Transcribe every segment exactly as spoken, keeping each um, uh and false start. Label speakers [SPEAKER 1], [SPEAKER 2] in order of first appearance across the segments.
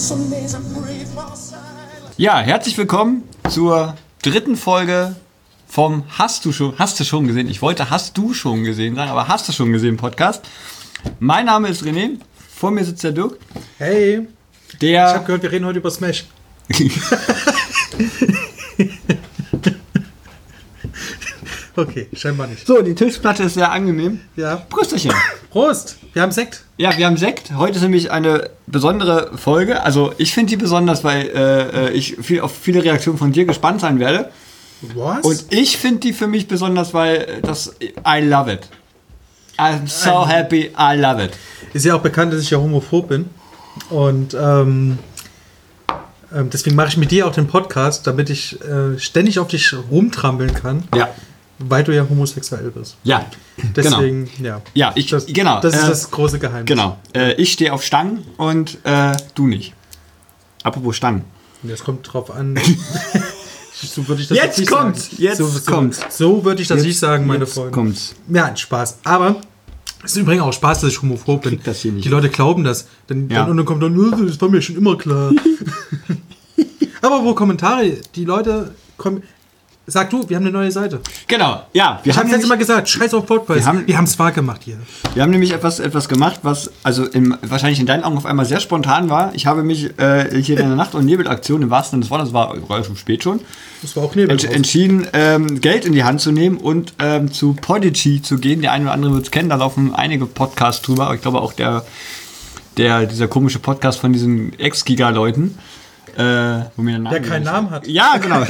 [SPEAKER 1] Ja, herzlich willkommen zur dritten Folge vom Hast du schon, hast du schon gesehen? Ich wollte Hast du schon gesehen sagen, aber Hast du schon gesehen Podcast. Mein Name ist René, vor mir sitzt der Dirk.
[SPEAKER 2] Hey,
[SPEAKER 1] der
[SPEAKER 2] ich habe gehört, wir reden heute über Smash. Okay, scheinbar nicht.
[SPEAKER 1] So, die Tischplatte ist sehr angenehm.
[SPEAKER 2] Ja.
[SPEAKER 1] Prösterchen.
[SPEAKER 2] Prost, wir haben Sekt.
[SPEAKER 1] Ja, wir haben Sekt. Heute ist nämlich eine besondere Folge. Also ich finde die besonders, weil äh, ich viel, auf viele Reaktionen von dir gespannt sein werde.
[SPEAKER 2] Was?
[SPEAKER 1] Und ich finde die für mich besonders, weil das I love it. I'm so happy, I love it.
[SPEAKER 2] Ist ja auch bekannt, dass ich ja homophob bin. Und ähm, ähm, deswegen mache ich mit dir auch den Podcast, damit ich äh, ständig auf dich rumtrampeln kann.
[SPEAKER 1] Ja.
[SPEAKER 2] Weil du ja homosexuell bist.
[SPEAKER 1] Ja,
[SPEAKER 2] deswegen,
[SPEAKER 1] genau.
[SPEAKER 2] ja.
[SPEAKER 1] Ja, ich,
[SPEAKER 2] das,
[SPEAKER 1] genau.
[SPEAKER 2] Das ist
[SPEAKER 1] äh,
[SPEAKER 2] das große Geheimnis.
[SPEAKER 1] Genau. Äh, ich stehe auf Stangen und äh, du nicht. Apropos Stangen.
[SPEAKER 2] Das kommt drauf an. So würde ich das
[SPEAKER 1] jetzt
[SPEAKER 2] nicht
[SPEAKER 1] kommt's,
[SPEAKER 2] sagen.
[SPEAKER 1] jetzt
[SPEAKER 2] so, so,
[SPEAKER 1] kommt's.
[SPEAKER 2] So würde ich das
[SPEAKER 1] jetzt,
[SPEAKER 2] nicht sagen, meine
[SPEAKER 1] jetzt
[SPEAKER 2] Freunde.
[SPEAKER 1] Kommt's.
[SPEAKER 2] Ja, Spaß. Aber es ist übrigens auch Spaß, dass ich homophob bin.
[SPEAKER 1] Das hier nicht.
[SPEAKER 2] Die Leute glauben das. Dann,
[SPEAKER 1] Ja.
[SPEAKER 2] dann, und dann kommt dann, das war mir schon immer klar. Aber wo Kommentare, die Leute kommen. Sag du, wir haben eine neue Seite.
[SPEAKER 1] Genau, ja. Wir
[SPEAKER 2] Ich habe
[SPEAKER 1] haben
[SPEAKER 2] jetzt
[SPEAKER 1] nämlich,
[SPEAKER 2] immer gesagt, scheiß auf Podcast.
[SPEAKER 1] Wir haben
[SPEAKER 2] es wahr gemacht hier.
[SPEAKER 1] wir haben nämlich etwas, etwas gemacht, was also in, wahrscheinlich in deinen Augen auf einmal sehr spontan war. Ich habe mich äh, hier in einer Nacht- und Nebelaktion, im wahrsten Sinne des Wortes, das war relativ spät schon,
[SPEAKER 2] Das war auch Nebel.
[SPEAKER 1] ents- entschieden, ähm, Geld in die Hand zu nehmen und ähm, zu Podigy zu gehen. Der eine oder andere wird es kennen, da laufen einige Podcasts drüber. Aber ich glaube auch der, der, dieser komische Podcast von diesen Ex-Giga-Leuten. Äh, wo mir der Name
[SPEAKER 2] Der keinen Namen hat.
[SPEAKER 1] Ja, genau.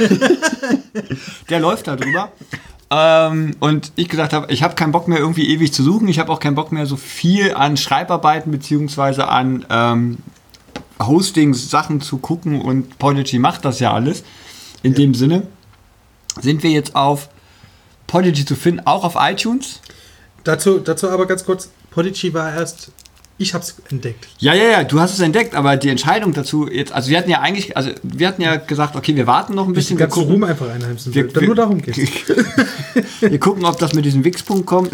[SPEAKER 1] Der läuft da drüber. Ähm, und ich gesagt habe, ich habe keinen Bock mehr irgendwie ewig zu suchen. Ich habe auch keinen Bock mehr so viel an Schreibarbeiten beziehungsweise an ähm, Hosting-Sachen zu gucken. Und Podigy macht das ja alles. In ja. dem Sinne sind wir jetzt auf Podigy zu finden, auch auf iTunes.
[SPEAKER 2] Dazu, dazu aber ganz kurz, Podigy war erst... Ich habe es entdeckt.
[SPEAKER 1] Ja, ja, ja, du hast es entdeckt, aber die Entscheidung dazu jetzt, also wir hatten ja eigentlich, also wir hatten ja gesagt, okay, wir warten noch ein bisschen.
[SPEAKER 2] Wir gucken, Ruhm einfach einheimsen will. Dann nur darum geht es.
[SPEAKER 1] Wir gucken, ob das mit diesem Wix-Punkt kommt.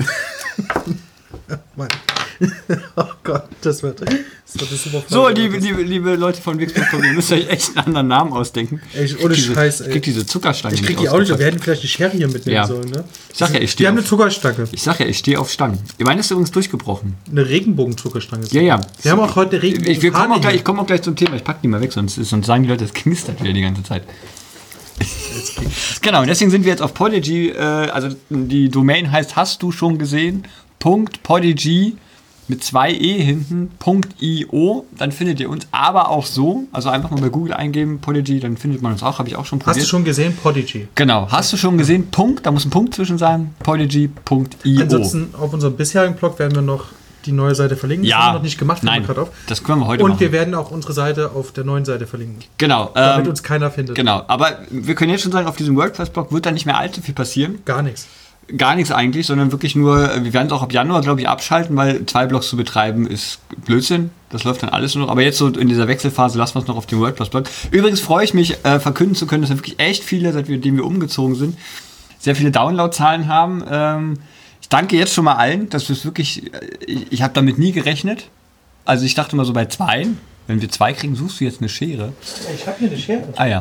[SPEAKER 2] Mann. Oh Gott, das wird, das wird das super.
[SPEAKER 1] So, liebe, liebe, liebe Leute von Wix Punkt com, ihr müsst euch echt einen anderen Namen ausdenken.
[SPEAKER 2] Ey, ohne
[SPEAKER 1] diese,
[SPEAKER 2] Scheiß,
[SPEAKER 1] ey. Ich krieg diese Zuckerstange
[SPEAKER 2] Ich krieg die auch nicht, aber wir hätten vielleicht die Sherry hier mitnehmen
[SPEAKER 1] ja.
[SPEAKER 2] sollen, ne?
[SPEAKER 1] Ich sag ja, ich stehe
[SPEAKER 2] Wir haben
[SPEAKER 1] auf,
[SPEAKER 2] eine Zuckerstange.
[SPEAKER 1] Ich sag ja, ich stehe auf Stangen. Ich meine, ist übrigens durchgebrochen.
[SPEAKER 2] Eine Regenbogen-Zuckerstange.
[SPEAKER 1] Ja, ja.
[SPEAKER 2] Wir haben auch heute eine Regenbogen.
[SPEAKER 1] Ich, wir kommen auch gleich, ich komme auch gleich zum Thema. Ich pack die mal weg, sonst, sonst sagen die Leute, das knistert wieder die ganze Zeit. Genau, und deswegen sind wir jetzt auf Podigy. Äh, also die Domain heißt, hast du schon gesehen? Punkt Podigy mit zwei E hinten, .io, dann findet ihr uns, aber auch so, also einfach mal bei Google eingeben, Podigy, dann findet man uns auch, habe ich auch schon probiert.
[SPEAKER 2] Hast du schon gesehen, Podigy?
[SPEAKER 1] Genau, hast du schon gesehen, Punkt, da muss ein Punkt zwischen sein, podigy Punkt io.
[SPEAKER 2] Ansonsten auf unserem bisherigen Blog werden wir noch die neue Seite verlinken. Das
[SPEAKER 1] ja,
[SPEAKER 2] haben wir noch nicht gemacht,
[SPEAKER 1] nein,
[SPEAKER 2] wir auf.
[SPEAKER 1] das können wir heute
[SPEAKER 2] Und
[SPEAKER 1] machen.
[SPEAKER 2] wir werden auch unsere Seite auf der neuen Seite verlinken.
[SPEAKER 1] Genau.
[SPEAKER 2] Damit
[SPEAKER 1] ähm,
[SPEAKER 2] uns keiner findet.
[SPEAKER 1] Genau, aber wir können jetzt schon sagen, auf diesem WordPress-Blog wird da nicht mehr allzu viel passieren.
[SPEAKER 2] Gar nichts.
[SPEAKER 1] Gar nichts eigentlich, sondern wirklich nur, wir werden es auch ab Januar, glaube ich, abschalten, weil zwei Blogs zu betreiben ist Blödsinn. Das läuft dann alles nur noch. Aber jetzt so in dieser Wechselphase lassen wir es noch auf dem WordPress-Blog. Übrigens freue ich mich, äh, verkünden zu können, dass wir wirklich echt viele, seitdem wir umgezogen sind, sehr viele Downloadzahlen haben. Ähm, ich danke jetzt schon mal allen, dass wir es wirklich, ich, ich habe damit nie gerechnet. Also ich dachte mal so bei zwei. Wenn wir zwei kriegen, suchst du jetzt eine Schere.
[SPEAKER 2] Ich habe hier eine Schere.
[SPEAKER 1] Ah ja.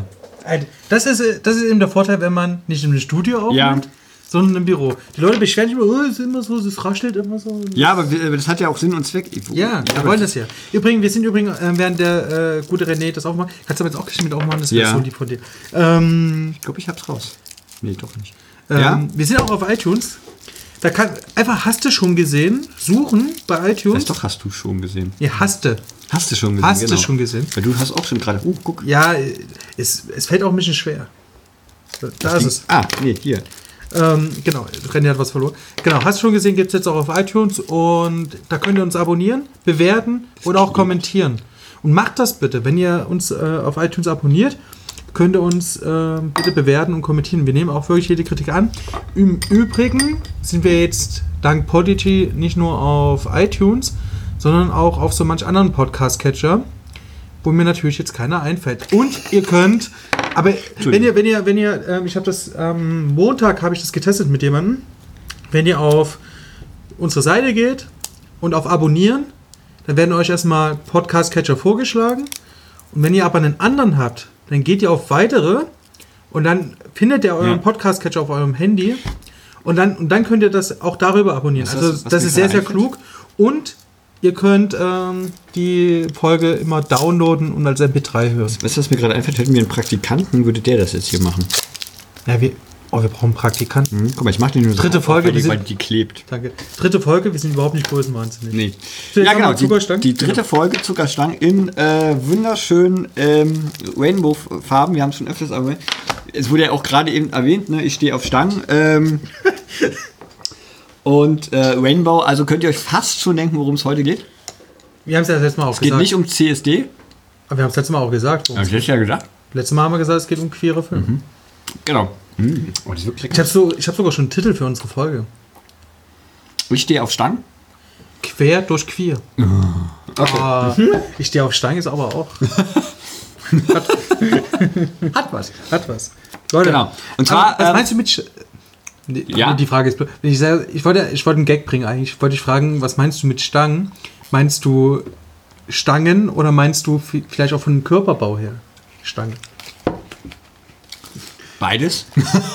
[SPEAKER 2] Das ist, das ist eben der Vorteil, wenn man nicht im Studio aufnimmt.
[SPEAKER 1] Ja.
[SPEAKER 2] Sondern im Büro. Die Leute beschweren sich immer, oh, es ist immer so, es raschelt immer so.
[SPEAKER 1] Ja, aber wir, das hat ja auch Sinn und Zweck.
[SPEAKER 2] Ja, wir wollen das ja. Übrigens, wir sind übrigens, äh, während der äh, gute René das auch macht, kannst du aber jetzt auch gleich mit aufmachen, das wäre
[SPEAKER 1] ja.
[SPEAKER 2] so lieb von dir. Ähm,
[SPEAKER 1] ich glaube, ich hab's raus. Nee, doch nicht.
[SPEAKER 2] Ähm,
[SPEAKER 1] ja?
[SPEAKER 2] Wir sind auch auf iTunes. Da kann einfach, hast du schon gesehen, suchen bei iTunes.
[SPEAKER 1] Das doch, hast du schon gesehen.
[SPEAKER 2] Ja, hast du.
[SPEAKER 1] Hast du schon gesehen,
[SPEAKER 2] Hast
[SPEAKER 1] genau.
[SPEAKER 2] du schon gesehen.
[SPEAKER 1] Weil du hast auch schon gerade, uh, guck.
[SPEAKER 2] Ja, es, es fällt auch ein bisschen schwer. Da
[SPEAKER 1] das
[SPEAKER 2] ist
[SPEAKER 1] Ding,
[SPEAKER 2] es.
[SPEAKER 1] Ah, nee, hier.
[SPEAKER 2] Ähm, genau, René hat was verloren. Genau, hast du schon gesehen, gibt es jetzt auch auf iTunes und da könnt ihr uns abonnieren, bewerten oder auch kommentieren. Und macht das bitte, wenn ihr uns äh, auf iTunes abonniert, könnt ihr uns äh, bitte bewerten und kommentieren. Wir nehmen auch wirklich jede Kritik an. Im Übrigen sind wir jetzt dank Podigy nicht nur auf iTunes, sondern auch auf so manch anderen Podcast-Catcher, wo mir natürlich jetzt keiner einfällt. Und ihr könnt, aber wenn ihr, wenn ihr, wenn ihr, ähm, ich habe das am ähm, Montag habe ich das getestet mit jemandem, wenn ihr auf unsere Seite geht und auf Abonnieren, dann werden euch erstmal Podcast-Catcher vorgeschlagen Und wenn ihr aber einen anderen habt, dann geht ihr auf Weitere und dann findet ihr euren
[SPEAKER 1] Ja.
[SPEAKER 2] Podcast-Catcher auf eurem Handy und dann, und dann könnt ihr das auch darüber abonnieren.
[SPEAKER 1] Was
[SPEAKER 2] Also
[SPEAKER 1] das- was
[SPEAKER 2] das
[SPEAKER 1] mir
[SPEAKER 2] ist sehr, sehr
[SPEAKER 1] einfällt?
[SPEAKER 2] klug. Und ihr könnt ähm, die Folge immer downloaden und als M P drei hören.
[SPEAKER 1] Weißt du, was mir gerade einfällt? Hätten wir einen Praktikanten, würde der das jetzt hier machen.
[SPEAKER 2] Ja, wir, oh, wir brauchen Praktikanten.
[SPEAKER 1] Hm? Guck mal, ich mache den nur so
[SPEAKER 2] Dritte
[SPEAKER 1] auf,
[SPEAKER 2] Folge,
[SPEAKER 1] weil die,
[SPEAKER 2] wir sind-
[SPEAKER 1] weil die klebt.
[SPEAKER 2] Danke. Dritte Folge, wir sind überhaupt nicht größenwahnsinnig.
[SPEAKER 1] Nee.
[SPEAKER 2] So, jetzt
[SPEAKER 1] Ja,
[SPEAKER 2] haben
[SPEAKER 1] genau.
[SPEAKER 2] wir Zuckerstangen.
[SPEAKER 1] Die, die dritte Folge Zuckerstangen in äh, wunderschönen ähm, Rainbow-Farben. Wir haben es schon öfters erwähnt. Es wurde ja auch gerade eben erwähnt, ne? Ich stehe auf Stangen. Ähm, und äh, Rainbow, also könnt ihr euch fast schon denken, worum es heute geht.
[SPEAKER 2] Wir haben es ja das letzte Mal auch
[SPEAKER 1] Es geht
[SPEAKER 2] gesagt.
[SPEAKER 1] nicht um C S D.
[SPEAKER 2] Aber wir haben es letztes Mal auch gesagt.
[SPEAKER 1] Hab ich letztes Jahr gesagt.
[SPEAKER 2] Letztes Mal haben wir gesagt, es geht um queere Filme.
[SPEAKER 1] Genau. Hm. Oh, das ist wirklich
[SPEAKER 2] Ich habe so, ich hab sogar schon einen Titel für unsere Folge.
[SPEAKER 1] Ich stehe auf Stangen.
[SPEAKER 2] Quer durch queer.
[SPEAKER 1] Okay.
[SPEAKER 2] Ah, ich stehe auf Stangen ist aber auch.
[SPEAKER 1] Hat was.
[SPEAKER 2] Hat was. Leute,
[SPEAKER 1] Genau. Und zwar,
[SPEAKER 2] aber was
[SPEAKER 1] ähm,
[SPEAKER 2] meinst du mit... Sch- Nee,
[SPEAKER 1] Ja?
[SPEAKER 2] Die Frage ist... Wenn ich, sage, ich, wollte, ich wollte einen Gag bringen eigentlich. Ich wollte dich fragen, was meinst du mit Stangen? Meinst du Stangen oder meinst du vi- vielleicht auch von dem Körperbau her Stangen?
[SPEAKER 1] Beides.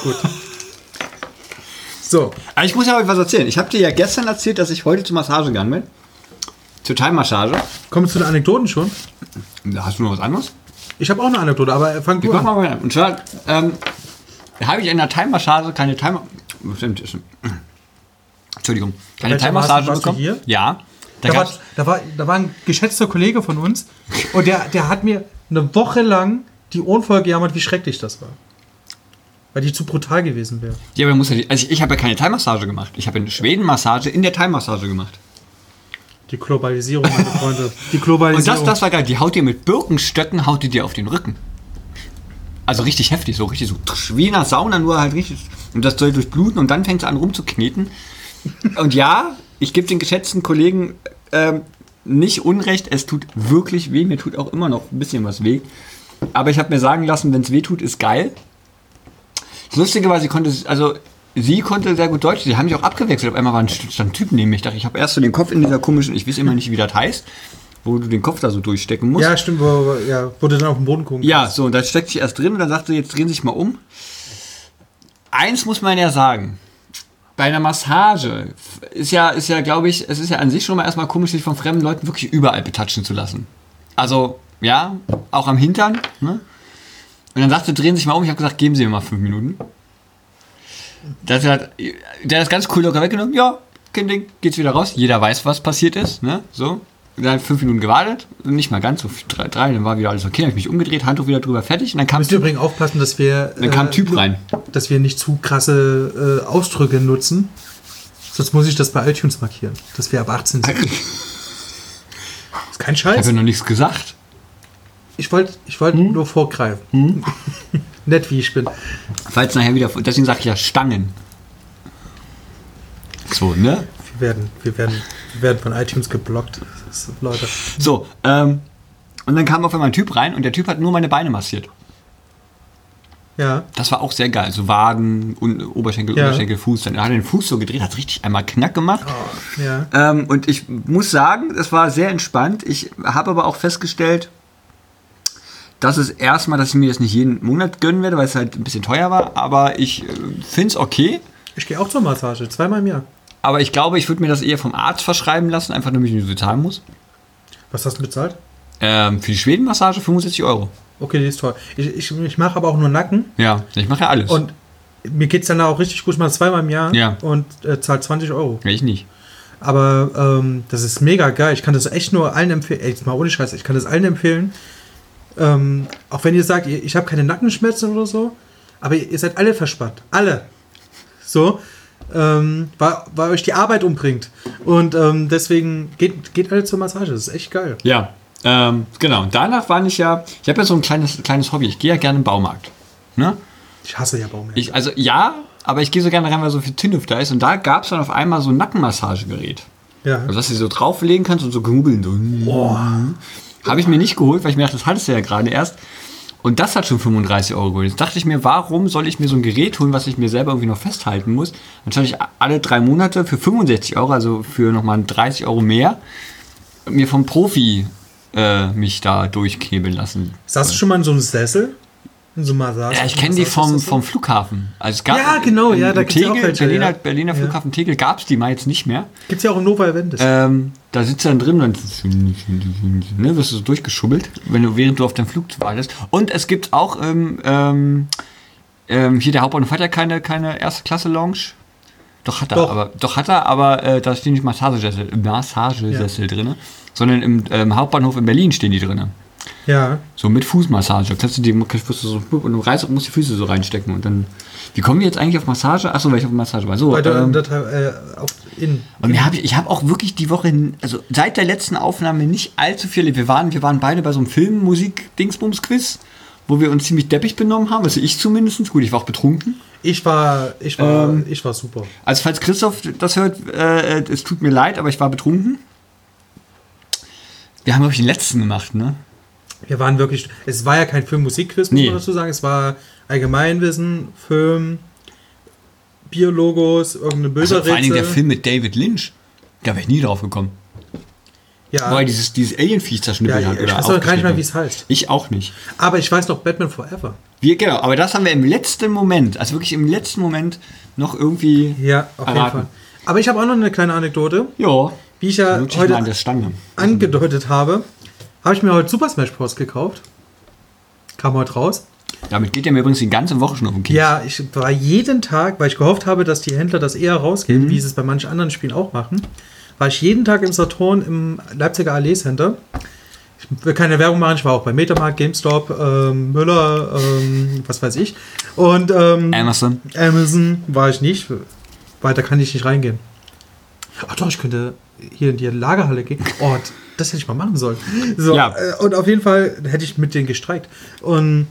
[SPEAKER 2] So,
[SPEAKER 1] Aber ich muss ja euch was erzählen. Ich habe dir ja gestern erzählt, dass ich heute zur Massage gegangen bin. Zur Thai-Massage.
[SPEAKER 2] kommen wir zu den Anekdoten schon.
[SPEAKER 1] Da hast du noch was anderes?
[SPEAKER 2] Ich habe auch eine Anekdote, aber fang
[SPEAKER 1] Ich
[SPEAKER 2] du
[SPEAKER 1] mach
[SPEAKER 2] an.
[SPEAKER 1] mal weiter. Und zwar ähm, habe ich in der Thai-Massage keine Thai... Stimmt, ist- Entschuldigung. Keine
[SPEAKER 2] Welcher
[SPEAKER 1] Thai-Massage
[SPEAKER 2] warst du- warst du
[SPEAKER 1] bekommen.
[SPEAKER 2] hier?
[SPEAKER 1] Ja. Da
[SPEAKER 2] Da war,
[SPEAKER 1] gab's,
[SPEAKER 2] da, war, da war ein geschätzter Kollege von uns und der, der hat mir eine Woche lang die Ohren voll gejammert, wie schrecklich das war. Weil die zu brutal gewesen wäre.
[SPEAKER 1] ja, aber muss ja, also ich, ich habe ja keine Thai-Massage gemacht. Ich habe eine Schweden-Massage in der Thai-Massage gemacht.
[SPEAKER 2] Die Globalisierung, meine Freunde. Die
[SPEAKER 1] Und
[SPEAKER 2] Globalisierung.
[SPEAKER 1] das, das war geil. Die haut dir mit Birkenstöcken, haut die dir auf den Rücken. Also richtig heftig, so richtig so tsch, wie in einer Sauna, nur halt richtig. Und das soll durchbluten und dann fängt es an rumzukneten. Und ja, ich gebe den geschätzten Kollegen ähm, nicht Unrecht, es tut wirklich weh. Mir tut auch immer noch ein bisschen was weh. Aber ich habe mir sagen lassen, wenn es weh tut, ist geil. Das Lustige war, sie konnte, also sie konnte sehr gut Deutsch. Sie haben mich auch abgewechselt. Auf einmal war ein, stand ein Typ neben mir. Ich dachte, ich habe erst so den Kopf in dieser komischen, ich weiß immer nicht, wie das heißt, wo du den Kopf da so durchstecken musst.
[SPEAKER 2] ja, stimmt, wo, ja, wo du dann auf den Boden gucken
[SPEAKER 1] Ja,
[SPEAKER 2] kannst.
[SPEAKER 1] so, und da steckt sich erst drin und dann sagt sie, jetzt drehen Sie sich mal um. Eins muss man ja sagen. Bei einer Massage ist ja, ist ja, glaube ich, es ist ja an sich schon mal erstmal komisch, sich von fremden Leuten wirklich überall betatschen zu lassen. Also, ja, auch am Hintern. Ne? Und dann sagt sie, drehen Sie sich mal um. Ich habe gesagt, geben Sie mir mal fünf Minuten. Das hat, der hat das ganz cool locker weggenommen. Ja, kein Ding, geht's wieder raus. Jeder weiß, was passiert ist. Ne? So. Dann fünf Minuten gewartet, nicht mal ganz, so drei, drei, dann war wieder alles okay, dann habe ich mich umgedreht, Handtuch wieder drüber, fertig und dann kam,
[SPEAKER 2] Müsst ihr übrigens aufpassen, dass wir,
[SPEAKER 1] dann kam ein
[SPEAKER 2] äh,
[SPEAKER 1] Typ rein.
[SPEAKER 2] dass wir nicht zu krasse äh, Ausdrücke nutzen. Sonst muss ich das bei iTunes markieren, dass wir ab achtzehn sind. ist kein
[SPEAKER 1] Ich habe
[SPEAKER 2] Scheiß.
[SPEAKER 1] ja noch nichts gesagt.
[SPEAKER 2] Ich wollte ich wollt
[SPEAKER 1] Hm?
[SPEAKER 2] nur vorgreifen. Nett wie ich bin.
[SPEAKER 1] Falls nachher wieder, deswegen sage ich ja Stangen. So, ne?
[SPEAKER 2] Wir werden, wir werden, wir werden von iTunes geblockt. Das ist, Leute.
[SPEAKER 1] So, ähm, und dann kam auf einmal ein Typ rein und der Typ hat nur meine Beine massiert.
[SPEAKER 2] Ja.
[SPEAKER 1] Das war auch sehr geil. So Waden, Un Oberschenkel,
[SPEAKER 2] Ja.
[SPEAKER 1] Unterschenkel, Fuß. Dann hat er den Fuß so gedreht, hat richtig einmal Knack gemacht.
[SPEAKER 2] Oh, ja.
[SPEAKER 1] Ähm, und ich muss sagen, es war sehr entspannt. Ich habe aber auch festgestellt, dass es erstmal, dass ich mir das nicht jeden Monat gönnen werde, weil es halt ein bisschen teuer war. Aber ich äh, finde es okay.
[SPEAKER 2] Ich gehe auch zur Massage, zweimal im Jahr.
[SPEAKER 1] Aber ich glaube, ich würde mir das eher vom Arzt verschreiben lassen, einfach damit ich nicht so zahlen muss.
[SPEAKER 2] Was hast du bezahlt?
[SPEAKER 1] Ähm, für die Schwedenmassage fünfundsiebzig Euro.
[SPEAKER 2] Okay, die ist toll. Ich, ich, ich mache aber auch nur Nacken.
[SPEAKER 1] Ja, ich mache ja alles.
[SPEAKER 2] Und mir geht es dann auch richtig gut. Ich mache zweimal im Jahr
[SPEAKER 1] Ja.
[SPEAKER 2] und äh, zahle zwanzig Euro.
[SPEAKER 1] ja, ich nicht.
[SPEAKER 2] Aber ähm, das ist mega geil. Ich kann das echt nur allen empfehlen. Ey, jetzt mal ohne Scheiß, ich kann das allen empfehlen. Ähm, auch wenn ihr sagt, ihr, ich habe keine Nackenschmerzen oder so, aber ihr, ihr seid alle verspannt. Alle. So. Ähm, weil, weil euch die Arbeit umbringt. Und ähm, deswegen geht, geht alle zur Massage. Das ist echt geil.
[SPEAKER 1] Ja, ähm, genau. Danach war ich ja, ich habe ja so ein kleines, kleines Hobby. Ich gehe ja gerne im Baumarkt. Ne?
[SPEAKER 2] Ich hasse ja Baumärkte.
[SPEAKER 1] Ich, also ja, aber ich gehe so gerne rein, weil so viel Tinnuf da ist. Und da gab es dann auf einmal so ein Nackenmassagegerät.
[SPEAKER 2] Ja.
[SPEAKER 1] Also, dass du so drauflegen kannst und so gemubeln. So. Habe ich mir nicht geholt, weil ich mir dachte, das hattest du ja gerade erst. Und das hat schon fünfunddreißig Euro geholt. Jetzt dachte ich mir, warum soll ich mir so ein Gerät holen, was ich mir selber irgendwie noch festhalten muss? Anstatt ich alle drei Monate für fünfundsechzig Euro, also für nochmal dreißig Euro mehr, mir vom Profi äh, mich da durchknebeln lassen.
[SPEAKER 2] Saßt du schon mal in so einem Sessel? In so einem Massage?
[SPEAKER 1] Ja, ich kenne die vom, vom Flughafen. Also es gab
[SPEAKER 2] ja, genau, ja, da gibt es ja auch welche.
[SPEAKER 1] Berliner,
[SPEAKER 2] ja.
[SPEAKER 1] Berliner Flughafen Tegel gab es die mal jetzt nicht mehr.
[SPEAKER 2] Gibt es ja auch in Nova Eventis.
[SPEAKER 1] Ähm, da sitzt du dann drin und ne, wirst du so durchgeschubbelt, wenn du, während du auf deinem Flug wartest. Und es gibt auch, ähm, ähm, ähm, hier der Hauptbahnhof hat ja keine, keine Erste-Klasse-Lounge. Doch hat er,
[SPEAKER 2] Doch.
[SPEAKER 1] aber doch hat er, aber äh, da stehen nicht Massagesessel, Massagesessel ja. drin, sondern im ähm, Hauptbahnhof in Berlin stehen die drin.
[SPEAKER 2] Ja.
[SPEAKER 1] So mit Fußmassage. Kannst du die, kannst du so, und du reißt und musst die Füße so reinstecken und dann. Wie kommen wir jetzt eigentlich auf Massage? Achso, weil ich auf Massage war. So,
[SPEAKER 2] Weiter,
[SPEAKER 1] ähm,
[SPEAKER 2] das, äh, auf in,
[SPEAKER 1] und mir hab ich, ich habe auch wirklich die Woche, also seit der letzten Aufnahme nicht allzu viel. Wir waren, wir waren beide bei so einem Film-Musik-Dingsbums-Quiz, wo wir uns ziemlich deppig benommen haben. Also ich zumindest. Gut, ich war auch betrunken.
[SPEAKER 2] Ich war, ich war,
[SPEAKER 1] ähm,
[SPEAKER 2] ich war super.
[SPEAKER 1] Also falls Christoph das hört, äh, es tut mir leid, aber ich war betrunken. Wir haben, glaube ich, den letzten gemacht, ne?
[SPEAKER 2] Wir waren wirklich, es war ja kein Film-Musik-Quiz, muss
[SPEAKER 1] nee.
[SPEAKER 2] man dazu sagen. Es war Allgemeinwissen, Film, Biologos, irgendeine Bilderrätsel.
[SPEAKER 1] Also vor allen Dingen der Film mit David Lynch. Da wäre ich nie drauf gekommen.
[SPEAKER 2] Ja.
[SPEAKER 1] Wo er dieses, dieses Alien-Viech zerschnippelt
[SPEAKER 2] ja,
[SPEAKER 1] hat.
[SPEAKER 2] Ich
[SPEAKER 1] oder
[SPEAKER 2] weiß auch gar nicht mehr, wie es heißt.
[SPEAKER 1] Ich auch nicht.
[SPEAKER 2] Aber ich weiß noch Batman Forever.
[SPEAKER 1] Wir, genau, aber das haben wir im letzten Moment, also wirklich im letzten Moment noch irgendwie
[SPEAKER 2] Ja, auf
[SPEAKER 1] erraten.
[SPEAKER 2] jeden Fall. Aber ich habe auch noch eine kleine Anekdote.
[SPEAKER 1] Ja.
[SPEAKER 2] Wie ich ja
[SPEAKER 1] Wirklich
[SPEAKER 2] heute
[SPEAKER 1] mal an der Stange.
[SPEAKER 2] angedeutet habe, habe ich mir heute Super Smash Bros. Gekauft. Kam heute raus.
[SPEAKER 1] Damit geht ja mir übrigens die ganze Woche schon auf den Keks.
[SPEAKER 2] Ja, ich war jeden Tag, weil ich gehofft habe, dass die Händler das eher rausgeben,
[SPEAKER 1] Mhm.
[SPEAKER 2] wie sie es bei manchen anderen Spielen auch machen, war ich jeden Tag im Saturn im Leipziger Allee Center. Ich will keine Werbung machen, ich war auch bei Metamarkt, GameStop, ähm, Müller, ähm, was weiß ich. Und ähm,
[SPEAKER 1] Amazon.
[SPEAKER 2] Amazon war ich nicht. Weiter kann ich nicht reingehen. Ach doch, ich könnte hier in die Lagerhalle gehen. Oh, das hätte ich mal machen sollen. So,
[SPEAKER 1] Ja.
[SPEAKER 2] äh, und auf jeden Fall hätte ich mit denen gestreikt. Und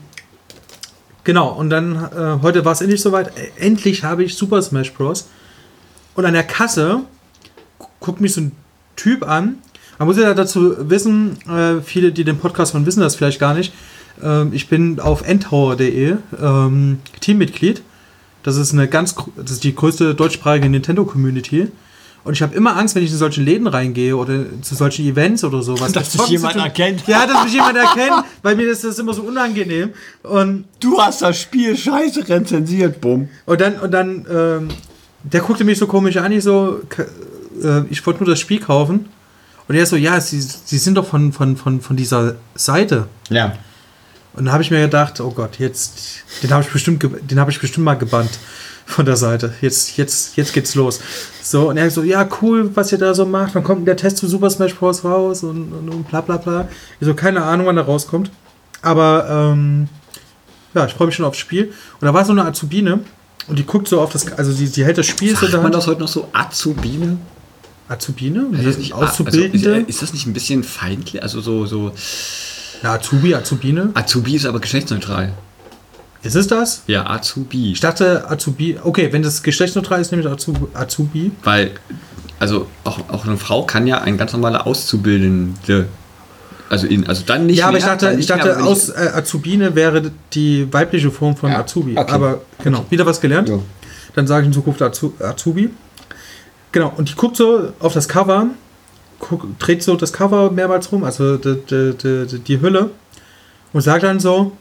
[SPEAKER 2] genau, und dann äh, heute war es endlich soweit. Äh, endlich habe ich Super Smash Bros. Und an der Kasse gu- guckt mich so ein Typ an. Man muss ja dazu wissen, äh, viele, die den Podcast hören, wissen das vielleicht gar nicht. Ähm, ich bin auf endtower punkt de ähm, Teammitglied. Das ist eine ganz, gro- das ist die größte deutschsprachige Nintendo-Community. Und ich habe immer Angst, wenn ich in solche Läden reingehe oder zu solchen Events oder sowas.
[SPEAKER 1] Dass dich jemand erkennt.
[SPEAKER 2] Ja, dass mich jemand erkennt, weil mir ist das immer so unangenehm. Und,
[SPEAKER 1] Du hast das Spiel scheiße rezensiert, bumm.
[SPEAKER 2] und dann, und dann ähm, der guckte mich so komisch an, ich so, k- äh, ich wollte nur das Spiel kaufen. Und er so, ja, sie, sie sind doch von, von, von, von dieser Seite.
[SPEAKER 1] Ja.
[SPEAKER 2] Und dann habe ich mir gedacht, oh Gott, jetzt, den habe ich bestimmt, ge- den habe ich bestimmt mal gebannt von der Seite. Jetzt, jetzt, jetzt geht's los. So, und er so, ja, cool, was ihr da so macht. Wann kommt denn der Test zu Super Smash Bros. Raus? Und, und, und bla bla bla. Ich so, keine Ahnung, wann der rauskommt. Aber, ähm, ja, ich freue mich schon aufs Spiel. Und da war so eine Azubine und die guckt so auf das, also sie, sie hält das Spiel so in der
[SPEAKER 1] Sagt man
[SPEAKER 2] Hand.
[SPEAKER 1] das heute noch so? Azubine?
[SPEAKER 2] Azubine?
[SPEAKER 1] Ist das nicht,
[SPEAKER 2] Auszubildende?
[SPEAKER 1] Also, ist, ist das nicht ein bisschen feindlich? Also so, so
[SPEAKER 2] Na, Azubi, Azubine.
[SPEAKER 1] Azubi ist aber geschlechtsneutral.
[SPEAKER 2] Ist es das?
[SPEAKER 1] Ja, Azubi.
[SPEAKER 2] Ich dachte Azubi. Okay, wenn das geschlechtsneutral ist, nehme ich Azubi. Azubi.
[SPEAKER 1] Weil, also auch, auch eine Frau kann ja ein ganz normaler Auszubildende. Also, in, also dann nicht
[SPEAKER 2] Ja, aber
[SPEAKER 1] mehr,
[SPEAKER 2] ich dachte,
[SPEAKER 1] dann
[SPEAKER 2] ich
[SPEAKER 1] nicht mehr,
[SPEAKER 2] dachte
[SPEAKER 1] aber wenn
[SPEAKER 2] aus äh, Azubine wäre die weibliche Form von
[SPEAKER 1] Ja,
[SPEAKER 2] Azubi.
[SPEAKER 1] okay.
[SPEAKER 2] Aber genau, wieder was gelernt.
[SPEAKER 1] Ja.
[SPEAKER 2] Dann sage ich in Zukunft Azu Azubi. Genau, und die guckt so auf das Cover, guck, dreht so das Cover mehrmals rum, also die, die, die, die Hülle, und sagt dann so,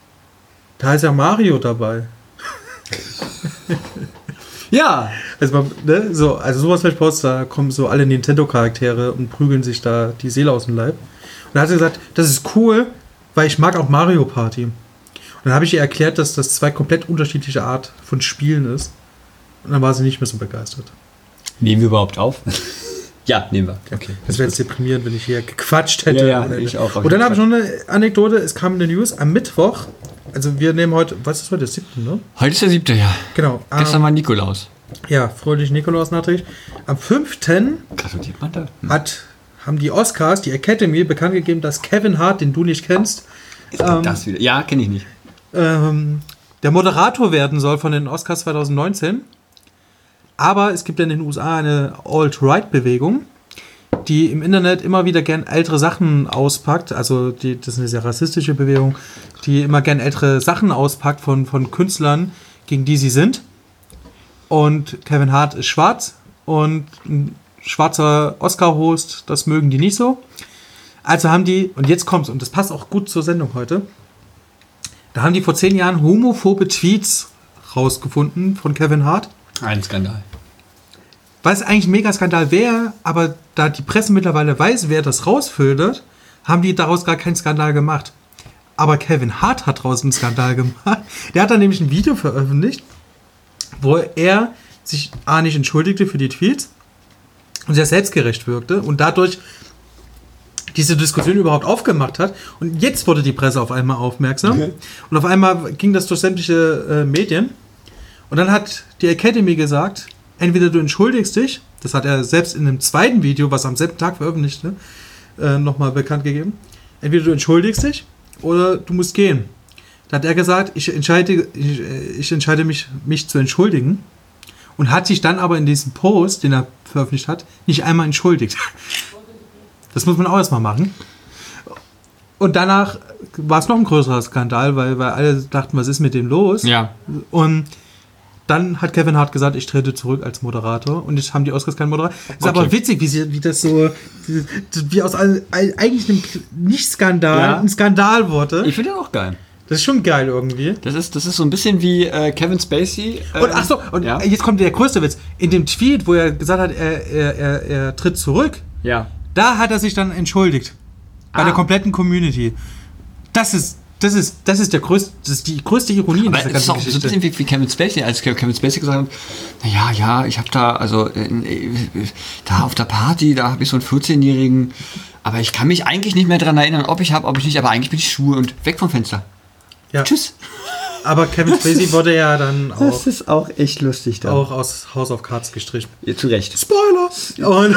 [SPEAKER 2] da ist ja Mario dabei.
[SPEAKER 1] Ja.
[SPEAKER 2] Also, man, ne, so, also sowas mit Post, da kommen so alle Nintendo-Charaktere und prügeln sich da die Seele aus dem Leib. Und da hat sie gesagt, das ist cool, weil ich mag auch Mario Party. Und dann habe ich ihr erklärt, dass das zwei komplett unterschiedliche Art von Spielen ist. Und dann war sie nicht mehr so begeistert.
[SPEAKER 1] Nehmen wir überhaupt auf? Ja, nehmen wir. Okay.
[SPEAKER 2] Das wäre jetzt deprimierend, wenn ich hier gequatscht hätte.
[SPEAKER 1] Ja, ja, ich auch.
[SPEAKER 2] Und dann habe ich noch eine Anekdote, es kam eine News am Mittwoch. Also wir nehmen heute, was ist heute, der siebte, ne?
[SPEAKER 1] Heute ist der siebte, ja.
[SPEAKER 2] Genau.
[SPEAKER 1] Gestern
[SPEAKER 2] am,
[SPEAKER 1] war Nikolaus.
[SPEAKER 2] Ja, fröhlich Nikolaus nachträglich. Am fünften
[SPEAKER 1] Gratuliert man da? Hm.
[SPEAKER 2] hat, haben die Oscars, die Academy, bekannt gegeben, dass Kevin Hart, den du nicht kennst,
[SPEAKER 1] Ist ähm, das wieder? Ja, kenne ich nicht.
[SPEAKER 2] ähm, der Moderator werden soll von den Oscars zwanzig neunzehn. Aber es gibt in den U S A eine Alt-Right-Bewegung, die im Internet immer wieder gern ältere Sachen auspackt. Also die, das ist eine sehr rassistische Bewegung, die immer gern ältere Sachen auspackt von, von Künstlern, gegen die sie sind. Und Kevin Hart ist schwarz und ein schwarzer Oscar-Host, das mögen die nicht so. Also haben die, und jetzt kommt's, und das passt auch gut zur Sendung heute, da haben die vor zehn Jahren homophobe Tweets rausgefunden von Kevin Hart.
[SPEAKER 1] Ein Skandal.
[SPEAKER 2] Was eigentlich ein Mega-Skandal wäre, aber da die Presse mittlerweile weiß, wer das rausfiltert, haben die daraus gar keinen Skandal gemacht. Aber Kevin Hart hat daraus einen Skandal gemacht. Der hat dann nämlich ein Video veröffentlicht, wo er sich A nicht entschuldigte für die Tweets und sehr selbstgerecht wirkte und dadurch diese Diskussion überhaupt aufgemacht hat. Und jetzt wurde die Presse auf einmal aufmerksam. Okay. Und auf einmal ging das durch sämtliche äh, Medien. Und dann hat die Academy gesagt, entweder du entschuldigst dich, das hat er selbst in einem zweiten Video, was am selben Tag veröffentlichte, äh, nochmal bekannt gegeben, entweder du entschuldigst dich oder du musst gehen. Da hat er gesagt, ich entscheide, ich, ich entscheide mich, mich zu entschuldigen und hat sich dann aber in diesem Post, den er veröffentlicht hat, nicht einmal entschuldigt. Das muss man auch erstmal machen. Und danach war es noch ein größerer Skandal, weil, weil alle dachten, was ist mit dem los?
[SPEAKER 1] Ja.
[SPEAKER 2] Und dann hat Kevin Hart gesagt, ich trete zurück als Moderator. Und jetzt haben die Oscars keinen Moderator. Es ist okay. Aber witzig, wie, sie, wie das so, wie, wie aus all, eigentlich einem Nicht-Skandal
[SPEAKER 1] ja.
[SPEAKER 2] ein Skandal wurde.
[SPEAKER 1] Ich finde den auch geil.
[SPEAKER 2] Das ist schon geil irgendwie.
[SPEAKER 1] Das ist, das ist so ein bisschen wie äh, Kevin Spacey. Äh,
[SPEAKER 2] und ach so, und ja. jetzt kommt der größte Witz. In dem Tweet, wo er gesagt hat, er, er, er, er tritt zurück,
[SPEAKER 1] ja.
[SPEAKER 2] da hat er sich dann entschuldigt. Bei ah. der kompletten Community. Das ist, das ist, das ist der größte, das ist die größte Ironie in dieser ganzen Geschichte.
[SPEAKER 1] So ein bisschen wie, wie Kevin Spacey, als Kevin Spacey gesagt hat, naja, ja, ich habe da, also äh, da auf der Party, da habe ich so einen vierzehnjährigen, aber ich kann mich eigentlich nicht mehr daran erinnern, ob ich habe, ob ich nicht, aber eigentlich bin ich schwul und weg vom Fenster.
[SPEAKER 2] Ja.
[SPEAKER 1] Tschüss.
[SPEAKER 2] Aber Kevin Spacey wurde ja dann auch...
[SPEAKER 1] Das ist auch echt lustig da.
[SPEAKER 2] Auch aus House of Cards gestrichen.
[SPEAKER 1] Ja, zu Recht.
[SPEAKER 2] Spoiler! Und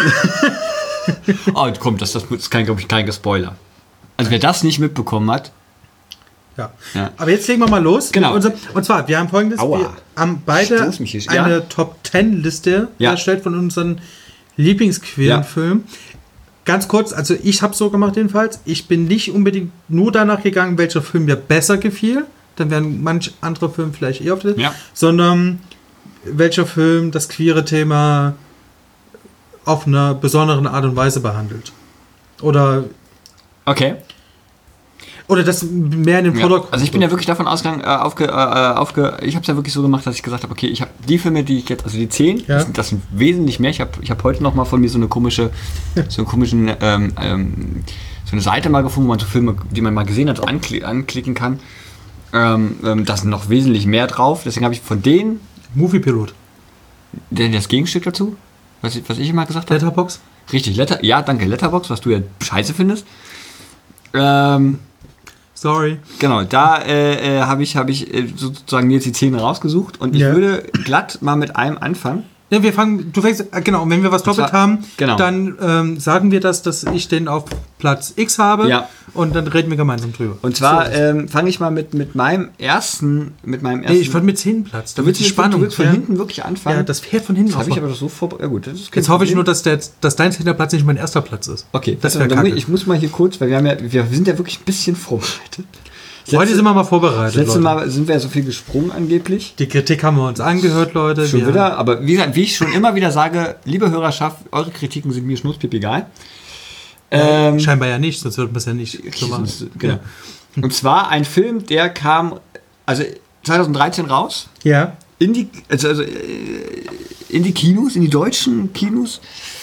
[SPEAKER 1] oh, komm, das, das ist kein, glaube ich, kein Spoiler. Also wer das nicht mitbekommen hat...
[SPEAKER 2] Ja. ja. Aber jetzt legen wir mal los.
[SPEAKER 1] Genau.
[SPEAKER 2] Unser, und zwar, wir haben folgendes.
[SPEAKER 1] Aua.
[SPEAKER 2] Wir haben beide eine ja. Top zehn Liste ja. erstellt von unseren lieblingsqueeren Filmen. Ja. Ganz kurz, also ich habe es so gemacht jedenfalls. Ich bin nicht unbedingt nur danach gegangen, welcher Film mir besser gefiel. Dann wären manch andere Filme vielleicht eher auf der Liste.
[SPEAKER 1] Ja.
[SPEAKER 2] Sondern welcher Film das queere Thema auf einer besonderen Art und Weise behandelt. Oder...
[SPEAKER 1] Okay.
[SPEAKER 2] Oder das mehr in den Vordergrund.
[SPEAKER 1] Ja, also ich bin ja wirklich davon ausgegangen, äh, aufge, äh, aufge, ich habe es ja wirklich so gemacht, dass ich gesagt habe, okay, ich habe die Filme, die ich jetzt, also die zehn, ja. das, sind, das sind wesentlich mehr. Ich habe ich hab heute noch mal von mir so eine komische, so einen komischen, ähm, ähm, so eine Seite mal gefunden, wo man so Filme, die man mal gesehen hat, so ankl- anklicken kann. Ähm, ähm, da sind noch wesentlich mehr drauf. Deswegen habe ich von denen...
[SPEAKER 2] Moviepilot.
[SPEAKER 1] Denn das Gegenstück dazu, was ich, was ich immer gesagt habe.
[SPEAKER 2] Letterboxd.
[SPEAKER 1] Richtig, Letter, ja, danke, Letterboxd, was du ja scheiße findest. Ähm...
[SPEAKER 2] Sorry.
[SPEAKER 1] Genau, da äh, äh, habe ich, hab ich äh, sozusagen mir jetzt die zehn rausgesucht und ich ja. würde glatt mal mit einem anfangen.
[SPEAKER 2] Ja, wir fangen, du fängst, genau, und wenn wir was doppelt zwar, haben,
[SPEAKER 1] genau.
[SPEAKER 2] dann ähm, sagen wir das, dass ich den auf Platz X habe
[SPEAKER 1] ja.
[SPEAKER 2] und dann reden wir gemeinsam drüber.
[SPEAKER 1] Und zwar so, ähm, fange ich mal mit, mit meinem ersten, mit meinem ersten...
[SPEAKER 2] Nee, ich wollte mit zehn Platz,
[SPEAKER 1] da wird die Spannung. Du willst von
[SPEAKER 2] ja.
[SPEAKER 1] hinten wirklich anfangen?
[SPEAKER 2] Ja, das Pferd von hinten.
[SPEAKER 1] Das habe ich aber doch so vorbereitet. Ja gut, das ist
[SPEAKER 2] Jetzt hoffe ich nur, dass, der, dass dein zehnter Platz nicht mein erster Platz ist.
[SPEAKER 1] Okay, das wäre kacke. Ich muss mal hier kurz, weil wir, haben ja, wir sind ja wirklich ein bisschen vorbereitet.
[SPEAKER 2] Letzte, Heute sind wir mal vorbereitet.
[SPEAKER 1] Letztes Mal sind wir ja so viel gesprungen angeblich.
[SPEAKER 2] Die Kritik haben wir uns angehört, Leute.
[SPEAKER 1] Schon wir wieder, aber wie, wie ich schon immer wieder sage, liebe Hörerschaft, eure Kritiken sind mir schnurzpiep egal.
[SPEAKER 2] Ähm, Scheinbar ja nicht, sonst würden wir es ja nicht so machen.
[SPEAKER 1] Genau. Ja. Und zwar ein Film, der kam also zwanzig dreizehn raus.
[SPEAKER 2] Ja.
[SPEAKER 1] In die, also, also in die Kinos, in die deutschen Kinos.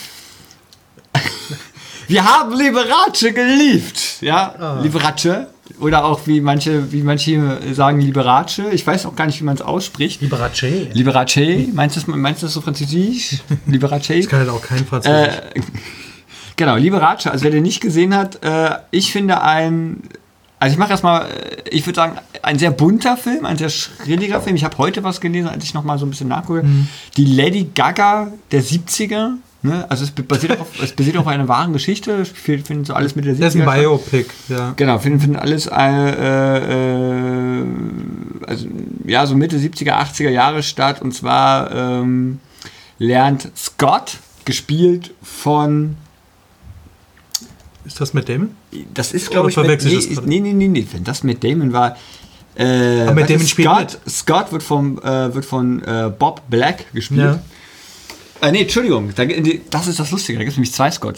[SPEAKER 1] Wir haben Liberace geliebt. Ja, oh. Liberace. Oder auch wie manche, wie manche sagen Liberace. Ich weiß auch gar nicht, wie man es ausspricht.
[SPEAKER 2] Liberace.
[SPEAKER 1] Liberace. Meinst du das, meinst du das so französisch? Liberace.
[SPEAKER 2] Das kann halt auch kein Französisch.
[SPEAKER 1] Äh, genau, Liberace. Also wer den nicht gesehen hat, äh, ich finde ein, also ich mache erstmal, ich würde sagen, ein sehr bunter Film, ein sehr schrilliger Film. Ich habe heute was gelesen, als ich nochmal so ein bisschen nachgucke. Mhm. Die Lady Gaga der siebziger. Ne? Also es basiert, auf, es basiert auf einer wahren Geschichte. Wir finden so alles mit der
[SPEAKER 2] siebziger. Das ist ein Biopic, ja.
[SPEAKER 1] Genau, finden, finden alles äh, äh, also, ja, so Mitte siebziger, achtziger Jahre statt. Und zwar ähm, lernt Scott, gespielt von...
[SPEAKER 2] Ist das Matt Damon?
[SPEAKER 1] Das ist, glaube ich... Mit, nee, nee, nee, nee, nee. Wenn das Matt Damon war... Äh,
[SPEAKER 2] Aber Matt Damon
[SPEAKER 1] Scott,
[SPEAKER 2] spielt
[SPEAKER 1] Scott wird, vom, äh, wird von äh, Bob Black gespielt.
[SPEAKER 2] Ja.
[SPEAKER 1] Äh, nee, Entschuldigung, das ist das Lustige, da gibt es nämlich zwei Scotts.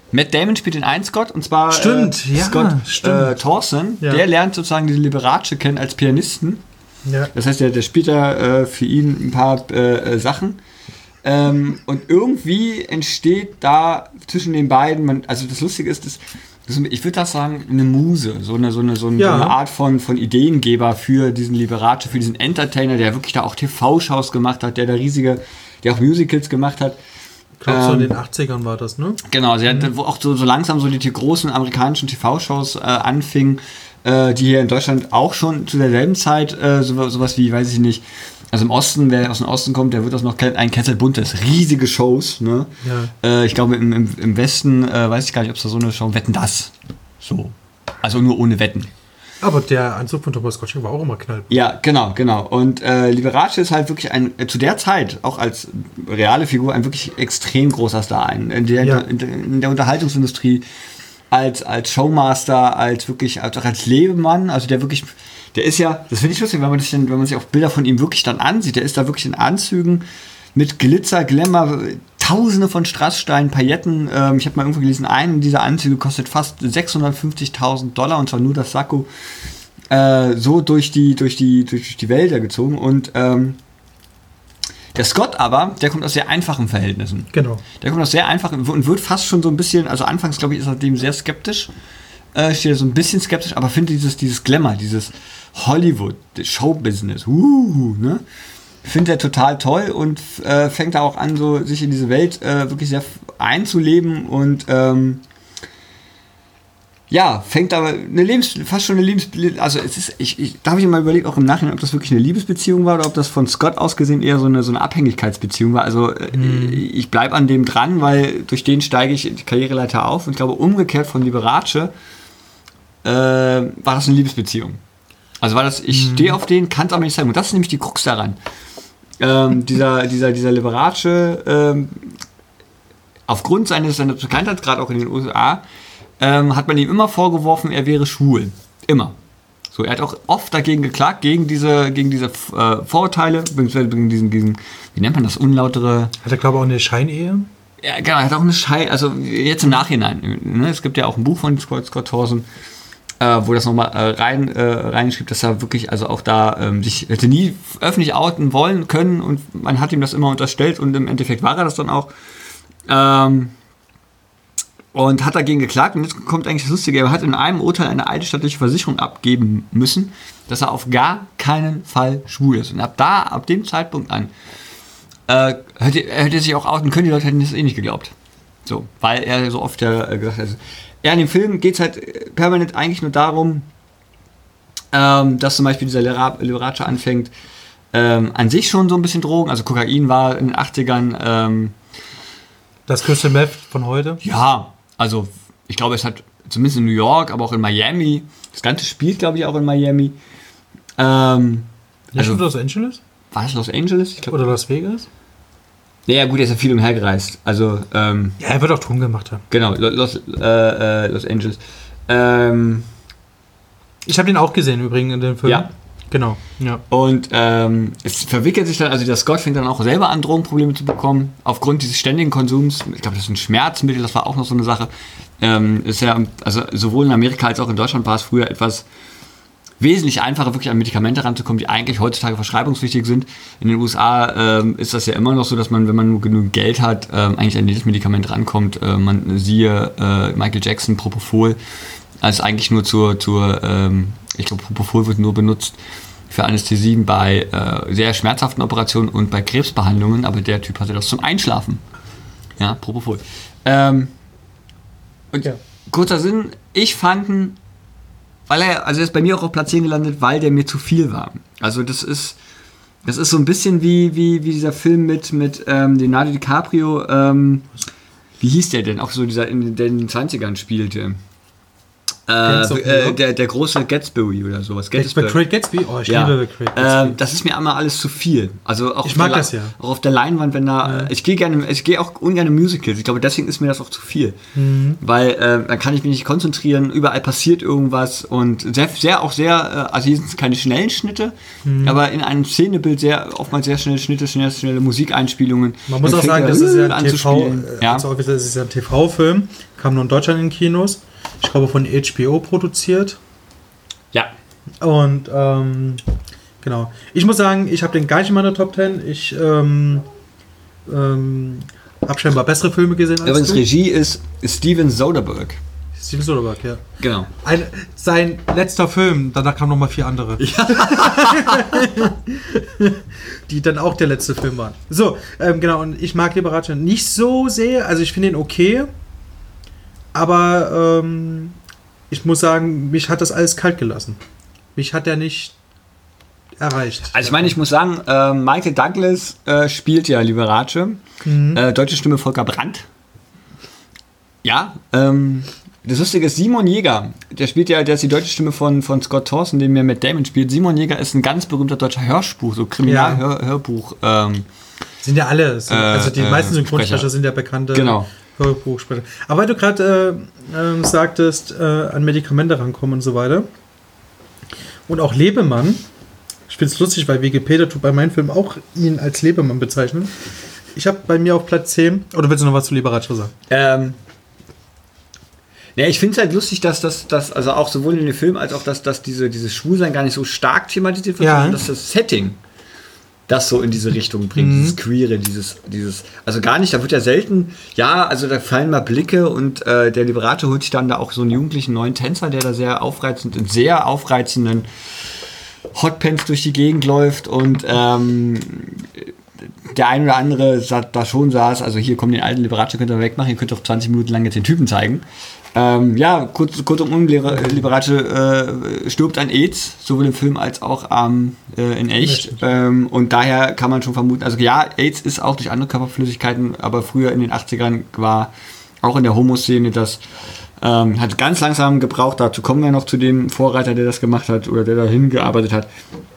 [SPEAKER 1] Matt Damon spielt den einen Scott, und zwar
[SPEAKER 2] stimmt,
[SPEAKER 1] äh,
[SPEAKER 2] ja,
[SPEAKER 1] Scott
[SPEAKER 2] stimmt.
[SPEAKER 1] Äh, Thorson.
[SPEAKER 2] Ja.
[SPEAKER 1] Der lernt sozusagen diese Liberace kennen als Pianisten.
[SPEAKER 2] Ja.
[SPEAKER 1] Das heißt, der, der spielt da äh, für ihn ein paar äh, Sachen. Ähm, und irgendwie entsteht da zwischen den beiden, man, also das Lustige ist, das, das, ich würde das sagen, eine Muse, so eine, so eine, so eine,
[SPEAKER 2] Ja.
[SPEAKER 1] so eine Art von, von Ideengeber für diesen Liberace, für diesen Entertainer, der wirklich da auch T V-Shows gemacht hat, der da riesige, der auch Musicals gemacht hat.
[SPEAKER 2] Ich glaube, so in
[SPEAKER 1] Ähm,
[SPEAKER 2] den achtzigern war das, ne?
[SPEAKER 1] Genau, sie hat, wo auch so, so langsam so die, die großen amerikanischen T V-Shows äh, anfingen, äh, die hier in Deutschland auch schon zu derselben Zeit äh, so, sowas wie, weiß ich nicht, also im Osten, wer aus dem Osten kommt, der wird das noch kennen, ein Kessel Buntes, riesige Shows, ne?
[SPEAKER 2] Ja.
[SPEAKER 1] Äh, ich glaube, im, im, im Westen äh, weiß ich gar nicht, ob es da so eine Show, Wetten das, so, also nur ohne Wetten.
[SPEAKER 2] Aber der Anzug von Thomas Gottschalk war auch immer knallbunt.
[SPEAKER 1] Ja, genau, genau. Und äh, Liberace ist halt wirklich ein, äh, zu der Zeit, auch als reale Figur, ein wirklich extrem großer Star. Ein, in, der,
[SPEAKER 2] Ja.
[SPEAKER 1] in, der, in der Unterhaltungsindustrie, als, als Showmaster, als wirklich, als, auch als Lebemann, also der wirklich, der ist ja, das finde ich lustig, wenn man, das denn, wenn man sich auch Bilder von ihm wirklich dann ansieht, der ist da wirklich in Anzügen mit Glitzer, Glamour, Tausende von Strasssteinen, Pailletten. Ähm, ich habe mal irgendwo gelesen, einen dieser Anzüge kostet fast sechshundertfünfzigtausend Dollar, und zwar nur das Sakko, äh, so durch die, durch die, durch die Wälder gezogen. Und ähm, der Scott aber, der kommt aus sehr einfachen Verhältnissen.
[SPEAKER 2] Genau.
[SPEAKER 1] Der kommt aus sehr einfachen und wird fast schon so ein bisschen, also anfangs glaube ich, ist er dem sehr skeptisch, äh, steht er so ein bisschen skeptisch, aber findet dieses, dieses Glamour, dieses Hollywood, das Showbusiness, uh, ne? Findet er total toll und äh, fängt da auch an, so sich in diese Welt äh, wirklich sehr einzuleben und ähm, ja, fängt aber eine Lebens, fast schon eine Lebens, also es ist, ich, ich, da habe ich mir mal überlegt, auch im Nachhinein, ob das wirklich eine Liebesbeziehung war oder ob das von Scott aus gesehen eher so eine, so eine Abhängigkeitsbeziehung war. Also mhm. ich bleibe an dem dran, weil durch den steige ich die Karriereleiter auf, und ich glaube, umgekehrt von Liberace äh, war das eine Liebesbeziehung. Also war das, ich mhm. stehe auf den, kann es aber nicht sagen. Und das ist nämlich die Krux daran. Ähm, dieser, dieser, dieser Liberace, ähm, aufgrund seines, seiner Bekanntheit, gerade auch in den U S A, ähm, hat man ihm immer vorgeworfen, er wäre schwul. Immer. So, er hat auch oft dagegen geklagt, gegen diese, gegen diese äh, Vorurteile, gegen diesen, diesen, wie nennt man das, unlautere...
[SPEAKER 2] Hat er, glaube ich, auch eine Scheinehe?
[SPEAKER 1] Ja, genau, er hat auch eine Schei... Also jetzt im Nachhinein. Ne, es gibt ja auch ein Buch von Scott, Scott Thorson, Äh, wo das nochmal äh, rein, äh, reinschrieb, dass er wirklich also auch da ähm, sich hätte nie öffentlich outen wollen können, und man hat ihm das immer unterstellt, und im Endeffekt war er das dann auch. Ähm, und hat dagegen geklagt, und jetzt kommt eigentlich das Lustige, er hat in einem Urteil eine eidesstattliche Versicherung abgeben müssen, dass er auf gar keinen Fall schwul ist. Und ab da, ab dem Zeitpunkt an, äh, hätte, er hätte sich auch outen können, die Leute hätten das eh nicht geglaubt. So, weil er so oft ja äh, gesagt hat, ja, in dem Film geht es halt permanent eigentlich nur darum, ähm, dass zum Beispiel dieser Liberace anfängt, ähm, an sich schon so ein bisschen Drogen, also Kokain war in den achtzigern. Ähm,
[SPEAKER 2] das Crystal Meth von heute?
[SPEAKER 1] Ja, also ich glaube, es hat zumindest in New York, aber auch in Miami, das Ganze spielt, glaube ich, auch in Miami. Ähm,
[SPEAKER 2] ja, also Los Angeles?
[SPEAKER 1] War das Los Angeles? Ich glaub,
[SPEAKER 2] Oder Las Vegas?
[SPEAKER 1] Ja, gut, er ist ja viel umhergereist. Also, ähm,
[SPEAKER 2] ja, er wird auch Ton gemacht haben.
[SPEAKER 1] Genau, Los, äh, Los Angeles. Ähm,
[SPEAKER 2] ich habe den auch gesehen übrigens in dem Film.
[SPEAKER 1] Ja.
[SPEAKER 2] Genau, ja.
[SPEAKER 1] Und ähm, es verwickelt sich dann, also der Scott fängt dann auch selber an, Drogenprobleme zu bekommen, aufgrund dieses ständigen Konsums. Ich glaube, das ist ein Schmerzmittel, das war auch noch so eine Sache. Ähm, ist ja, also sowohl in Amerika als auch in Deutschland war es früher etwas wesentlich einfacher, wirklich an Medikamente ranzukommen, die eigentlich heutzutage verschreibungspflichtig sind. In den U S A ähm, ist das ja immer noch so, dass man, wenn man nur genug Geld hat, ähm, eigentlich an jedes Medikament rankommt. Äh, man siehe äh, Michael Jackson, Propofol, als eigentlich nur zur, zur ähm, ich glaube, Propofol wird nur benutzt für Anästhesien bei äh, sehr schmerzhaften Operationen und bei Krebsbehandlungen, aber der Typ hatte das zum Einschlafen. Ja, Propofol. Ähm, und ja. Kurzer Sinn, ich fand, weil er, also er ist bei mir auch auf Platz zehn gelandet, weil der mir zu viel war. Also das ist, das ist so ein bisschen wie, wie, wie dieser Film mit, mit ähm, Leonardo DiCaprio, ähm, wie hieß der denn? Auch so dieser, in den zwanzigern spielte. Äh, äh, der, der große Gatsby oder sowas.
[SPEAKER 2] Gatsby. Great Gatsby? Oh, ich
[SPEAKER 1] ja.
[SPEAKER 2] liebe Great Gatsby.
[SPEAKER 1] Äh, das ist mir einmal alles zu viel. Also auch
[SPEAKER 2] ich mag
[SPEAKER 1] der,
[SPEAKER 2] das ja.
[SPEAKER 1] Auch auf der Leinwand, wenn da. Ja. Ich gehe gerne, ich gehe auch ungern in Musicals. Ich glaube, deswegen ist mir das auch zu viel. Mhm. Weil äh, dann kann ich mich nicht konzentrieren, überall passiert irgendwas und sehr, sehr auch sehr, also hier sind es keine schnellen Schnitte, mhm. aber in einem Szenebild sehr, oftmals sehr schnelle Schnitte, schnelle, schnelle Musikeinspielungen.
[SPEAKER 2] Man muss auch sagen, das ist ja ein T V, ja. Also, das ist ja ein T V-Film, kam nur in Deutschland in Kinos. Ich glaube, von H B O produziert.
[SPEAKER 1] Ja.
[SPEAKER 2] Und, ähm, genau. Ich muss sagen, ich habe den gar nicht in meiner Top Ten. Ich, ähm, ähm, habe scheinbar bessere Filme gesehen als
[SPEAKER 1] Übrigens,
[SPEAKER 2] du.
[SPEAKER 1] Regie ist Steven Soderbergh.
[SPEAKER 2] Steven Soderbergh, ja.
[SPEAKER 1] Genau.
[SPEAKER 2] Ein, sein letzter Film, danach kamen nochmal vier andere. Ja. Die dann auch der letzte Film waren. So, ähm, genau. Und ich mag Liberace nicht so sehr. Also, ich finde ihn okay. Aber ähm, ich muss sagen, mich hat das alles kalt gelassen. Mich hat er nicht erreicht.
[SPEAKER 1] Also ich meine, ich muss sagen, äh, Michael Douglas äh, spielt ja Liberace. Mhm. Äh, deutsche Stimme Volker Brandt. Ja, ähm, das Lustige ist Simon Jäger. Der spielt ja, der ist die deutsche Stimme von, von Scott Thorson, den mir Matt Damon spielt. Simon Jäger ist ein ganz berühmter deutscher Hörspruch, so Kriminal-Hörbuch. Ja. Ähm,
[SPEAKER 2] sind ja alle. So, also die äh, meisten Synchronsprecher sind ja bekannte.
[SPEAKER 1] Genau.
[SPEAKER 2] Hörbuchsprecher. Aber weil du gerade äh, äh, sagtest, äh, an Medikamente rankommen und so weiter. Und auch Lebemann. Ich finde es lustig, weil Wikipedia tut bei meinem Film auch ihn als Lebemann bezeichnen. Ich habe bei mir auf Platz zehn. Oder willst du noch was zu Liberace sagen?
[SPEAKER 1] Ähm. Ja, ich finde es halt lustig, dass das, dass, also auch sowohl in dem Film als auch, dass, dass diese, dieses Schwulsein gar nicht so stark thematisiert wird,
[SPEAKER 2] ja.
[SPEAKER 1] sondern dass das Setting das so in diese Richtung bringt, mhm. dieses Queere, dieses, dieses, also gar nicht, da wird ja selten, ja, also da fallen mal Blicke und äh, der Liberace holt sich dann da auch so einen jugendlichen neuen Tänzer, der da sehr aufreizend, in sehr aufreizenden Hotpants durch die Gegend läuft und ähm, der ein oder andere da schon saß, also hier kommt den alten Liberace, könnt ihr wegmachen, ihr könnt auch zwanzig Minuten lang jetzt den Typen zeigen. Ähm, ja, kurz, kurz um Liberace äh, stirbt an AIDS, sowohl im Film als auch ähm, äh, in echt. Ähm, und daher kann man schon vermuten, also ja, AIDS ist auch durch andere Körperflüssigkeiten, aber früher in den achtzigern war auch in der Homo-Szene das, ähm, hat ganz langsam gebraucht, dazu kommen wir noch zu dem Vorreiter, der das gemacht hat oder der da hingearbeitet hat,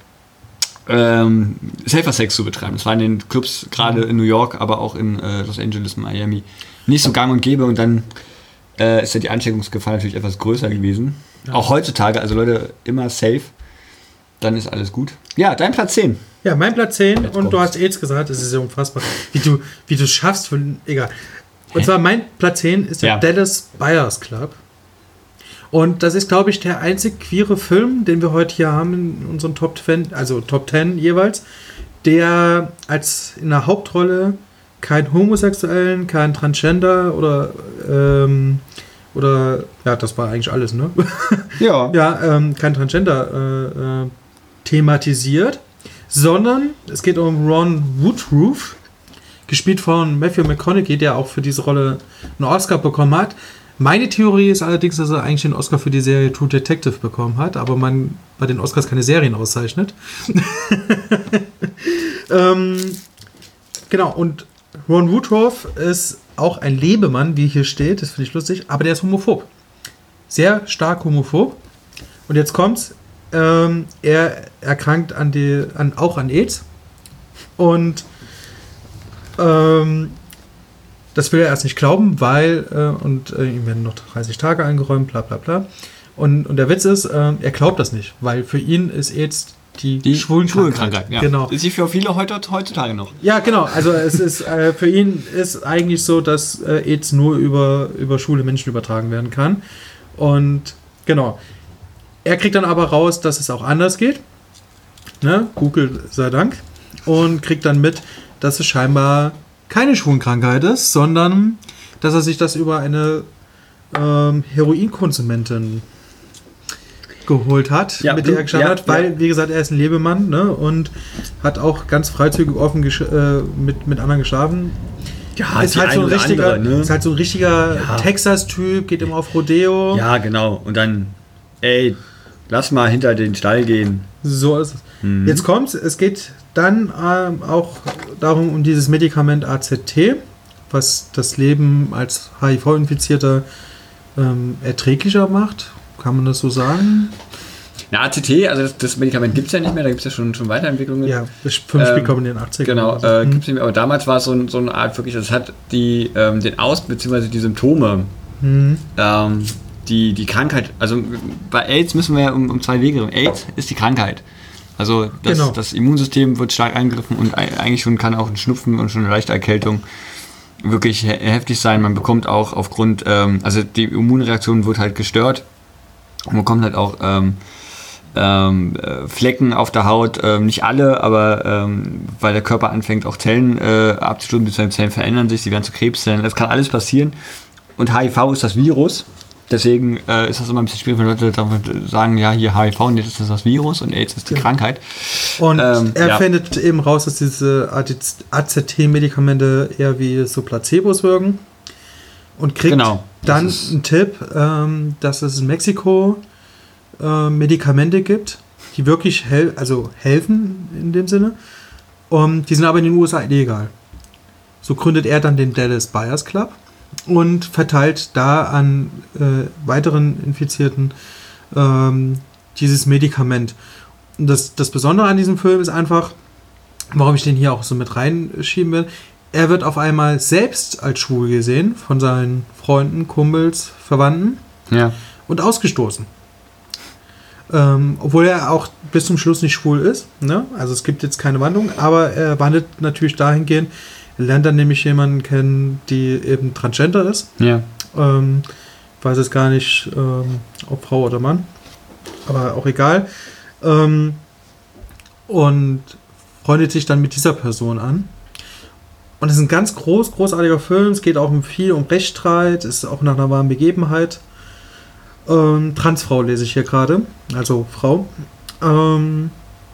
[SPEAKER 1] ähm, Safer Sex zu betreiben. Das war in den Clubs, gerade in New York, aber auch in äh, Los Angeles, Miami, nicht so gang und gäbe und dann Äh, ist ja die Ansteckungsgefahr natürlich etwas größer gewesen. Ja. Auch heutzutage, also Leute, immer safe. Dann ist alles gut. Ja, dein Platz zehn.
[SPEAKER 2] Ja, mein Platz zehn. Jetzt und kommt's. Du hast AIDS gesagt, das ist ja unfassbar. Wie du wie du schaffst, von, egal. Und Hä? zwar mein Platz zehn ist der ja. Dallas Buyers Club. Und das ist, glaube ich, der einzig queere Film, den wir heute hier haben in unseren Top zehn, also Top zehn jeweils, der als in der Hauptrolle kein Homosexuellen, kein Transgender oder ähm, oder ja, das war eigentlich alles, ne?
[SPEAKER 1] Ja.
[SPEAKER 2] ja, ähm, kein Transgender äh, äh, thematisiert, sondern es geht um Ron Woodruff, gespielt von Matthew McConaughey, der auch für diese Rolle einen Oscar bekommen hat. Meine Theorie ist allerdings, dass er eigentlich den Oscar für die Serie True Detective bekommen hat, aber man bei den Oscars keine Serien auszeichnet. ähm, genau, und Ron Woodruff ist auch ein Lebemann, wie hier steht, das finde ich lustig, aber der ist homophob. Sehr stark homophob. Und jetzt kommt's, ähm, er erkrankt an die, an, auch an AIDS. Und ähm, das will er erst nicht glauben, weil, äh, und äh, ihm werden noch dreißig Tage eingeräumt, bla bla bla. Und, und der Witz ist, äh, er glaubt das nicht, weil für ihn ist AIDS die, die Schwulenkrankheit.
[SPEAKER 1] Ja.
[SPEAKER 2] Genau.
[SPEAKER 1] Ist sie für viele heute, heutzutage noch.
[SPEAKER 2] Ja, genau. Also es ist äh, für ihn ist eigentlich so, dass äh, AIDS nur über, über schwule Menschen übertragen werden kann. Und genau. Er kriegt dann aber raus, dass es auch anders geht. Ne? Google sei Dank. Und kriegt dann mit, dass es scheinbar keine Schwulenkrankheit ist, sondern dass er sich das über eine ähm, Heroinkonsumentin geholt hat, ja, mit der er geschlafen ja, hat, weil, ja. wie gesagt, er ist ein Lebemann, ne, und hat auch ganz freizügig offen gesch- äh, mit, mit anderen geschlafen. Ja, ist halt, so ein richtiger, andere, ne? ist halt so ein richtiger ja. Texas-Typ, geht immer auf Rodeo.
[SPEAKER 1] Ja, genau. Und dann, ey, lass mal hinter den Stall gehen.
[SPEAKER 2] So ist es. Mhm. Jetzt kommt's, es geht dann ähm, auch darum, um dieses Medikament A Z T, was das Leben als H I V-Infizierter ähm, erträglicher macht. Kann man das so sagen?
[SPEAKER 1] Ja, A C T, also das, das Medikament gibt es ja nicht mehr, da gibt es ja schon, schon Weiterentwicklungen.
[SPEAKER 2] Ja, das fünf ähm, in den achtzigern.
[SPEAKER 1] Genau, äh, mhm. gibt es nicht mehr, aber damals war es so, so eine Art wirklich, das hat die, ähm, den Aus- bzw. die Symptome, mhm. ähm, die, die Krankheit, also bei AIDS müssen wir um, um zwei Wege reden. AIDS ist die Krankheit. Also das, genau. das Immunsystem wird stark eingegriffen und eigentlich schon kann auch ein Schnupfen und schon eine leichte Erkältung wirklich he- heftig sein. Man bekommt auch aufgrund, ähm, also die Immunreaktion wird halt gestört und man bekommt halt auch ähm, ähm, Flecken auf der Haut, ähm, nicht alle, aber ähm, weil der Körper anfängt auch Zellen äh, abzustunden, beziehungsweise Zellen verändern sich, die werden zu Krebszellen, das kann alles passieren. Und H I V ist das Virus, deswegen äh, ist das immer ein bisschen schwierig, wenn Leute sagen, ja, hier H I V und jetzt ist das das Virus und AIDS ist die ja. Krankheit.
[SPEAKER 2] Und ähm, er ja. findet eben raus, dass diese A Z T-Medikamente eher wie so Placebos wirken und kriegt genau. dann einen Tipp, ähm, dass es in Mexiko äh, Medikamente gibt, die wirklich hel- also helfen in dem Sinne. Und die sind aber in den U S A illegal. So gründet er dann den Dallas Buyers Club und verteilt da an äh, weiteren Infizierten ähm, dieses Medikament. Und das, das Besondere an diesem Film ist einfach, warum ich den hier auch so mit reinschieben will, er wird auf einmal selbst als schwul gesehen von seinen Freunden, Kumpels, Verwandten
[SPEAKER 1] ja.
[SPEAKER 2] und ausgestoßen. Ähm, obwohl er auch bis zum Schluss nicht schwul ist. Ne? Also es gibt jetzt keine Wandlung, aber er wandelt natürlich dahingehend. Er lernt dann nämlich jemanden kennen, die eben transgender ist.
[SPEAKER 1] Ja.
[SPEAKER 2] Ähm, weiß jetzt gar nicht, ähm, ob Frau oder Mann. Aber auch egal. Ähm, und freundet sich dann mit dieser Person an. Und es ist ein ganz groß, großartiger Film. Es geht auch um viel um Rechtsstreit. Es ist auch nach einer wahren Begebenheit. Ähm, Transfrau lese ich hier gerade. Also Frau. Ähm,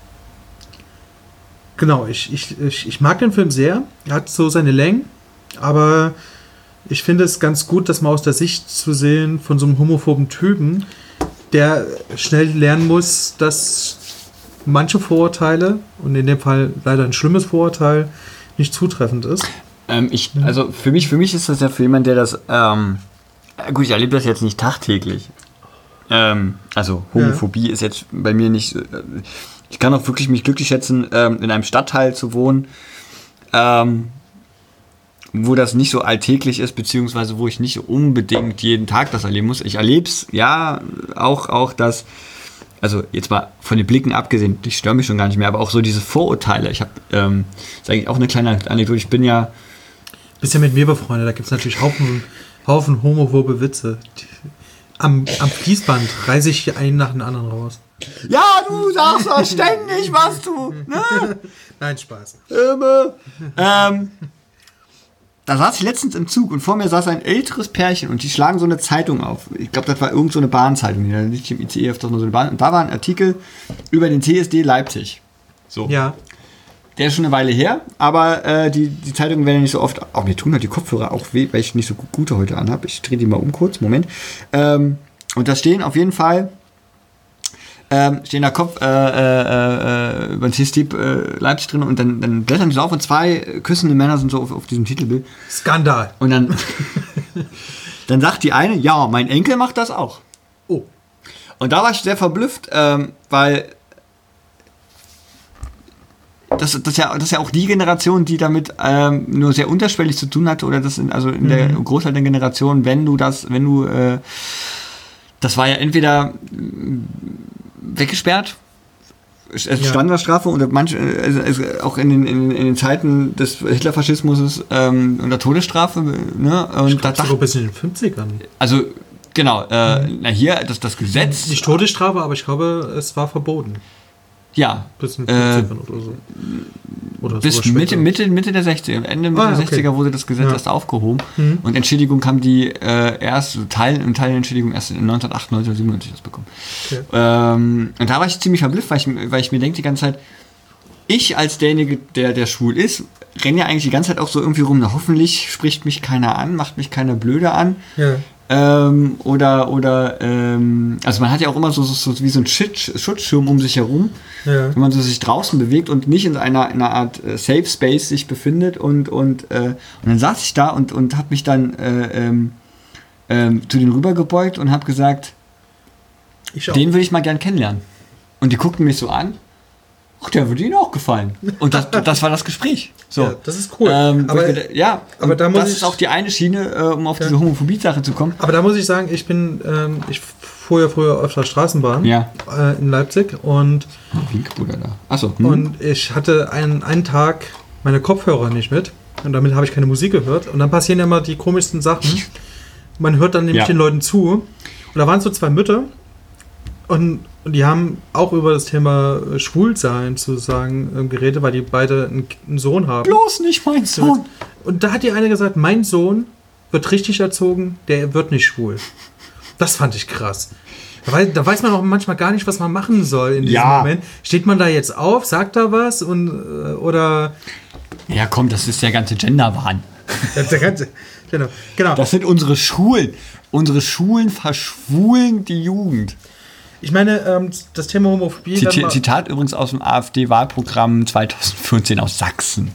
[SPEAKER 2] genau, ich, ich, ich, ich mag den Film sehr. Er hat so seine Längen. Aber ich finde es ganz gut, das mal aus der Sicht zu sehen von so einem homophoben Typen, der schnell lernen muss, dass manche Vorurteile, und in dem Fall leider ein schlimmes Vorurteil, nicht zutreffend ist.
[SPEAKER 1] Ähm, ich, also für mich, für mich ist das ja für jemanden, der das, ähm, gut, ich erlebe das jetzt nicht tagtäglich. Ähm, also Homophobie ja. ist jetzt bei mir nicht, äh, ich kann auch wirklich mich glücklich schätzen, ähm, in einem Stadtteil zu wohnen, ähm, wo das nicht so alltäglich ist, beziehungsweise wo ich nicht unbedingt jeden Tag das erleben muss. Ich erlebe es, ja, auch, auch das, also jetzt mal von den Blicken abgesehen, die stören mich schon gar nicht mehr, aber auch so diese Vorurteile. Ich habe, ähm, das ist eigentlich auch eine kleine Anekdote, ich bin ja...
[SPEAKER 2] Bist ja mit mir befreundet, da gibt es natürlich Haufen, Haufen homophobe Witze. Die, am, am Fließband reiße ich einen nach dem anderen raus.
[SPEAKER 1] Ja, du sagst doch ständig, was du... Ne?
[SPEAKER 2] Nein, Spaß.
[SPEAKER 1] ähm... Da saß ich letztens im Zug und vor mir saß ein älteres Pärchen und die schlagen so eine Zeitung auf. Ich glaube, das war irgend so eine Bahnzeitung, die nicht im I C E öfters mal so eine Bahn. Und da war ein Artikel über den T S D Leipzig. So.
[SPEAKER 2] Ja.
[SPEAKER 1] Der ist schon eine Weile her, aber äh, die, die Zeitungen werden ja nicht so oft. Auch mir tun halt die Kopfhörer auch weh, weil ich nicht so gute heute anhabe. Ich drehe die mal um kurz, Moment. Ähm, und da stehen auf jeden Fall. Ähm, stehen da Kopf äh, äh, äh, über den T S D äh, Leipzig drin und dann, dann blättern die so auf und zwei küssende Männer sind so auf, auf diesem Titelbild.
[SPEAKER 2] Skandal.
[SPEAKER 1] Und dann, dann sagt die eine, ja, mein Enkel macht das auch.
[SPEAKER 2] Oh.
[SPEAKER 1] Und da war ich sehr verblüfft, ähm, weil das, das, ja, das ist ja auch die Generation, die damit ähm, nur sehr unterschwellig zu tun hatte, oder das in, also in mhm. der Großteil der Generation, wenn du das, wenn du äh, das war ja entweder weggesperrt, es ja. Standardstrafe oder manche, also auch in den, in, in den Zeiten des Hitlerfaschismus ähm, unter Todesstrafe. Ne? Und
[SPEAKER 2] ich glaube sogar bis in den fünfzigern.
[SPEAKER 1] Also genau, äh, mhm. na hier, das, das Gesetz...
[SPEAKER 2] Nicht Todesstrafe, aber ich glaube, es war verboten.
[SPEAKER 1] Ja.
[SPEAKER 2] Bis in den fünfzigern äh, oder so. Oder
[SPEAKER 1] bis Mitte, Mitte, Mitte der sechziger. Ende Mitte ah, der okay. sechziger wurde das Gesetz ja. erst aufgehoben. Mhm. Und Entschädigung kam die äh, erst, Teil, ein Teil der Entschädigung erst in neunzehnhundertachtundneunzig oder siebenundneunzig das bekommen. Okay. Ähm, und da war ich ziemlich verblüfft, weil ich, weil ich mir denke die ganze Zeit, ich als derjenige, der, der schwul ist, renne ja eigentlich die ganze Zeit auch so irgendwie rum, na, hoffentlich spricht mich keiner an, macht mich keiner blöde an. Ja. Ähm, oder, oder, ähm, also man hat ja auch immer so, so, so wie so ein Schutzschirm um sich herum, ja. wenn man so sich draußen bewegt und nicht in einer, in einer Art äh, Safe Space sich befindet und, und, äh, und dann saß ich da und, und habe mich dann äh, ähm, ähm, zu denen rübergebeugt und habe gesagt,
[SPEAKER 2] Ich auch.
[SPEAKER 1] Den würde ich mal gern kennenlernen. Und die guckten mich so an. Ach, der würde ihnen auch gefallen. Und das, das war das Gespräch. So.
[SPEAKER 2] Ja, das ist cool.
[SPEAKER 1] Ähm,
[SPEAKER 2] aber,
[SPEAKER 1] mir, ja,
[SPEAKER 2] aber da muss
[SPEAKER 1] das
[SPEAKER 2] ich,
[SPEAKER 1] ist auch die eine Schiene, äh, um auf
[SPEAKER 2] ja.
[SPEAKER 1] diese Homophobie-Sache zu kommen.
[SPEAKER 2] Aber da muss ich sagen, ich bin, ähm, ich fuhr ja früher auf der Straßenbahn
[SPEAKER 1] ja.
[SPEAKER 2] äh, in Leipzig und,
[SPEAKER 1] Winkbruder da. Achso. Hm.
[SPEAKER 2] und ich hatte einen, einen Tag meine Kopfhörer nicht mit und damit habe ich keine Musik gehört und dann passieren ja immer die komischsten Sachen. Man hört dann nämlich
[SPEAKER 1] ja.
[SPEAKER 2] den Leuten zu und da waren so zwei Mütter und, und die haben auch über das Thema Schwulsein sozusagen geredet, weil die beide einen, einen Sohn haben.
[SPEAKER 1] Bloß nicht mein Sohn.
[SPEAKER 2] Und da hat die eine gesagt, mein Sohn wird richtig erzogen, der wird nicht schwul. Das fand ich krass. Da weiß, da weiß man auch manchmal gar nicht, was man machen soll in diesem
[SPEAKER 1] ja.
[SPEAKER 2] Moment. Steht man da jetzt auf, sagt da was und äh, oder...
[SPEAKER 1] Ja komm, das ist der ganze Genderwahn.
[SPEAKER 2] Der ganze, genau, genau.
[SPEAKER 1] Das sind unsere Schulen. Unsere Schulen verschwulen die Jugend.
[SPEAKER 2] Ich meine, ähm, das Thema Homophobie...
[SPEAKER 1] Zit mal, Zitat übrigens aus dem AfD-Wahlprogramm zweitausendvierzehn aus Sachsen.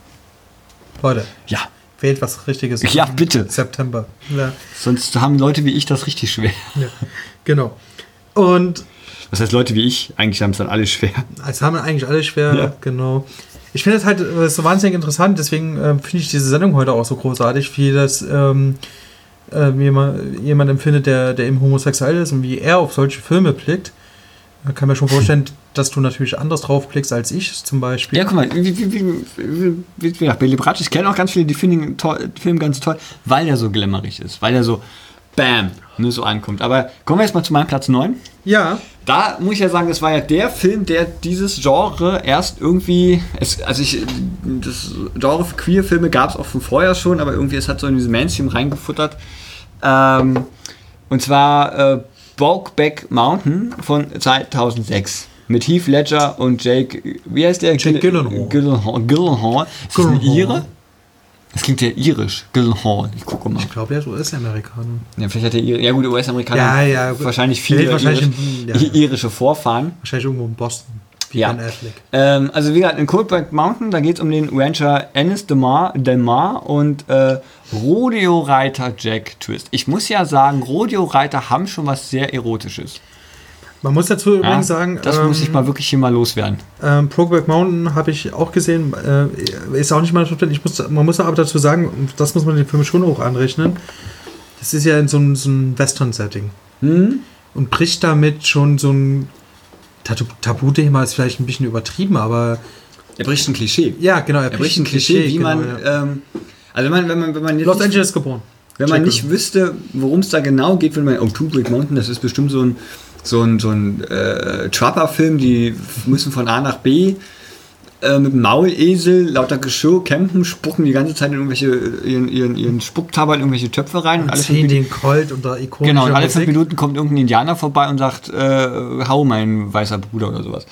[SPEAKER 2] Leute.
[SPEAKER 1] Ja.
[SPEAKER 2] Wählt was Richtiges.
[SPEAKER 1] Ja, bitte.
[SPEAKER 2] September. Ja.
[SPEAKER 1] Sonst haben Leute wie ich das richtig schwer.
[SPEAKER 2] Ja, genau. Und...
[SPEAKER 1] Was heißt Leute wie ich? Eigentlich haben es dann alle schwer.
[SPEAKER 2] Es haben eigentlich alle schwer, ja. Genau. Ich finde das halt äh, so wahnsinnig interessant, deswegen äh, finde ich diese Sendung heute auch so großartig, wie das ähm, äh, jemand, jemand empfindet, der, der eben homosexuell ist und wie er auf solche Filme blickt. Da kann man schon vorstellen, dass du natürlich anders drauf blickst als ich zum Beispiel.
[SPEAKER 1] Ja, guck mal, wie, wie, wie, wie, wie, wie Billy Bratsch, ich kenne auch ganz viele, die finden den, toll, den Film ganz toll, weil der so glamourig ist, weil der so bam, nur so ankommt. Aber kommen wir jetzt mal zu meinem Platz neun.
[SPEAKER 2] Ja.
[SPEAKER 1] Da muss ich ja sagen, das war ja der Film, der dieses Genre erst irgendwie, es, also ich, das Genre für Queer-Filme gab es auch von vorher schon, aber irgendwie es hat so in diese Mainstream reingefuttert. Ähm, und zwar äh, Brokeback Mountain von zweitausendsechs mit Heath Ledger und Jake, wie heißt der?
[SPEAKER 2] Jake Gyllenhaal.
[SPEAKER 1] Gyllenhaal. Gyllenhaal. Ist das eine Ire? Das klingt ja irisch. Gyllenhaal. Ich gucke mal.
[SPEAKER 2] Ich glaube, er ist U S-Amerikaner.
[SPEAKER 1] Ja, vielleicht hat er Ire. Ja gut, U S-Amerikaner.
[SPEAKER 2] Ja, ja.
[SPEAKER 1] Wahrscheinlich viele
[SPEAKER 2] wahrscheinlich
[SPEAKER 1] irisch,
[SPEAKER 2] in, ja.
[SPEAKER 1] irische Vorfahren.
[SPEAKER 2] Wahrscheinlich irgendwo in Boston. Wie
[SPEAKER 1] ja.
[SPEAKER 2] Ben Affleck.
[SPEAKER 1] Ähm, also wie gesagt, in Brokeback Mountain, da geht es um den Rancher Ennis DeMar, DeMar und äh, Rodeo-Reiter Jack Twist. Ich muss ja sagen, Rodeo-Reiter haben schon was sehr Erotisches.
[SPEAKER 2] Man muss dazu
[SPEAKER 1] ja,
[SPEAKER 2] übrigens sagen...
[SPEAKER 1] Das ähm, muss ich mal wirklich hier mal loswerden.
[SPEAKER 2] Ähm, Brokeback Mountain habe ich auch gesehen. Äh, ist auch nicht mal... Ich muss, man muss aber dazu sagen, das muss man den Film schon auch anrechnen, das ist ja in so, so einem Western-Setting.
[SPEAKER 1] Mhm.
[SPEAKER 2] Und bricht damit schon so ein Tabuthema, ist vielleicht ein bisschen übertrieben, aber...
[SPEAKER 1] Er bricht ein Klischee.
[SPEAKER 2] Ja, genau.
[SPEAKER 1] Er, er bricht ein Klischee, Klischee wie genau, man... Ja. Ähm, also wenn man, wenn man, wenn man jetzt
[SPEAKER 2] Los
[SPEAKER 1] nicht,
[SPEAKER 2] Angeles geboren.
[SPEAKER 1] Wenn man nicht wüsste, worum es da genau geht, wenn man... Oh, Brokeback Mountain, das ist bestimmt so ein... So ein, so ein äh, Trapper-Film, die müssen von A nach B äh, mit dem Maulesel, lauter Geschirr campen, spucken die ganze Zeit in irgendwelche, ihren, ihren, ihren Spucktabber in irgendwelche Töpfe rein.
[SPEAKER 2] Und,
[SPEAKER 1] und alle
[SPEAKER 2] ziehen den Colt unter ikonischer
[SPEAKER 1] Genau, und alle
[SPEAKER 2] Musik.
[SPEAKER 1] fünf Minuten kommt irgendein Indianer vorbei und sagt, äh, hau mein weißer Bruder oder sowas.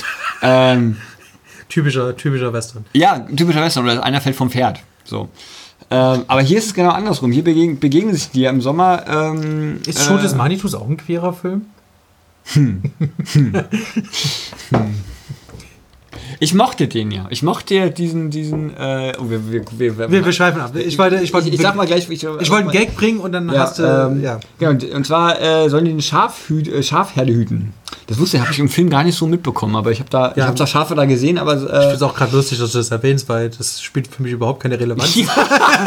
[SPEAKER 1] ähm,
[SPEAKER 2] typischer, typischer Western.
[SPEAKER 1] Ja, typischer Western, oder einer fällt vom Pferd. So. Ähm, aber hier ist es genau andersrum. Hier begegnen, begegnen sich die ja im Sommer. Ähm,
[SPEAKER 2] ist Show des Manitus auch ein queerer Film?
[SPEAKER 1] Hm. Hm. Hm. Ich mochte den ja. Ich mochte ja diesen, diesen, äh, oh, wir, wir, wir, wir,
[SPEAKER 2] wir, wir schweifen ab. Ich wollte, ich wollte,
[SPEAKER 1] ich, ich sag mal gleich, ich,
[SPEAKER 2] ich wollte einen Gag bringen und dann
[SPEAKER 1] ja,
[SPEAKER 2] hast du,
[SPEAKER 1] ähm,
[SPEAKER 2] ja.
[SPEAKER 1] Genau, und zwar äh, sollen die eine Schafhüt, äh, Schafherde hüten. Das wusste ich, habe ich im Film gar nicht so mitbekommen, aber ich habe da, ja. ich habe da Schafe da gesehen, aber äh,
[SPEAKER 2] ich finde es auch gerade lustig, dass du das erwähnst, weil das spielt für mich überhaupt keine Relevanz. Ja.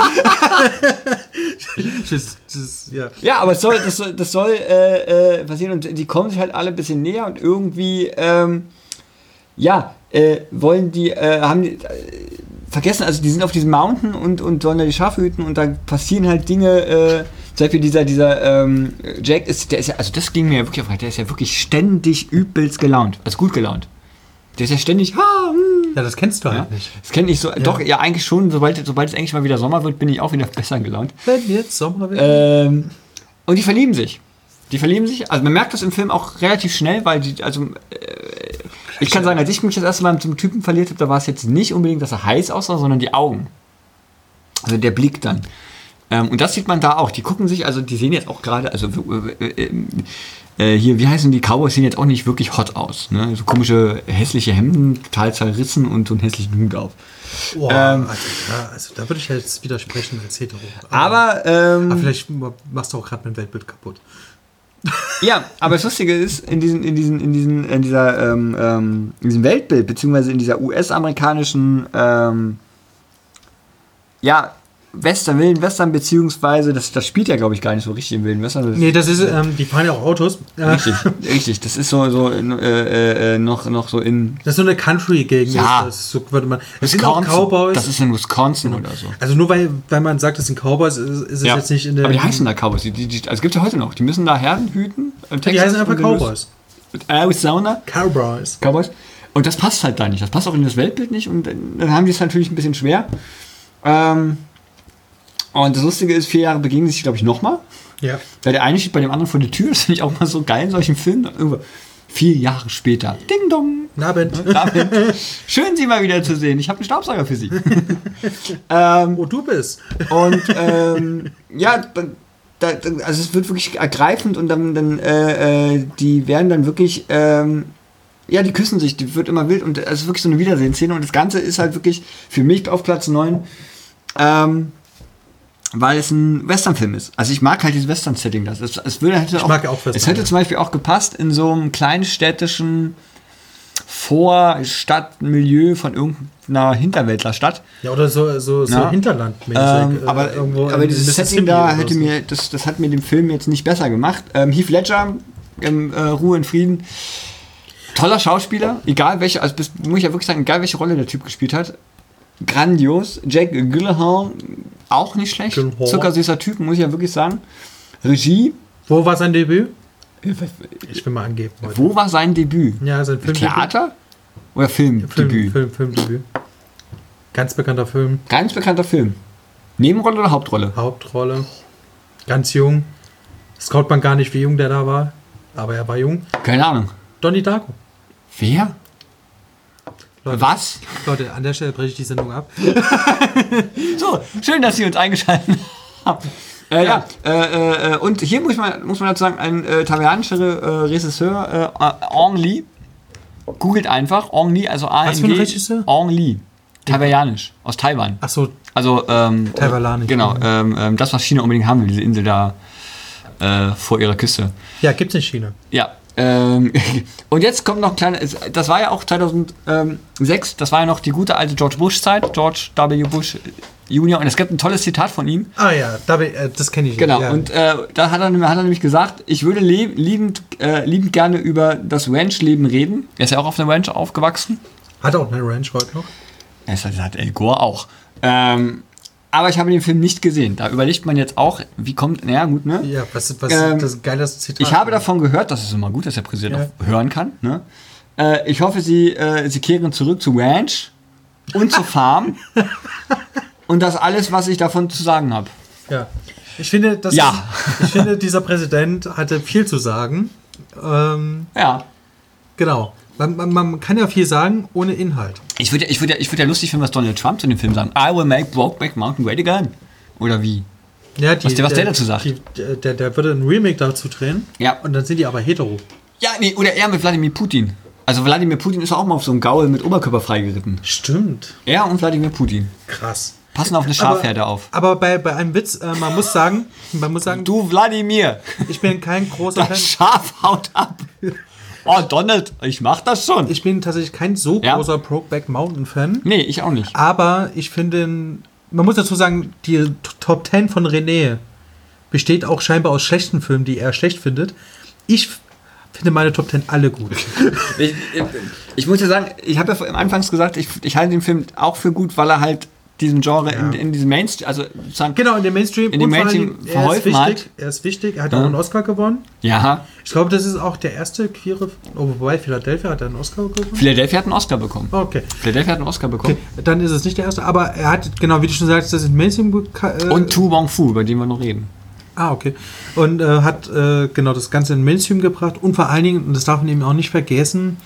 [SPEAKER 2] das, das, ja.
[SPEAKER 1] ja, aber es soll, das soll, das soll äh, äh, passieren und die kommen sich halt alle ein bisschen näher und irgendwie, ähm, ja, äh, wollen die, äh, haben die, äh, vergessen, also die sind auf diesem Mountain und, und sollen da die Schafe hüten und da passieren halt Dinge, äh, zum Beispiel dieser, dieser ähm, Jack ist, der ist ja, also das ging mir ja wirklich auf, der ist ja wirklich ständig übelst gelaunt, also gut gelaunt. Der ist ja ständig, ha, hm.
[SPEAKER 2] Ja, das kennst du halt
[SPEAKER 1] ja?
[SPEAKER 2] nicht.
[SPEAKER 1] Das kenne ich so, ja. Doch, ja eigentlich schon, sobald, sobald es eigentlich mal wieder Sommer wird, bin ich auch wieder besser gelaunt.
[SPEAKER 2] Wenn jetzt Sommer wird.
[SPEAKER 1] Ähm, und die verlieben sich. Die verlieben sich, also man merkt das im Film auch relativ schnell, weil die, also äh, ich kann sagen, als ich mich das erste Mal mit so einem Typen verliert habe, da war es jetzt nicht unbedingt, dass er heiß aussah, sondern die Augen. Also der Blick dann. Ähm, und das sieht man da auch. Die gucken sich, also die sehen jetzt auch gerade, also äh, äh, äh, hier, wie heißen die Cowboys, sehen jetzt auch nicht wirklich hot aus. Ne? So komische, hässliche Hemden, total zerrissen und so einen hässlichen Hut auf.
[SPEAKER 2] Boah,
[SPEAKER 1] ähm,
[SPEAKER 2] also, da, also da würde ich jetzt widersprechen als Hetero.
[SPEAKER 1] Aber, ähm,
[SPEAKER 2] aber vielleicht machst du auch gerade mein Weltbild kaputt.
[SPEAKER 1] Ja, aber das Lustige ist, in, diesen, in, diesen, in, diesen, in, dieser, ähm, ähm, in diesem Weltbild, beziehungsweise in dieser U S-amerikanischen ähm, ja, Western, Wilden Western, beziehungsweise, das, das spielt ja, glaube ich, gar nicht so richtig im Wilden Western. Das
[SPEAKER 2] nee, das ist, ähm, die fahren ja auch Autos.
[SPEAKER 1] Richtig, richtig. Das ist so, so äh, äh, noch, noch so in...
[SPEAKER 2] Das ist so eine Country-Gegend.
[SPEAKER 1] Ja.
[SPEAKER 2] Das, so würde man, das sind
[SPEAKER 1] Wisconsin.
[SPEAKER 2] auch Cowboys.
[SPEAKER 1] Das ist in Wisconsin oder so.
[SPEAKER 2] Also nur weil, weil man sagt, das sind Cowboys, ist, ist es
[SPEAKER 1] Ja.
[SPEAKER 2] jetzt nicht in der...
[SPEAKER 1] Aber die heißen da Cowboys. Die, die, die, also es gibt ja heute noch. Die müssen da Herden hüten.
[SPEAKER 2] Ja, die heißen einfach Cowboys.
[SPEAKER 1] Arizona.
[SPEAKER 2] Cowboys.
[SPEAKER 1] Cowboys. Und das passt halt da nicht. Das passt auch in das Weltbild nicht. Und dann haben die es natürlich ein bisschen schwer. Ähm... Und das Lustige ist, vier Jahre begegnen sich, glaube ich, nochmal.
[SPEAKER 2] Ja.
[SPEAKER 1] Weil der eine steht bei dem anderen vor der Tür. Das finde ich auch mal so geil in solchen Filmen. Irgendwo vier Jahre später. Ding dong.
[SPEAKER 2] Abend.
[SPEAKER 1] Abend. Schön, Sie mal wieder zu sehen. Ich habe einen Staubsauger für Sie. ähm,
[SPEAKER 2] Wo du bist.
[SPEAKER 1] und ähm, ja, da, da, also es wird wirklich ergreifend und dann, dann äh, äh, die werden dann wirklich, ähm, ja, die küssen sich. Die wird immer wild und es ist wirklich so eine Wiedersehensszene. Und das Ganze ist halt wirklich für mich auf Platz neun. Ähm, weil es ein Western-Film ist. Also ich mag halt dieses Western-Setting. Das. Es, es würde, hätte
[SPEAKER 2] Ich
[SPEAKER 1] auch,
[SPEAKER 2] mag auch Western.
[SPEAKER 1] Es hätte zum Beispiel auch gepasst in so einem kleinstädtischen Vorstadtmilieu von irgendeiner Hinterwäldlerstadt.
[SPEAKER 2] Ja, oder so, so, so
[SPEAKER 1] Ja.
[SPEAKER 2] hinterlandmäßig.
[SPEAKER 1] Ähm,
[SPEAKER 2] äh,
[SPEAKER 1] aber
[SPEAKER 2] irgendwo
[SPEAKER 1] aber
[SPEAKER 2] in
[SPEAKER 1] dieses
[SPEAKER 2] Mississippi
[SPEAKER 1] Setting da
[SPEAKER 2] oder
[SPEAKER 1] hätte
[SPEAKER 2] so.
[SPEAKER 1] mir, das, das hat mir den Film jetzt nicht besser gemacht. Ähm, Heath Ledger, im, äh, Ruhe in Frieden. Toller Schauspieler, egal welche, also bis, muss ich ja wirklich sagen, egal welche Rolle der Typ gespielt hat. Grandios. Jack Gyllenhaal, auch nicht schlecht.
[SPEAKER 2] Gyllenhaal.
[SPEAKER 1] Zuckersüßer Typ, muss ich ja wirklich sagen. Regie.
[SPEAKER 2] Wo war sein Debüt? Ich will mal angeben heute.
[SPEAKER 1] Wo war sein Debüt?
[SPEAKER 2] Ja, sein Filmdebüt.
[SPEAKER 1] Theater? Oder
[SPEAKER 2] Film,
[SPEAKER 1] Filmdebüt?
[SPEAKER 2] Film, Filmdebüt. Ganz bekannter Film.
[SPEAKER 1] Ganz bekannter Film. Nebenrolle oder Hauptrolle?
[SPEAKER 2] Hauptrolle. Ganz jung. Das kaut man gar nicht, wie jung der da war. Aber er war jung.
[SPEAKER 1] Keine Ahnung.
[SPEAKER 2] Donnie Darko.
[SPEAKER 1] Wer?
[SPEAKER 2] Leute,
[SPEAKER 1] Was?
[SPEAKER 2] Leute, an der Stelle breche ich die Sendung ab.
[SPEAKER 1] So, schön, dass Sie uns eingeschaltet haben. Äh, ja, äh, äh, und hier muss man, muss man dazu sagen, ein äh, taiwanischer äh, Regisseur, äh, Ong Lee, googelt einfach, Ong Lee, also A N G.
[SPEAKER 2] Was für ein Regisseur?
[SPEAKER 1] Ong Lee, taiwanisch, aus Taiwan.
[SPEAKER 2] Achso,
[SPEAKER 1] Also, ähm,
[SPEAKER 2] Taiwananisch.
[SPEAKER 1] genau, ähm, ähm, das, was China unbedingt haben will, diese Insel da äh, vor ihrer Küste.
[SPEAKER 2] ja, gibt's in China.
[SPEAKER 1] Ja. Ähm, und jetzt kommt noch ein kleiner, das war ja auch zweitausendsechs, das war ja noch die gute alte George Bush-Zeit, George W. Bush Junior. Und es gibt ein tolles Zitat von ihm.
[SPEAKER 2] Ah ja, da, bin- äh, das kenne ich.
[SPEAKER 1] Genau,
[SPEAKER 2] ja.
[SPEAKER 1] und äh, da hat er, hat er nämlich gesagt, ich würde leb, liebend, äh, liebend gerne über das Ranch-Leben reden. Er ist ja auch auf einer Ranch aufgewachsen.
[SPEAKER 2] Hat er auch eine Ranch heute noch?
[SPEAKER 1] Das hat El Gore auch. Ähm, aber ich habe den Film nicht gesehen. Da überlegt man jetzt auch, wie kommt, naja gut, ne?
[SPEAKER 2] Ja, was, was
[SPEAKER 1] Ähm,
[SPEAKER 2] das ist ein geiles Zitat.
[SPEAKER 1] Ich habe davon gehört, das ist immer gut, dass der Präsident
[SPEAKER 2] Ja.
[SPEAKER 1] auch hören kann. Ne? Äh, ich hoffe, Sie, äh, Sie kehren zurück zu Ranch und zur Farm und das alles, was ich davon zu sagen habe.
[SPEAKER 2] Ja. Ich finde, das
[SPEAKER 1] Ja.
[SPEAKER 2] ist, ich finde, dieser Präsident hatte viel zu sagen. Ähm,
[SPEAKER 1] Ja.
[SPEAKER 2] genau. Man, man, man kann ja viel sagen, ohne Inhalt.
[SPEAKER 1] Ich würde ich würd ja, ich würd ja lustig finden, was Donald Trump zu dem Film sagen. I will make Brokeback Mountain great again. Oder wie?
[SPEAKER 2] Ja, die,
[SPEAKER 1] Was der- was der dazu sagt.
[SPEAKER 2] Die, der, der würde ein Remake dazu drehen.
[SPEAKER 1] Ja.
[SPEAKER 2] Und dann sind die aber hetero.
[SPEAKER 1] Ja, nee, oder er mit Wladimir Putin. Also Wladimir Putin ist auch mal auf so einem Gaul mit Oberkörper freigeritten.
[SPEAKER 2] Stimmt.
[SPEAKER 1] Er und Wladimir Putin.
[SPEAKER 2] Krass.
[SPEAKER 1] Passen auf eine Schafherde auf.
[SPEAKER 2] Aber bei, bei einem Witz, äh, man muss sagen, man muss sagen,
[SPEAKER 1] Du, Wladimir,
[SPEAKER 2] ich bin kein großer Fan.
[SPEAKER 1] das Schaf haut ab. Oh, Donald, ich mach das schon.
[SPEAKER 2] Ich bin tatsächlich kein so
[SPEAKER 1] Ja.
[SPEAKER 2] großer Brokeback Mountain Fan.
[SPEAKER 1] Nee, ich auch nicht.
[SPEAKER 2] Aber ich finde, man muss dazu sagen, die T- Top zehn von René besteht auch scheinbar aus schlechten Filmen, die er schlecht findet. Ich f- finde meine Top zehn alle gut.
[SPEAKER 1] Ich, ich, ich muss ja sagen, ich habe ja anfangs gesagt, ich, ich halte den Film auch für gut, weil er halt diesem Genre in, in diesem Mainstream, also sozusagen,
[SPEAKER 2] Genau, in dem Mainstream.
[SPEAKER 1] In dem
[SPEAKER 2] und vor allen
[SPEAKER 1] Mainstream
[SPEAKER 2] Dingen, er ist
[SPEAKER 1] verholfen
[SPEAKER 2] wichtig.
[SPEAKER 1] hat.
[SPEAKER 2] Er ist wichtig. Er hat
[SPEAKER 1] Ja.
[SPEAKER 2] auch einen Oscar gewonnen.
[SPEAKER 1] ja,
[SPEAKER 2] Ich glaube, das ist auch der erste queere. Oh, wobei Philadelphia hat er einen Oscar gewonnen.
[SPEAKER 1] Philadelphia hat einen Oscar bekommen.
[SPEAKER 2] Okay.
[SPEAKER 1] Philadelphia hat einen Oscar bekommen.
[SPEAKER 2] okay. Dann ist es nicht der erste, aber er hat, genau, wie du schon sagst, das ist Mainstream. Äh,
[SPEAKER 1] Und Tu Wong Fu, über den wir noch reden.
[SPEAKER 2] Ah, okay. Und äh, hat äh, genau das Ganze in Mainstream gebracht und vor allen Dingen, und das darf man eben auch nicht vergessen,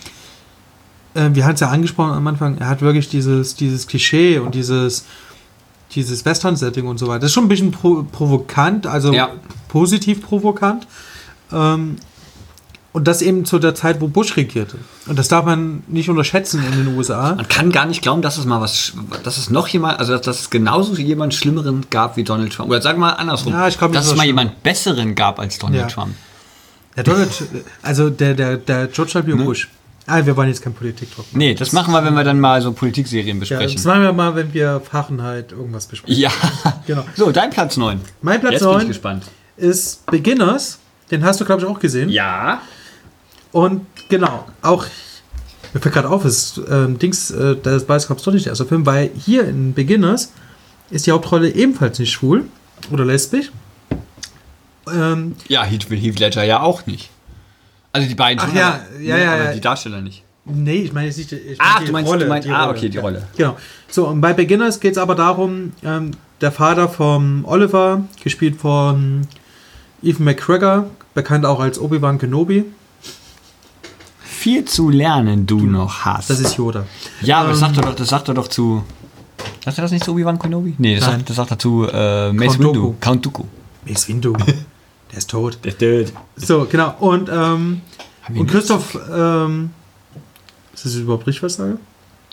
[SPEAKER 2] äh, wir hatten es ja angesprochen am Anfang, er hat wirklich dieses, dieses Klischee und dieses, dieses Western-Setting und so weiter. Das ist schon ein bisschen pro provokant, also
[SPEAKER 1] Ja.
[SPEAKER 2] positiv provokant. Ähm, und das eben zu der Zeit, wo Bush regierte. Und das darf man nicht unterschätzen in den U S A.
[SPEAKER 1] Man kann gar nicht glauben, dass es mal was, dass es noch jemand, also dass, dass es genauso jemand Schlimmeren gab wie Donald Trump. Oder sagen wir mal andersrum,
[SPEAKER 2] Ja, ich glaub nicht,
[SPEAKER 1] dass es
[SPEAKER 2] so
[SPEAKER 1] mal
[SPEAKER 2] schlimm.
[SPEAKER 1] jemand Besseren gab als Donald
[SPEAKER 2] Ja.
[SPEAKER 1] Trump.
[SPEAKER 2] Der Donald, also der, der, der George W.
[SPEAKER 1] Ne?
[SPEAKER 2] Bush. Ah, wir wollen jetzt keine Politik drauf machen.
[SPEAKER 1] Nee, das machen wir, wenn wir dann mal so Politikserien
[SPEAKER 2] Ja,
[SPEAKER 1] besprechen.
[SPEAKER 2] das machen wir mal, wenn wir Fahrenheit irgendwas besprechen.
[SPEAKER 1] Ja.
[SPEAKER 2] Genau.
[SPEAKER 1] So, dein Platz neun.
[SPEAKER 2] Mein Platz
[SPEAKER 1] Jetzt bin ich
[SPEAKER 2] neun
[SPEAKER 1] gespannt.
[SPEAKER 2] ist Beginners. Den hast du, glaube ich, auch gesehen.
[SPEAKER 1] Ja.
[SPEAKER 2] Und genau, auch, mir fällt gerade auf, es ist ähm, Dings, äh, das weiß ich doch nicht der erste Film, weil hier in Beginners ist die Hauptrolle ebenfalls nicht schwul oder lesbisch. Ähm,
[SPEAKER 1] Ja, Heath, Heath Ledger ja auch nicht. Also die beiden
[SPEAKER 2] Ach
[SPEAKER 1] schon,
[SPEAKER 2] ja,
[SPEAKER 1] aber,
[SPEAKER 2] ja,
[SPEAKER 1] ne,
[SPEAKER 2] ja,
[SPEAKER 1] aber
[SPEAKER 2] ja.
[SPEAKER 1] die Darsteller nicht.
[SPEAKER 2] nee, ich meine jetzt nicht die, ich
[SPEAKER 1] Ach,
[SPEAKER 2] meine die
[SPEAKER 1] du meinst,
[SPEAKER 2] Rolle.
[SPEAKER 1] du meinst
[SPEAKER 2] die
[SPEAKER 1] ah,
[SPEAKER 2] Rolle.
[SPEAKER 1] okay, die
[SPEAKER 2] Ja.
[SPEAKER 1] Rolle.
[SPEAKER 2] Genau. So, und bei Beginners geht es aber darum, ähm, der Vater von Oliver, gespielt von Ewan McGregor, bekannt auch als Obi-Wan Kenobi,
[SPEAKER 1] Viel zu lernen du noch hast.
[SPEAKER 2] das ist Yoda.
[SPEAKER 1] ja, aber das
[SPEAKER 2] ähm,
[SPEAKER 1] sagt er doch, das sagt er doch zu... Sagt er das nicht zu Obi-Wan Kenobi? Nee, das
[SPEAKER 2] Nein.
[SPEAKER 1] sagt, das sagt er zu äh, Mace
[SPEAKER 2] Count
[SPEAKER 1] Windu.
[SPEAKER 2] Dooku.
[SPEAKER 1] Count Dooku.
[SPEAKER 2] Mace Windu, der ist tot.
[SPEAKER 1] Der ist tot.
[SPEAKER 2] So, genau. Und, ähm,
[SPEAKER 1] Haben wir
[SPEAKER 2] und
[SPEAKER 1] nicht-
[SPEAKER 2] Christoph, ähm, ist das überhaupt richtig, was ich sage?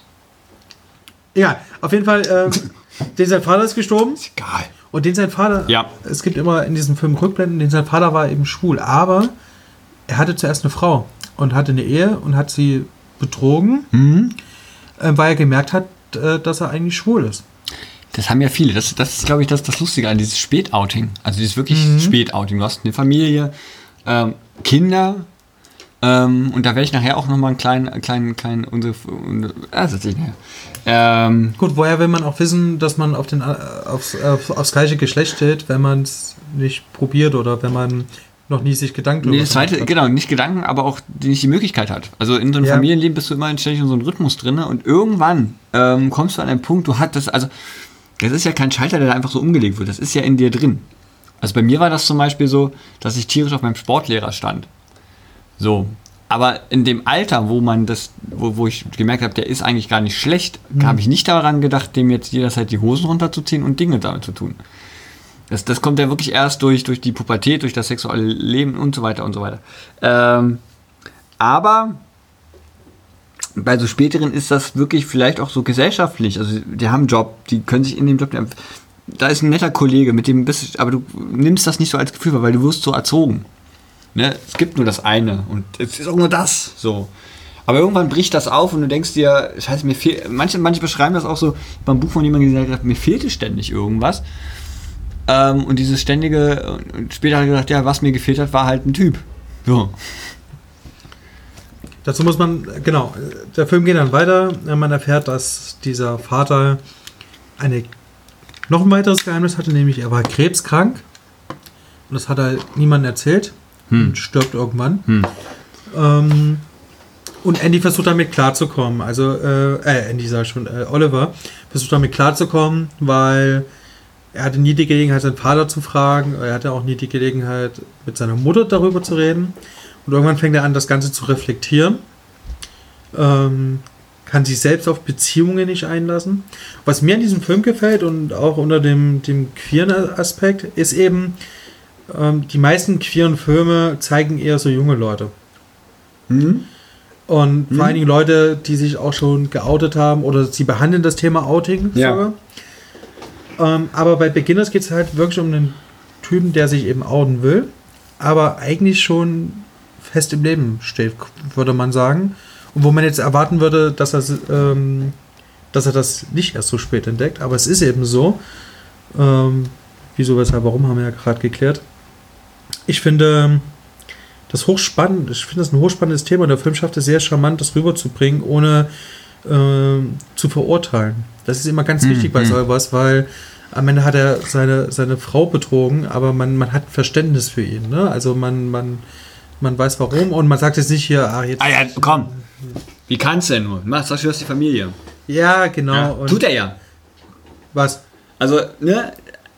[SPEAKER 2] Ja, auf jeden Fall, ähm, den sein Vater ist gestorben
[SPEAKER 1] Egal.
[SPEAKER 2] und den sein Vater,
[SPEAKER 1] Ja.
[SPEAKER 2] es gibt immer in diesem Film Rückblenden, den sein Vater war eben schwul, aber er hatte zuerst eine Frau und hatte eine Ehe und hat sie betrogen,
[SPEAKER 1] Mhm.
[SPEAKER 2] äh, weil er gemerkt hat, äh, dass er eigentlich schwul ist.
[SPEAKER 1] Das haben ja viele. Das, das ist, glaube ich, das, das Lustige an dieses Spätouting. Also dieses wirklich
[SPEAKER 2] Mhm.
[SPEAKER 1] Spätouting. Du hast eine Familie, ähm, Kinder, ähm, und da werde ich nachher auch nochmal einen kleinen, kleinen, kleinen, unsere, unsere ah, das erzähl ich nachher. Ähm,
[SPEAKER 2] Gut, woher will man auch wissen, dass man auf den, äh, aufs, auf, aufs gleiche Geschlecht steht, wenn man es nicht probiert oder wenn man noch nie sich Gedanken
[SPEAKER 1] nee,
[SPEAKER 2] darüber
[SPEAKER 1] das zweite,
[SPEAKER 2] gemacht hat?
[SPEAKER 1] genau, nicht Gedanken, aber auch die- nicht die Möglichkeit hat. Also in so einem
[SPEAKER 2] Ja.
[SPEAKER 1] Familienleben bist du immer ständig in so einem Rhythmus drin und irgendwann ähm, kommst du an einen Punkt, du hattest, also das ist ja kein Schalter, der da einfach so umgelegt wird, das ist ja in dir drin. Also bei mir war das zum Beispiel so, dass ich tierisch auf meinem Sportlehrer stand. So. Aber in dem Alter, wo man das, wo, wo ich gemerkt habe, der ist eigentlich gar nicht schlecht,
[SPEAKER 2] Mhm.
[SPEAKER 1] habe ich nicht daran gedacht, dem jetzt jederzeit die Hosen runterzuziehen und Dinge damit zu tun. Das, das kommt ja wirklich erst durch, durch die Pubertät, durch das sexuelle Leben und so weiter und so weiter. Ähm, aber bei so späteren ist das wirklich vielleicht auch so gesellschaftlich. Also die haben einen Job, die können sich in dem Job... Da ist ein netter Kollege, mit dem bist du... Aber du nimmst das nicht so als Gefühl, weil du wirst so erzogen. Ne? Es gibt nur das eine und es ist auch nur das. So. Aber irgendwann bricht das auf und du denkst dir, scheiße, mir fehlt... Manche, manche beschreiben das auch so beim Buch von jemandem, der gesagt hat, mir fehlte ständig irgendwas. Ähm, und dieses ständige... Und später hat er gesagt, ja, was mir gefehlt hat, war halt ein Typ. So.
[SPEAKER 2] Dazu muss man, genau, der Film geht dann weiter. Man erfährt, dass dieser Vater eine, noch ein weiteres Geheimnis hatte, nämlich er war krebskrank. Und das hat er niemandem erzählt.
[SPEAKER 1] Hm.
[SPEAKER 2] Und stirbt irgendwann.
[SPEAKER 1] Hm.
[SPEAKER 2] Ähm, und Andy versucht damit klarzukommen. Also, äh, äh Andy sag ich schon, äh, Oliver versucht damit klarzukommen, weil er hatte nie die Gelegenheit, seinen Vater zu fragen. Er hatte auch nie die Gelegenheit, mit seiner Mutter darüber zu reden. Und irgendwann fängt er an, das Ganze zu reflektieren. Ähm, kann sich selbst auf Beziehungen nicht einlassen. Was mir an diesem Film gefällt und auch unter dem, dem queeren Aspekt, ist eben, ähm, die meisten queeren Filme zeigen eher so junge Leute.
[SPEAKER 1] Hm?
[SPEAKER 2] Und
[SPEAKER 1] Mhm.
[SPEAKER 2] vor allen Dingen Leute, die sich auch schon geoutet haben oder sie behandeln das Thema Outing
[SPEAKER 1] Ja.
[SPEAKER 2] sogar. Ähm, aber bei Beginners geht es halt wirklich um einen Typen, der sich eben outen will, aber eigentlich schon fest im Leben steht, würde man sagen. Und wo man jetzt erwarten würde, dass er, ähm, dass er das nicht erst so spät entdeckt, aber es ist eben so. Ähm, wieso, weshalb, warum, haben wir ja gerade geklärt. Ich finde das hochspannend, ich finde das ein hochspannendes Thema. Der Film schafft es sehr charmant, das rüberzubringen, ohne ähm, zu verurteilen. Das ist immer ganz
[SPEAKER 1] Mhm.
[SPEAKER 2] wichtig bei sowas, weil am Ende hat er seine, seine Frau betrogen, aber man, man hat Verständnis für ihn. Ne? Also man, man, man weiß warum und man sagt jetzt nicht hier, ach jetzt.
[SPEAKER 1] Ah ja, komm. Wie kannst du denn nur? Mach, sagst du, du hast die Familie.
[SPEAKER 2] Ja, genau.
[SPEAKER 1] Ja,
[SPEAKER 2] Und
[SPEAKER 1] tut er ja.
[SPEAKER 2] was?
[SPEAKER 1] Also, ne?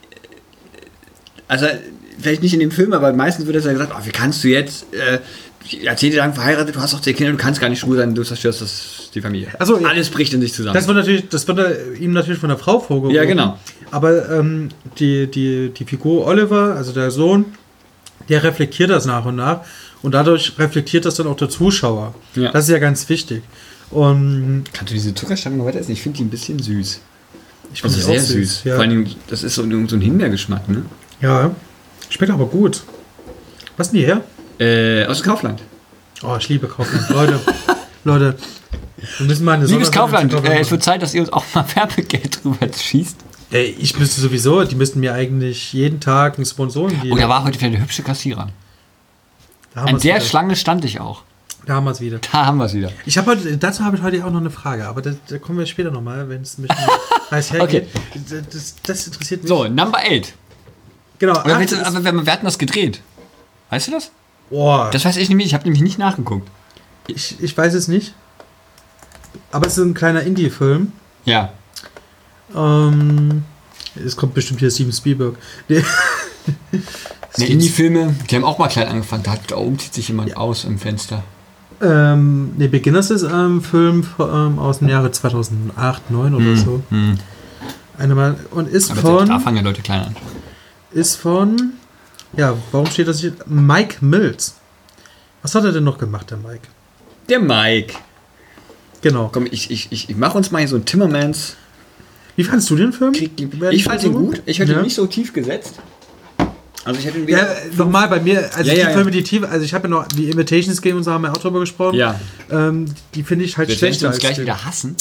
[SPEAKER 1] Also, vielleicht nicht in dem Film, aber meistens wird es ja gesagt, oh, wie kannst du jetzt äh, Jahrzehnte lang verheiratet, du hast auch zehn Kinder, du kannst gar nicht schwul sein, du zerstörst das, die Familie.
[SPEAKER 2] Ach so, ja.
[SPEAKER 1] Alles bricht in sich zusammen.
[SPEAKER 2] Das wird natürlich, das wird er- ihm natürlich von der Frau vorgeworfen.
[SPEAKER 1] Ja, genau.
[SPEAKER 2] Aber ähm, die, die, die Figur Oliver, also der Sohn, der reflektiert das nach und nach und dadurch reflektiert das dann auch der Zuschauer.
[SPEAKER 1] Ja.
[SPEAKER 2] Das ist ja ganz wichtig. Und
[SPEAKER 1] Kannst du diese Zuckerstangen noch weiter essen? Ich finde die ein bisschen süß.
[SPEAKER 2] ich
[SPEAKER 1] Also
[SPEAKER 2] die
[SPEAKER 1] sehr
[SPEAKER 2] auch
[SPEAKER 1] süß.
[SPEAKER 2] Ja.
[SPEAKER 1] Vor allem, das ist so, ein- so ein Himbeergeschmack, ne?
[SPEAKER 2] ja, schmeckt aber gut. Was ist denn die her?
[SPEAKER 1] Äh, aus dem Kaufland.
[SPEAKER 2] Oh, ich liebe Kaufland. Leute, Leute, wir müssen mal eine
[SPEAKER 1] Liebes Kaufland,
[SPEAKER 2] Kaufland
[SPEAKER 1] äh, es wird Zeit, dass ihr uns auch mal Werbegeld drüber schießt.
[SPEAKER 2] Ey, ich müsste sowieso, die müssten mir eigentlich jeden Tag einen Sponsoren geben.
[SPEAKER 1] Oh, da war heute wieder eine hübsche Kassierer.
[SPEAKER 2] Da haben
[SPEAKER 1] An
[SPEAKER 2] wir's
[SPEAKER 1] der
[SPEAKER 2] wieder.
[SPEAKER 1] Schlange stand ich auch.
[SPEAKER 2] Da haben wir es wieder.
[SPEAKER 1] Da haben wir es wieder.
[SPEAKER 2] Ich habe heute, dazu habe ich heute auch noch eine Frage, aber da, da kommen wir später nochmal, wenn es ein bisschen heiß hergeht.
[SPEAKER 1] Okay.
[SPEAKER 2] Das, das interessiert mich.
[SPEAKER 1] So, Number eight.
[SPEAKER 2] Genau.
[SPEAKER 1] Oder
[SPEAKER 2] acht
[SPEAKER 1] willst du,
[SPEAKER 2] ist-
[SPEAKER 1] aber wir, wir hatten das gedreht. Weißt du das?
[SPEAKER 2] Boah,
[SPEAKER 1] Das weiß ich nämlich, ich habe nämlich nicht nachgeguckt.
[SPEAKER 2] ich, ich weiß es nicht. Aber es ist ein kleiner Indie-Film.
[SPEAKER 1] Ja.
[SPEAKER 2] Ähm, es kommt bestimmt hier Steven Spielberg. Nee.
[SPEAKER 1] Ne, Indie-Filme, die haben auch mal klein angefangen. Da, hat, da oben zieht sich jemand aus im Fenster.
[SPEAKER 2] Ähm, nee, Beginners ist ein Film ähm, aus dem Jahre zweitausendacht, neun oder so.
[SPEAKER 1] Hm.
[SPEAKER 2] Eine Mal, und ist
[SPEAKER 1] Aber selbst da
[SPEAKER 2] von,
[SPEAKER 1] fangen ja Leute klein an.
[SPEAKER 2] ist von, ja, warum steht das hier? Mike Mills. Was hat er denn noch gemacht, der Mike?
[SPEAKER 1] Der Mike.
[SPEAKER 2] Genau.
[SPEAKER 1] Komm, ich, ich, ich, ich mache uns mal hier so ein Timmermans.
[SPEAKER 2] Wie fandest du den Film?
[SPEAKER 1] Ich fand ihn gut. Ich hätte
[SPEAKER 2] ja.
[SPEAKER 1] ihn nicht so tief gesetzt. Also ich hätte ihn
[SPEAKER 2] Ja,
[SPEAKER 1] wieder...
[SPEAKER 2] nochmal bei mir, also
[SPEAKER 1] Ja,
[SPEAKER 2] die
[SPEAKER 1] ja,
[SPEAKER 2] Filme,
[SPEAKER 1] ja.
[SPEAKER 2] die tief, also ich habe ja noch die Invitations Game und so haben wir auch drüber gesprochen.
[SPEAKER 1] Ja.
[SPEAKER 2] Ähm, die finde ich halt
[SPEAKER 1] Wir werden
[SPEAKER 2] schlechter
[SPEAKER 1] uns
[SPEAKER 2] als
[SPEAKER 1] gleich
[SPEAKER 2] den.
[SPEAKER 1] wieder hassen.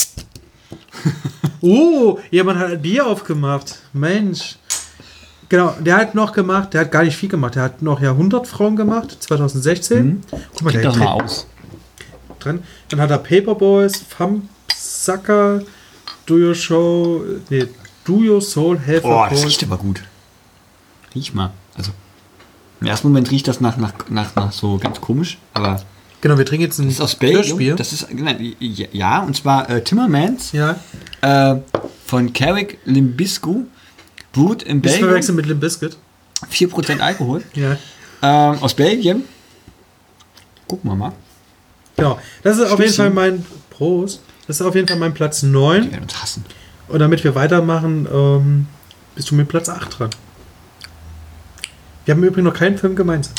[SPEAKER 2] Oh, jemand hat ein Bier aufgemacht. Mensch. Genau, der hat noch gemacht, der hat gar nicht viel gemacht. Der hat noch Jahrhundertfrauen gemacht, zweitausendsechzehn.
[SPEAKER 1] Mhm.
[SPEAKER 2] Guck mal,
[SPEAKER 1] Krieg
[SPEAKER 2] der
[SPEAKER 1] das mal
[SPEAKER 2] drin-
[SPEAKER 1] aus.
[SPEAKER 2] drin. Dann hat er Paperboys, Thumbsucker, Do Your Show, nee, Do Your Soul Have
[SPEAKER 1] Oh,
[SPEAKER 2] a
[SPEAKER 1] das
[SPEAKER 2] Cause.
[SPEAKER 1] riecht aber gut. Riech mal. Also im ersten Moment riecht das nach, nach, nach, nach so ganz komisch, aber
[SPEAKER 2] Genau, wir trinken jetzt ein
[SPEAKER 1] das ist aus Belgien.
[SPEAKER 2] Kirschbier.
[SPEAKER 1] Das ist, nein, ja, und zwar äh, Timmermans
[SPEAKER 2] Ja,
[SPEAKER 1] äh, von Carrick Limbiscu. Brut in
[SPEAKER 2] das
[SPEAKER 1] Belgien.
[SPEAKER 2] verwechseln mit Limp Bizkit.
[SPEAKER 1] vier Prozent Alkohol.
[SPEAKER 2] Ja,
[SPEAKER 1] Ähm, aus Belgien. Gucken wir mal.
[SPEAKER 2] genau. Das ist auf jeden
[SPEAKER 1] Stößchen.
[SPEAKER 2] Fall mein Prost. Das ist auf jeden Fall mein Platz
[SPEAKER 1] Die
[SPEAKER 2] neun.
[SPEAKER 1] werden uns hassen.
[SPEAKER 2] Und damit wir weitermachen, ähm, bist du mit Platz acht dran. Wir haben übrigens noch keinen Film gemeinsam.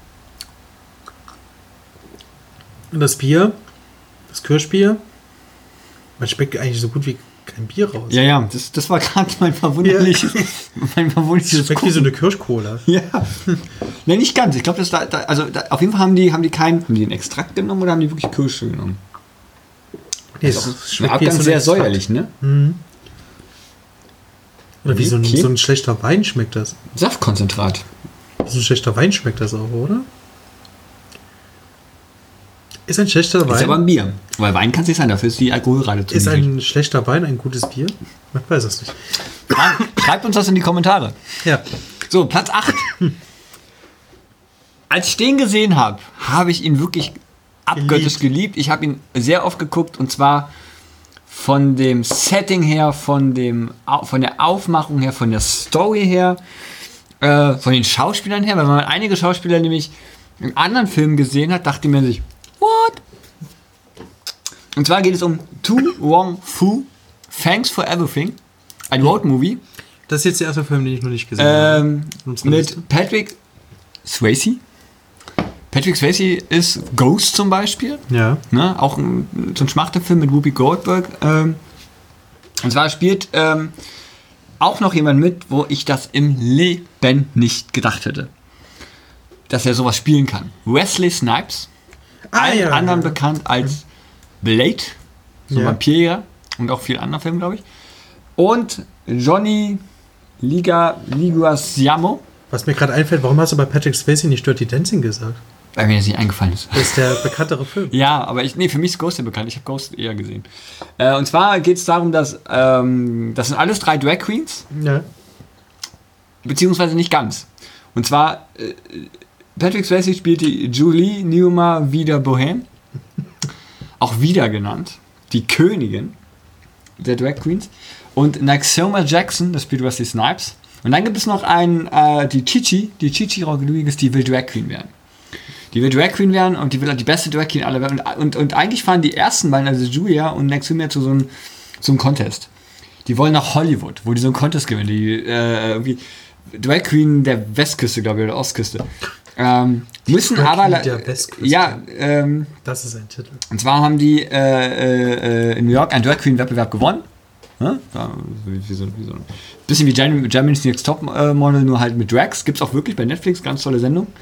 [SPEAKER 2] Und das Bier, das Kirschbier, man schmeckt eigentlich so gut wie kein Bier raus.
[SPEAKER 1] Ja, ja, das, das war gerade mein verwunderliches. Mein
[SPEAKER 2] Das
[SPEAKER 1] verwunderliches
[SPEAKER 2] schmeckt wie so eine Kirschcola.
[SPEAKER 1] Ja. Ne, nicht ganz. Ich glaube, das da, da also da, auf jeden Fall haben die, haben die keinen, haben die einen Extrakt genommen oder haben die wirklich Kirsche genommen?
[SPEAKER 2] Nee,
[SPEAKER 1] Das
[SPEAKER 2] es
[SPEAKER 1] ist
[SPEAKER 2] schmeckt
[SPEAKER 1] auch
[SPEAKER 2] wie
[SPEAKER 1] ganz
[SPEAKER 2] so ein
[SPEAKER 1] sehr
[SPEAKER 2] Extrakt.
[SPEAKER 1] säuerlich, ne?
[SPEAKER 2] Mhm. Oder wie so ein,
[SPEAKER 1] Okay.
[SPEAKER 2] so ein schlechter Wein schmeckt das.
[SPEAKER 1] Saftkonzentrat.
[SPEAKER 2] Wie so ein schlechter Wein schmeckt das auch, oder? Ist ein schlechter
[SPEAKER 1] Ist aber
[SPEAKER 2] Wein,
[SPEAKER 1] ein Bier. Weil Wein kann es nicht sein, dafür ist die Alkoholrate zu
[SPEAKER 2] ist
[SPEAKER 1] niedrig.
[SPEAKER 2] ein schlechter Wein ein gutes Bier? Man weiß es nicht.
[SPEAKER 1] Schreibt uns das in die Kommentare.
[SPEAKER 2] Ja.
[SPEAKER 1] So, Platz acht. Als ich den gesehen habe, habe ich ihn wirklich abgöttisch geliebt. Ich habe ihn sehr oft geguckt und zwar von dem Setting her, von, dem, Au- von der Aufmachung her, von der Story her, äh, von den Schauspielern her. Weil man einige Schauspieler nämlich in anderen Filmen gesehen hat, dachte man sich, what? Und zwar geht es um Tu Wong Fu, Thanks for Everything, ein Road-Movie.
[SPEAKER 2] Das ist jetzt der erste Film, den ich noch nicht gesehen habe.
[SPEAKER 1] Ähm,
[SPEAKER 2] Unsere Liste.
[SPEAKER 1] mit Patrick Swayze. Patrick Swayze ist Ghost zum Beispiel.
[SPEAKER 2] Ja.
[SPEAKER 1] Ne? Auch ein, so ein Schmachterfilm mit Whoopi Goldberg. Ähm, und zwar spielt ähm, auch noch jemand mit, wo ich das im Leben nicht gedacht hätte, dass er sowas spielen kann. Wesley Snipes.
[SPEAKER 2] Ah,
[SPEAKER 1] allen
[SPEAKER 2] ja,
[SPEAKER 1] anderen
[SPEAKER 2] ja.
[SPEAKER 1] bekannt als Blade. So
[SPEAKER 2] Ja.
[SPEAKER 1] Vampirjäger. Und auch vielen anderen Filmen, glaube ich. Und Johnny Liga Liguasiamo.
[SPEAKER 2] Was mir gerade einfällt, warum hast du bei Patrick Swayze nicht Dirty Dancing gesagt?
[SPEAKER 1] Weil mir das nicht eingefallen ist.
[SPEAKER 2] Das ist der bekanntere Film.
[SPEAKER 1] Ja, aber ich, nee, für mich ist Ghost ja bekannt. Ich habe Ghost eher gesehen. Äh, und zwar geht es darum, dass ähm, das sind alles drei Drag Queens,
[SPEAKER 2] Ja.
[SPEAKER 1] beziehungsweise nicht ganz. Und zwar äh, Patrick Swayze spielt die Julie Newmar wieder Bohem, auch wieder genannt, die Königin der Drag Queens. Und Naxoma Jackson, das spielt Wesley Snipes. Und dann gibt es noch einen, äh, die Chichi, die Chichi Rodriguez, die will Drag Queen werden. Die will Drag Queen werden und die will die beste Drag Queen aller werden. Und, und, und eigentlich fahren die ersten beiden, also Julia und Naxoma, zu so einem so einem Contest. Die wollen nach Hollywood, wo die so einen Contest gewinnen. Die äh, irgendwie Drag Queen der Westküste, glaube ich, oder Ostküste. Ähm, müssen
[SPEAKER 2] Drag
[SPEAKER 1] aber...
[SPEAKER 2] Queen der Westküste.
[SPEAKER 1] Ja, ähm,
[SPEAKER 2] Das ist ein Titel.
[SPEAKER 1] und zwar haben die äh, äh, in New York einen Drag Queen Wettbewerb gewonnen. Ne? Ja, wie, wie so, wie so ein bisschen wie Germany's Next Top äh, Model, nur halt mit Drags. Gibt's auch wirklich bei Netflix, ganz tolle Sendung.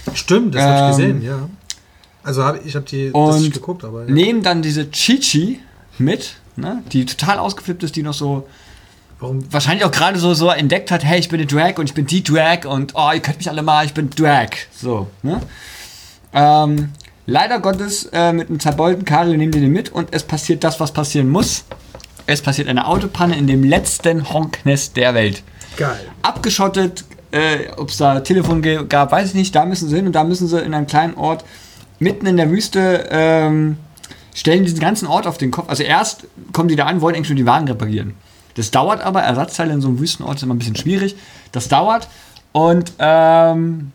[SPEAKER 2] Stimmt, das
[SPEAKER 1] Ähm,
[SPEAKER 2] habe ich gesehen, ja. Also hab, ich habe die das
[SPEAKER 1] Und
[SPEAKER 2] nicht geguckt, aber ja.
[SPEAKER 1] nehmen dann diese Chi-Chi mit, ne, die total ausgeflippt ist, die noch so
[SPEAKER 2] Warum?
[SPEAKER 1] wahrscheinlich auch gerade so, so entdeckt hat, hey, ich bin eine Drag und ich bin die Drag und oh, ihr könnt mich alle mal, ich bin Drag. So, ne? Ähm, leider Gottes äh, mit einem zerbeulten Kabel nehmen die den mit und es passiert das, was passieren muss. Es passiert eine Autopanne in dem letzten Honknest der Welt.
[SPEAKER 2] Geil.
[SPEAKER 1] Abgeschottet, äh, ob es da Telefon ge- gab, weiß ich nicht, da müssen sie hin und da müssen sie in einem kleinen Ort mitten in der Wüste ähm, stellen diesen ganzen Ort auf den Kopf. Also erst kommen die da an, wollen eigentlich nur die Wagen reparieren. Das dauert aber, Ersatzteile in so einem Wüstenort ist immer ein bisschen schwierig. Das dauert und ähm,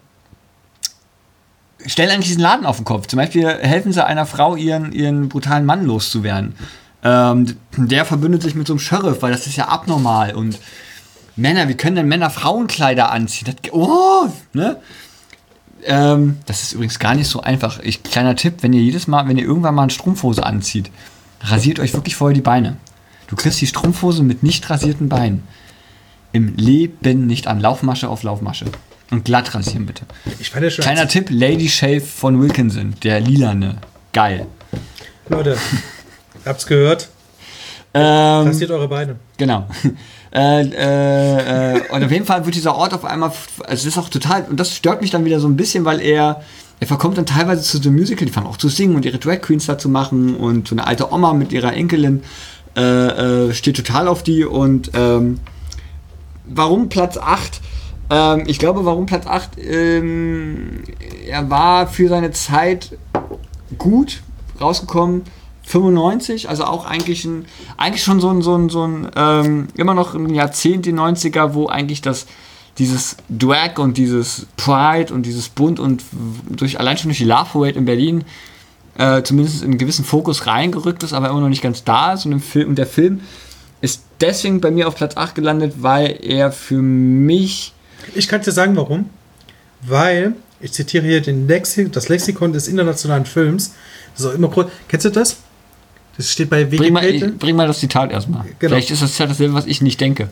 [SPEAKER 1] stellen eigentlich diesen Laden auf den Kopf. Zum Beispiel helfen sie einer Frau, ihren, ihren brutalen Mann loszuwerden. Ähm, der verbündet sich mit so einem Sheriff, weil das ist ja abnormal. Und Männer, wie können denn Männer Frauenkleider anziehen? Das, oh, ne? Ähm, das ist übrigens gar nicht so einfach. Ich, kleiner Tipp, wenn ihr jedes Mal, wenn ihr irgendwann mal eine Strumpfhose anzieht, rasiert euch wirklich vorher die Beine. Du kriegst die Strumpfhose mit nicht rasierten Beinen im Leben nicht an. Laufmasche auf Laufmasche. Und glatt rasieren, bitte.
[SPEAKER 2] Ich fand ja schon.
[SPEAKER 1] Kleiner Tipp, Lady Shave von Wilkinson, der lilane. Geil. Leute,
[SPEAKER 2] habt's gehört.
[SPEAKER 1] Ähm,
[SPEAKER 2] Rasiert eure Beine.
[SPEAKER 1] Genau. äh, äh, äh, und auf jeden Fall wird dieser Ort auf einmal, also es ist auch total, und das stört mich dann wieder so ein bisschen, weil er, er verkommt dann teilweise zu dem Musical, die fangen auch zu singen und ihre Drag Queens dazu machen und so eine alte Oma mit ihrer Enkelin äh, äh, steht total auf die und ähm, warum Platz acht? Ähm, ich glaube, warum Platz acht? Ähm, er war für seine Zeit gut rausgekommen. fünfundneunzig, also auch eigentlich ein, eigentlich schon so ein, so ein, so ein ähm, immer noch ein Jahrzehnt, die neunziger, wo eigentlich das, dieses Drag und dieses Pride und dieses Bunt und durch, allein schon durch die Love Parade in Berlin äh, zumindest in einen gewissen Fokus reingerückt ist, aber immer noch nicht ganz da ist. Und, im Film, und der Film ist deswegen bei mir auf Platz acht gelandet, weil er für mich...
[SPEAKER 2] Ich kann dir sagen, warum. Weil, ich zitiere hier den Lexi- das Lexikon des internationalen Films. Das ist auch immer groß. Kennst du das? Das steht bei Wikipedia.
[SPEAKER 1] Bring mal, bring mal das Zitat erstmal. Genau. Vielleicht ist das Zitat dasselbe, was ich nicht denke.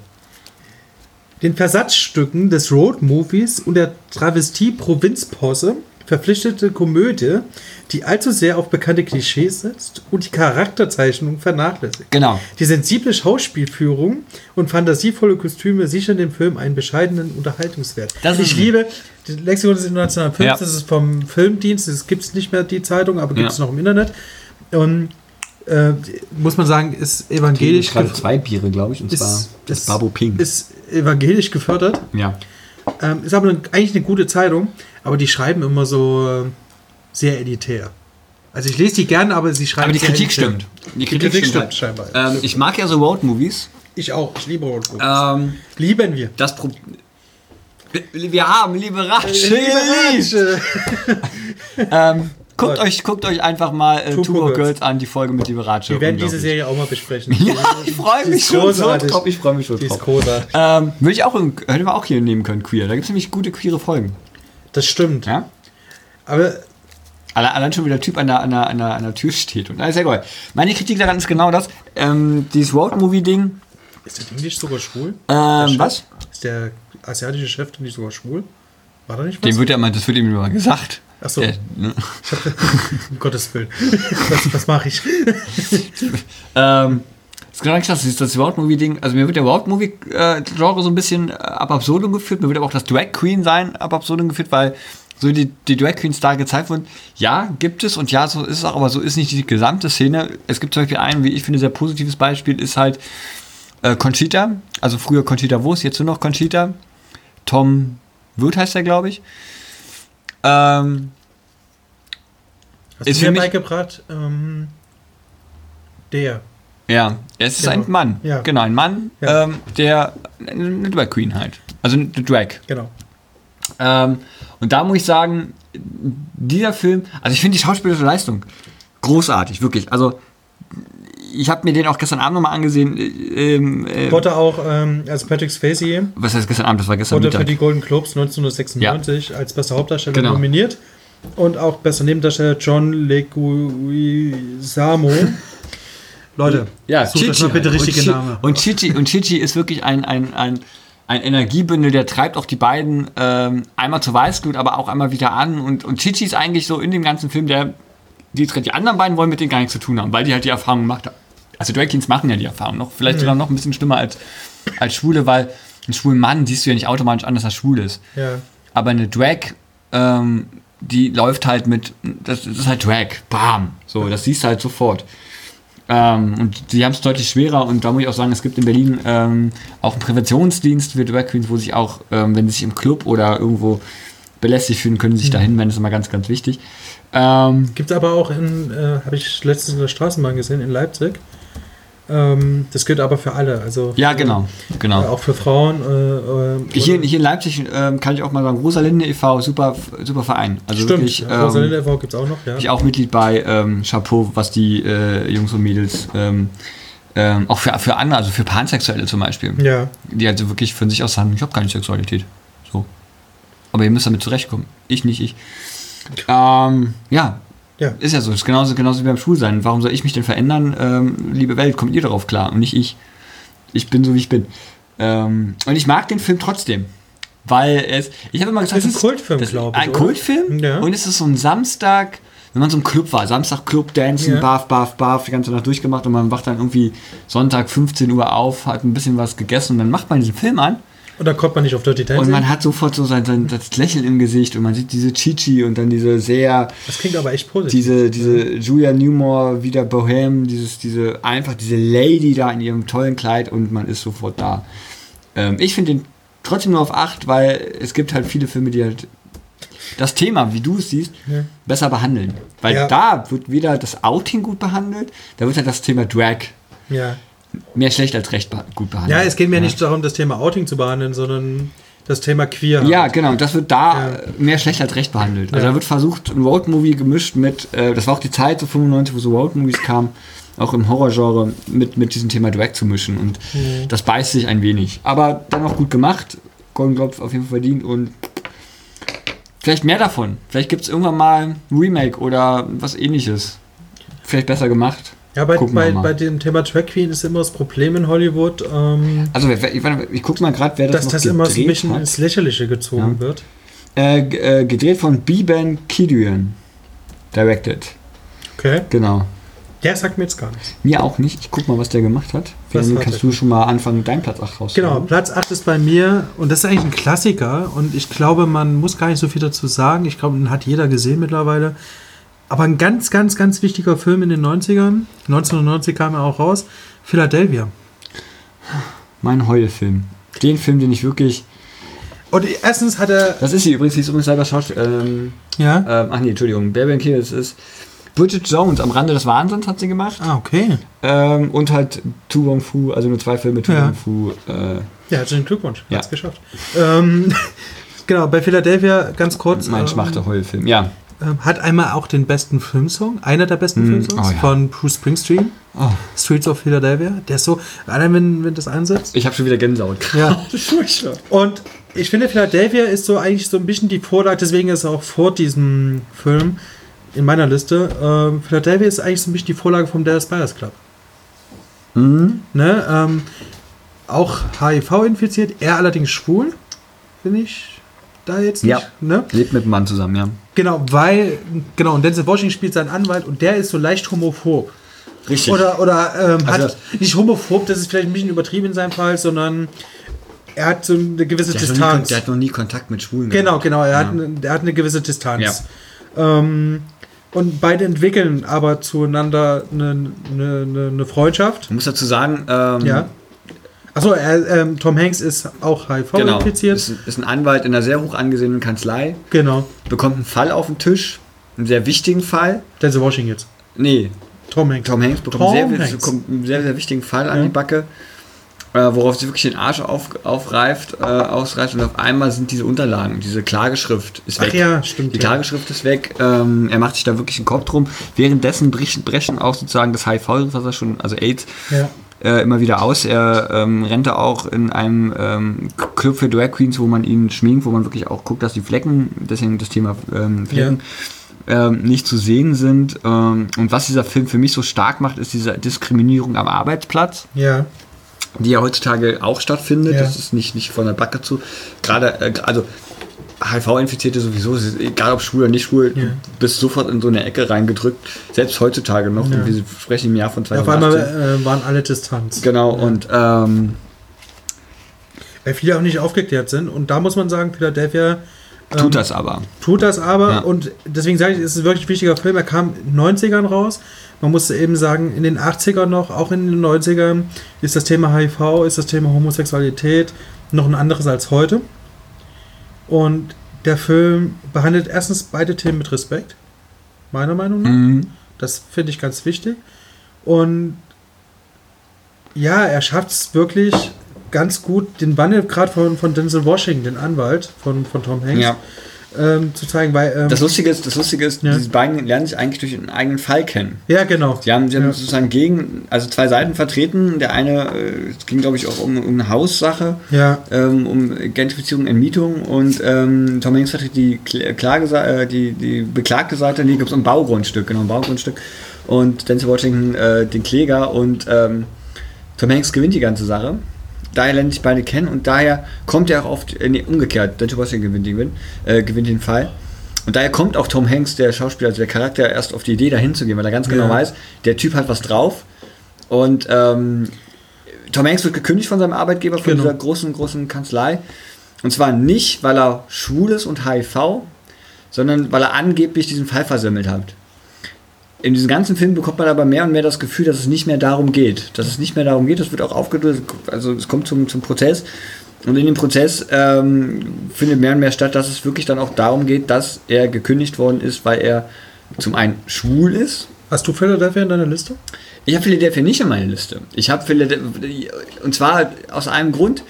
[SPEAKER 2] Den Versatzstücken des Road-Movies und der Travestie-Provinzposse verpflichtete Komödie, die allzu sehr auf bekannte Klischees setzt und die Charakterzeichnung vernachlässigt.
[SPEAKER 1] Genau.
[SPEAKER 2] Die sensible Schauspielführung und fantasievolle Kostüme sichern dem Film einen bescheidenen Unterhaltungswert. Das ich liebe die Lexikon des internationalen Films, ja. Das ist vom Filmdienst, das gibt es nicht mehr, die Zeitung, aber gibt es ja. noch im Internet. Und äh, muss man sagen, ist evangelisch...
[SPEAKER 1] Ich gerade zwei Biere, glaube ich, und ist, zwar das Babo Pink.
[SPEAKER 2] Ist evangelisch gefördert.
[SPEAKER 1] Ja.
[SPEAKER 2] Ähm, ist aber eine, eigentlich eine gute Zeitung, aber die schreiben immer so äh, sehr elitär. Also ich lese die gerne, aber sie schreiben
[SPEAKER 1] Aber die Kritik
[SPEAKER 2] elitär.
[SPEAKER 1] stimmt.
[SPEAKER 2] Die, die Kritik, Kritik stimmt, stimmt
[SPEAKER 1] halt. scheinbar. Ähm, ich mag ja so Road-Movies.
[SPEAKER 2] Ich auch, ich liebe Road-Movies.
[SPEAKER 1] Ähm,
[SPEAKER 2] Lieben wir.
[SPEAKER 1] Das Pro- wir haben Liberace.
[SPEAKER 2] Liberace.
[SPEAKER 1] ähm, guckt, euch, guckt euch einfach mal äh, Two Girls. Girls an, die Folge mit Liberace.
[SPEAKER 2] Wir werden diese Serie auch mal besprechen.
[SPEAKER 1] Ja, ich freue mich schon so drauf. Ich freue mich schon
[SPEAKER 2] die
[SPEAKER 1] drauf.
[SPEAKER 2] Ist großartig.
[SPEAKER 1] Ähm, würde ich auch, hätten wir auch hier nehmen können, Queer. Da gibt es nämlich gute queere Folgen.
[SPEAKER 2] Das stimmt.
[SPEAKER 1] Ja?
[SPEAKER 2] Aber
[SPEAKER 1] allein schon, wie der Typ an der, an der, an der, an der Tür steht. Und alles sehr geil. Meine Kritik daran ist genau das. Ähm, dieses Road-Movie-Ding.
[SPEAKER 2] Ist der Ding nicht sogar schwul?
[SPEAKER 1] Ähm, was?
[SPEAKER 2] Ist der asiatische Chef nicht sogar schwul? War da nicht was?
[SPEAKER 1] Dem wird ja mal, das wird ihm immer gesagt.
[SPEAKER 2] Achso.
[SPEAKER 1] Der, ne?
[SPEAKER 2] Um Gottes Willen. Was, was mache ich?
[SPEAKER 1] ähm, das ist genau das, das, das Road-Movie-Ding. Also mir wird der Road-Movie-Genre so ein bisschen ab absurdum geführt. Mir wird aber auch das Drag-Queen-Sein ab absurdum geführt, weil so die, die Drag Queens da gezeigt wurden. Ja, gibt es und ja, so ist es auch, aber so ist nicht die gesamte Szene. Es gibt zum Beispiel ein, wie ich finde, sehr positives Beispiel, ist halt äh, Conchita, also früher Conchita Wurst, jetzt nur noch Conchita. Tom Wirth heißt er, glaube ich. Ähm,
[SPEAKER 2] Hast ist du mir beigebracht? Ähm, der.
[SPEAKER 1] Ja, es ist genau. ein Mann.
[SPEAKER 2] Ja.
[SPEAKER 1] Genau, ein Mann, ja. ähm, der eine Drag Queen halt. Also eine Drag.
[SPEAKER 2] Genau.
[SPEAKER 1] Ähm, und da muss ich sagen, dieser Film, also ich finde die schauspielerische Leistung großartig, wirklich. Also ich habe mir den auch gestern Abend nochmal angesehen. Ähm, äh,
[SPEAKER 2] wurde auch ähm, als Patrick Swayze.
[SPEAKER 1] Was heißt gestern Abend? Das war gestern
[SPEAKER 2] wurde
[SPEAKER 1] Mittag.
[SPEAKER 2] Für die Golden Globes neunzehnhundertsechsundneunzig ja. als bester Hauptdarsteller genau. nominiert. Und auch bester Nebendarsteller John Leguizamo. Leute,
[SPEAKER 1] ja,
[SPEAKER 2] sucht euch mal bitte richtige
[SPEAKER 1] und
[SPEAKER 2] Name.
[SPEAKER 1] Und Chichi, und Chichi ist wirklich ein, ein, ein ein Energiebündel, der treibt auch die beiden ähm, einmal zur Weißglut, aber auch einmal wieder an. Und, und Chi-Chi ist eigentlich so in dem ganzen Film, der die, die anderen beiden wollen mit denen gar nichts zu tun haben, weil die halt die Erfahrung gemacht haben. Also Drag Queens machen ja die Erfahrung noch. Vielleicht mhm. sogar noch ein bisschen schlimmer als, als Schwule, weil einen schwulen Mann siehst du ja nicht automatisch an, dass er schwul ist.
[SPEAKER 2] Ja.
[SPEAKER 1] Aber eine Drag, ähm, die läuft halt mit, das, das ist halt Drag, bam. So, das siehst du halt sofort. Ähm, und die haben es deutlich schwerer und da muss ich auch sagen, es gibt in Berlin ähm, auch einen Präventionsdienst für Drag Queens, wo sich auch, ähm, wenn sie sich im Club oder irgendwo belästigt fühlen, können sie sich mhm. da hinwenden, das ist immer ganz, ganz wichtig. Ähm,
[SPEAKER 2] gibt es aber auch in, äh, habe ich letztens in der Straßenbahn gesehen, in Leipzig. Ähm, das gilt aber für alle. Also
[SPEAKER 1] ja,
[SPEAKER 2] für,
[SPEAKER 1] genau. genau.
[SPEAKER 2] Äh, auch für Frauen. Äh, äh,
[SPEAKER 1] hier, hier in Leipzig äh, kann ich auch mal sagen, Rosalinde e V, super, super Verein. Also
[SPEAKER 2] Stimmt,
[SPEAKER 1] wirklich,
[SPEAKER 2] ja, Rosalinde e V gibt es auch noch, ja.
[SPEAKER 1] Ich auch Mitglied bei ähm, Chapeau, was die äh, Jungs und Mädels ähm, ähm, auch für, für andere, also für Pansexuelle zum Beispiel.
[SPEAKER 2] Ja.
[SPEAKER 1] Die also wirklich von sich aus sagen, ich habe keine Sexualität. So. Aber ihr müsst damit zurechtkommen. Ich nicht, ich. Ähm, ja.
[SPEAKER 2] Ja.
[SPEAKER 1] Ist ja so. Ist genauso, genauso wie beim Schwulsein. Warum soll ich mich denn verändern? Ähm, liebe Welt, kommt ihr darauf klar und nicht ich. Ich bin so, wie ich bin. Ähm, und ich mag den Film trotzdem. Weil es, ich habe immer gesagt,
[SPEAKER 2] das ist ein Kultfilm, glaube ich.
[SPEAKER 1] Ein Kultfilm
[SPEAKER 2] ja.
[SPEAKER 1] und es ist so ein Samstag, wenn man so im Club war, Samstag Club, Dancen,
[SPEAKER 2] ja.
[SPEAKER 1] Barf, Barf, Barf, die ganze Nacht durchgemacht und man wacht dann irgendwie Sonntag fünfzehn Uhr auf, hat ein bisschen was gegessen und dann macht man diesen Film an.
[SPEAKER 2] Und dann kommt man nicht auf Dirty Dancing.
[SPEAKER 1] Und man hat sofort so sein, sein das Lächeln im Gesicht und man sieht diese Chi-Chi und dann diese sehr...
[SPEAKER 2] Das klingt aber echt positiv.
[SPEAKER 1] Diese, diese Julia Newmar, wieder Bohem, dieses, diese, einfach diese Lady da in ihrem tollen Kleid und man ist sofort da. Ähm, ich finde den trotzdem nur auf acht, weil es gibt halt viele Filme, die halt das Thema, wie du es siehst, ja. besser behandeln. Weil ja. da wird weder das Outing gut behandelt, da wird halt das Thema Drag
[SPEAKER 2] ja.
[SPEAKER 1] mehr schlecht als recht gut behandelt.
[SPEAKER 2] Ja, es geht mir
[SPEAKER 1] ja.
[SPEAKER 2] nicht darum, das Thema Outing zu behandeln, sondern das Thema Queer.
[SPEAKER 1] Ja, genau. Das wird da
[SPEAKER 2] ja.
[SPEAKER 1] mehr schlecht als recht behandelt. Also
[SPEAKER 2] ja.
[SPEAKER 1] da wird versucht, ein Roadmovie gemischt mit, äh, das war auch die Zeit, so fünfundneunzig, wo so Roadmovies kamen, auch im Horrorgenre, mit, mit diesem Thema Drag zu mischen. Und mhm. das beißt sich ein wenig. Aber dann auch gut gemacht. Golden Globes auf jeden Fall verdient und vielleicht mehr davon. Vielleicht gibt es irgendwann mal ein Remake oder was ähnliches. Vielleicht besser gemacht.
[SPEAKER 2] Ja, bei, bei, bei dem Thema Drag Queen ist immer das Problem in Hollywood. Ähm,
[SPEAKER 1] also ich, ich, ich gucke mal gerade, wer das
[SPEAKER 2] dass
[SPEAKER 1] noch
[SPEAKER 2] das immer so ein bisschen
[SPEAKER 1] hat.
[SPEAKER 2] ins Lächerliche gezogen
[SPEAKER 1] ja.
[SPEAKER 2] wird.
[SPEAKER 1] Äh, g- äh, gedreht von Biban Kiduyan. Directed.
[SPEAKER 2] Okay.
[SPEAKER 1] Genau.
[SPEAKER 2] Der sagt mir jetzt gar nichts.
[SPEAKER 1] Mir auch nicht. Ich guck mal, was der gemacht hat. Dann kannst du schon mal anfangen, deinen Platz acht rauszuholen.
[SPEAKER 2] Genau, Platz acht ist bei mir, und das ist eigentlich ein Klassiker, und ich glaube, man muss gar nicht so viel dazu sagen. Ich glaube, den hat jeder gesehen mittlerweile. Aber ein ganz, ganz, ganz wichtiger Film in den neunzigern. neunzehnhundertneunzig kam er auch raus. Philadelphia.
[SPEAKER 1] Mein Heulfilm. Den Film, den ich wirklich...
[SPEAKER 2] Und erstens hat er...
[SPEAKER 1] Das ist sie übrigens, sie ist übrigens selber Schauspiel... Ähm,
[SPEAKER 2] ja?
[SPEAKER 1] Ähm, ach nee, Entschuldigung. Biban Kiduyan, das ist... Bridget Jones, Am Rande des Wahnsinns hat sie gemacht.
[SPEAKER 2] Ah, okay.
[SPEAKER 1] Ähm, und halt Tu Wong Fu, also nur zwei Filme, Tu
[SPEAKER 2] ja.
[SPEAKER 1] Wong Fu. Äh,
[SPEAKER 2] ja, herzlichen Glückwunsch.
[SPEAKER 1] Ja.
[SPEAKER 2] Hat's geschafft. Ähm, genau, bei Philadelphia, ganz kurz...
[SPEAKER 1] Mein
[SPEAKER 2] ähm,
[SPEAKER 1] schmachter Heulfilm, ja.
[SPEAKER 2] Hat einmal auch den besten Filmsong, einer der besten
[SPEAKER 1] Mm,
[SPEAKER 2] Filmsongs
[SPEAKER 1] oh ja.
[SPEAKER 2] von Bruce Springsteen,
[SPEAKER 1] Oh.
[SPEAKER 2] Streets of Philadelphia. Der ist so, allein wenn, wenn das einsetzt.
[SPEAKER 1] Ich habe schon wieder Gänsehaut.
[SPEAKER 2] Ja. Und ich finde, Philadelphia ist so eigentlich so ein bisschen die Vorlage, deswegen ist er auch vor diesem Film in meiner Liste. Ähm, Philadelphia ist eigentlich so ein bisschen die Vorlage vom Dallas Buyers Club.
[SPEAKER 1] Mhm.
[SPEAKER 2] Ne? Ähm, auch H I V infiziert, er allerdings schwul, finde ich. Da jetzt nicht,
[SPEAKER 1] Ja,
[SPEAKER 2] ne?
[SPEAKER 1] lebt mit einem Mann zusammen, ja.
[SPEAKER 2] Genau, weil, genau, und Denzel Washington spielt seinen Anwalt und der ist so leicht homophob.
[SPEAKER 1] Richtig.
[SPEAKER 2] Oder, oder ähm,
[SPEAKER 1] Also-
[SPEAKER 2] hat nicht homophob, das ist vielleicht ein bisschen übertrieben in seinem Fall, sondern er hat so eine gewisse
[SPEAKER 1] der, hat noch nie,
[SPEAKER 2] Distanz.
[SPEAKER 1] der hat noch nie Kontakt mit Schwulen
[SPEAKER 2] Genau,
[SPEAKER 1] gehabt.
[SPEAKER 2] genau, er,
[SPEAKER 1] Ja.
[SPEAKER 2] hat, eine, er hat eine gewisse Distanz. Ähm, und beide entwickeln aber zueinander eine, eine, eine, eine Freundschaft.
[SPEAKER 1] Ich muss dazu sagen, ähm,
[SPEAKER 2] Ja. Achso, er, ähm, Tom Hanks ist auch H I V
[SPEAKER 1] genau,
[SPEAKER 2] infiziert.
[SPEAKER 1] ist, ist ein Anwalt in einer sehr hoch angesehenen Kanzlei,
[SPEAKER 2] Genau.
[SPEAKER 1] bekommt einen Fall auf den Tisch, einen sehr wichtigen Fall.
[SPEAKER 2] Denzel Washington jetzt.
[SPEAKER 1] Nee,
[SPEAKER 2] Tom Hanks.
[SPEAKER 1] Tom Hanks bekommt
[SPEAKER 2] Tom
[SPEAKER 1] einen sehr,
[SPEAKER 2] Hanks.
[SPEAKER 1] bekommt einen sehr, sehr wichtigen Fall an
[SPEAKER 2] Ja.
[SPEAKER 1] die Backe, äh, worauf sie wirklich den Arsch auf, aufreift, äh, ausreißt und auf einmal sind diese Unterlagen, diese Klageschrift ist weg.
[SPEAKER 2] Ach ja, stimmt.
[SPEAKER 1] Die
[SPEAKER 2] ja.
[SPEAKER 1] Klageschrift ist weg, ähm, er macht sich da wirklich einen Kopf drum. Währenddessen brechen, brechen auch sozusagen das H I V, was er schon, also AIDS,
[SPEAKER 2] Ja.
[SPEAKER 1] äh, immer wieder aus. Er ähm, rennt da auch in einem ähm, Club für Drag Queens, wo man ihn schminkt, wo man wirklich auch guckt, dass die Flecken, deswegen das Thema ähm, Flecken, ähm, nicht zu sehen sind. Ähm, und was dieser Film für mich so stark macht, ist diese Diskriminierung am Arbeitsplatz.
[SPEAKER 2] Ja.
[SPEAKER 1] die ja heutzutage auch stattfindet.
[SPEAKER 2] Ja.
[SPEAKER 1] Das ist nicht, nicht von der Backe zu. Gerade, äh, also H I V-Infizierte sowieso, egal ob schwul oder nicht schwul, ja. du bist sofort in so eine Ecke reingedrückt, selbst heutzutage noch. Ja. Und wir sprechen im Jahr von zweitausendachtzehn.
[SPEAKER 2] Ja, auf einmal äh, waren alle Distanz.
[SPEAKER 1] Genau, ja. und ähm,
[SPEAKER 2] weil viele auch nicht aufgeklärt sind. Und da muss man sagen, Philadelphia ähm,
[SPEAKER 1] tut das aber.
[SPEAKER 2] Tut das aber.
[SPEAKER 1] Ja.
[SPEAKER 2] Und deswegen sage ich, es ist ein wirklich wichtiger Film. Er kam in den neunzigern raus. Man muss eben sagen, in den achtzigern noch, auch in den neunzigern, ist das Thema H I V, ist das Thema Homosexualität noch ein anderes als heute. Und der Film behandelt erstens beide Themen mit Respekt, meiner Meinung nach. Mhm. Das finde ich ganz wichtig. Und ja, er schafft es wirklich ganz gut, den Wandel gerade von, von Denzel Washington, den Anwalt von, von Tom Hanks,
[SPEAKER 1] ja.
[SPEAKER 2] ähm, zu zeigen. Weil, ähm,
[SPEAKER 1] das Lustige ist, das Lustige ist
[SPEAKER 2] ja.
[SPEAKER 1] diese beiden lernen sich eigentlich durch einen eigenen Fall kennen.
[SPEAKER 2] Ja, genau.
[SPEAKER 1] Sie haben, sie haben
[SPEAKER 2] ja.
[SPEAKER 1] sozusagen gegen, also zwei Seiten vertreten. Der eine, äh, es ging glaube ich auch um, um eine Haussache,
[SPEAKER 2] ja.
[SPEAKER 1] ähm, um Gentrifizierung, Entmietung, und ähm, Tom Hanks vertritt die, Klage, äh, die, die beklagte Seite, nee, gibt es um Baugrundstück, genau, ein Baugrundstück, und Denzel Washington äh, den Kläger, und ähm, Tom Hanks gewinnt die ganze Sache. Daher lernen sich beide kennen, und daher kommt er auch oft, äh, nee, umgekehrt, Denzel Washington gewinnt den, äh, gewinnt den Fall. Und daher kommt auch Tom Hanks, der Schauspieler, also der Charakter, erst auf die Idee, dahin zu gehen, weil er ganz genau ja. weiß, der Typ hat was drauf. Und ähm, Tom Hanks wird gekündigt von seinem Arbeitgeber, von genau. dieser großen, großen Kanzlei. Und zwar nicht, weil er schwul ist und H I V, sondern weil er angeblich diesen Fall versemmelt hat. In diesem ganzen Film bekommt man aber mehr und mehr das Gefühl, dass es nicht mehr darum geht. Dass es nicht mehr darum geht, das wird auch aufgedrückt, also es kommt zum, zum Prozess. Und in dem Prozess ähm, findet mehr und mehr statt, dass es wirklich dann auch darum geht, dass er gekündigt worden ist, weil er zum einen schwul ist.
[SPEAKER 2] Hast du Philadelphia in deiner Liste?
[SPEAKER 1] Ich habe Philadelphia nicht in meiner Liste. Ich habe Philadelphia, und zwar aus einem Grund,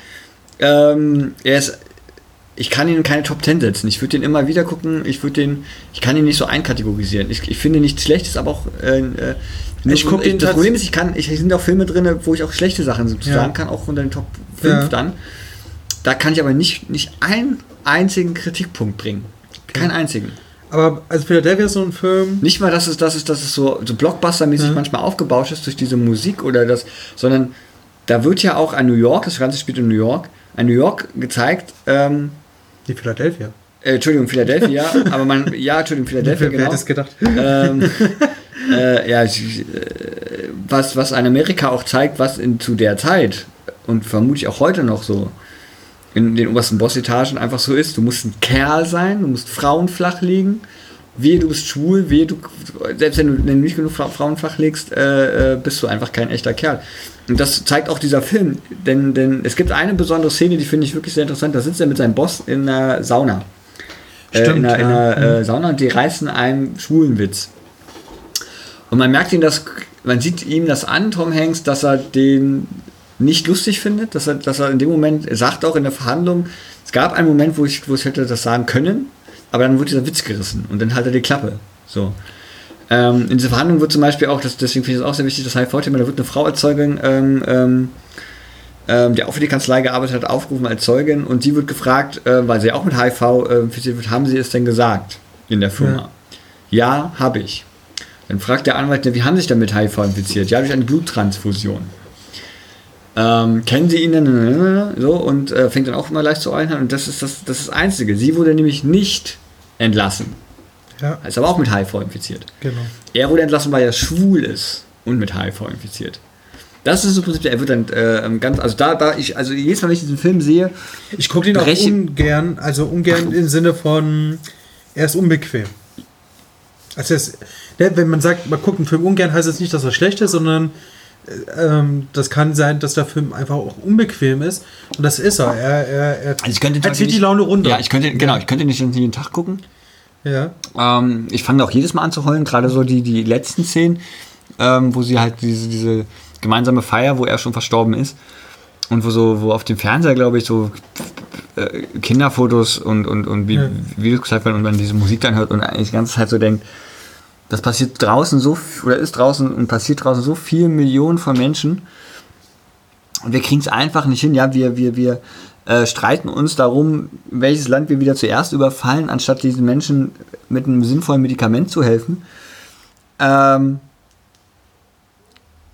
[SPEAKER 1] ähm, er ist, ich kann ihn in keine Top Ten setzen. Ich würde den immer wieder gucken, ich würde den, ich kann ihn nicht so einkategorisieren. Ich, ich finde nichts Schlechtes, aber auch äh, äh,
[SPEAKER 2] ich guck
[SPEAKER 1] ich, das Problem ist, ich kann, ich sind auch Filme drin, wo ich auch schlechte Sachen sozusagen
[SPEAKER 2] ja.
[SPEAKER 1] kann, auch unter den Top fünf ja. dann. Da kann ich aber nicht, nicht einen einzigen Kritikpunkt bringen. Keinen einzigen.
[SPEAKER 2] Aber also Philadelphia ist so ein Film...
[SPEAKER 1] Nicht mal, dass es, dass es, dass es so, so Blockbuster-mäßig ja. manchmal aufgebauscht ist durch diese Musik oder das, sondern da wird ja auch ein New York, das Ganze spielt in New York, ein New York gezeigt. Ähm,
[SPEAKER 2] Die Philadelphia.
[SPEAKER 1] Äh, Entschuldigung, Philadelphia, aber man, ja, Entschuldigung, Philadelphia,
[SPEAKER 2] genau. Wer hätte es gedacht?
[SPEAKER 1] Ähm, äh, ja, was, was ein Amerika auch zeigt, was in, zu der Zeit und vermutlich auch heute noch so in den obersten Bossetagen einfach so ist. Du musst ein Kerl sein, du musst Frauen flach liegen. Wehe, du bist schwul, wehe, du, selbst wenn du, wenn du nicht genug Frauen flach legst, äh, bist du einfach kein echter Kerl. Und das zeigt auch dieser Film, denn, denn es gibt eine besondere Szene, die finde ich wirklich sehr interessant. Da sitzt er mit seinem Boss in einer Sauna.
[SPEAKER 2] Stimmt,
[SPEAKER 1] äh, in einer,
[SPEAKER 2] ja.
[SPEAKER 1] in einer äh, Sauna, und die reißen einen schwulen Witz. Und man merkt ihn, dass, man sieht ihm das an, Tom Hanks, dass er den nicht lustig findet, dass er, dass er in dem Moment, er sagt auch in der Verhandlung, es gab einen Moment, wo ich, wo ich hätte das sagen können, aber dann wurde dieser Witz gerissen und dann hat er die Klappe. So. Ähm, in dieser Verhandlung wird zum Beispiel auch, das, deswegen finde ich es auch sehr wichtig, das H I V-Thema, da wird eine Frau als Zeugin, ähm, ähm, ähm, die auch für die Kanzlei gearbeitet hat, aufgerufen als Zeugin, und sie wird gefragt, äh, weil sie auch mit H I V äh, infiziert wird, haben sie es denn gesagt in der Firma? Ja, ja, habe ich. Dann fragt der Anwalt, wie haben sie sich denn mit H I V infiziert? Ja, durch eine Bluttransfusion. Ähm, kennen Sie ihn denn? So, und äh, fängt dann auch immer leicht zu heulen an. Und das ist das, das ist das Einzige. Sie wurde nämlich nicht entlassen.
[SPEAKER 2] Ja.
[SPEAKER 1] Ist aber auch mit H I V infiziert.
[SPEAKER 2] Genau.
[SPEAKER 1] Er wurde entlassen, weil er schwul ist und mit H I V infiziert. Das ist im Prinzip, er wird dann äh, ganz, also da, da ich, also jedes Mal, wenn ich diesen Film sehe,
[SPEAKER 2] ich gucke ihn auch ungern, also ungern Ach, im Sinne von, er ist unbequem. Also es, wenn man sagt, man guckt einen Film ungern, heißt es nicht, dass er schlecht ist, sondern ähm, das kann sein, dass der Film einfach auch unbequem ist, und das ist er. Er, er, er,
[SPEAKER 1] also ich könnte
[SPEAKER 2] er zieht die Laune runter.
[SPEAKER 1] Ja, ich könnte, genau, ich könnte nicht jeden Tag gucken.
[SPEAKER 2] Ja.
[SPEAKER 1] Ähm, ich fange auch jedes Mal an zu heulen, gerade so die, die letzten Szenen, ähm, wo sie halt diese, diese gemeinsame Feier, wo er schon verstorben ist, und wo so, wo auf dem Fernseher, glaube ich, so äh, Kinderfotos und, und, und wie, ja. Videos gezeigt werden und man diese Musik dann hört und eigentlich die ganze Zeit so denkt, das passiert draußen so, oder ist draußen und passiert draußen so viele Millionen von Menschen, und wir kriegen es einfach nicht hin. Ja, wir, wir, wir äh, streiten uns darum, welches Land wir wieder zuerst überfallen, anstatt diesen Menschen mit einem sinnvollen Medikament zu helfen. Ähm,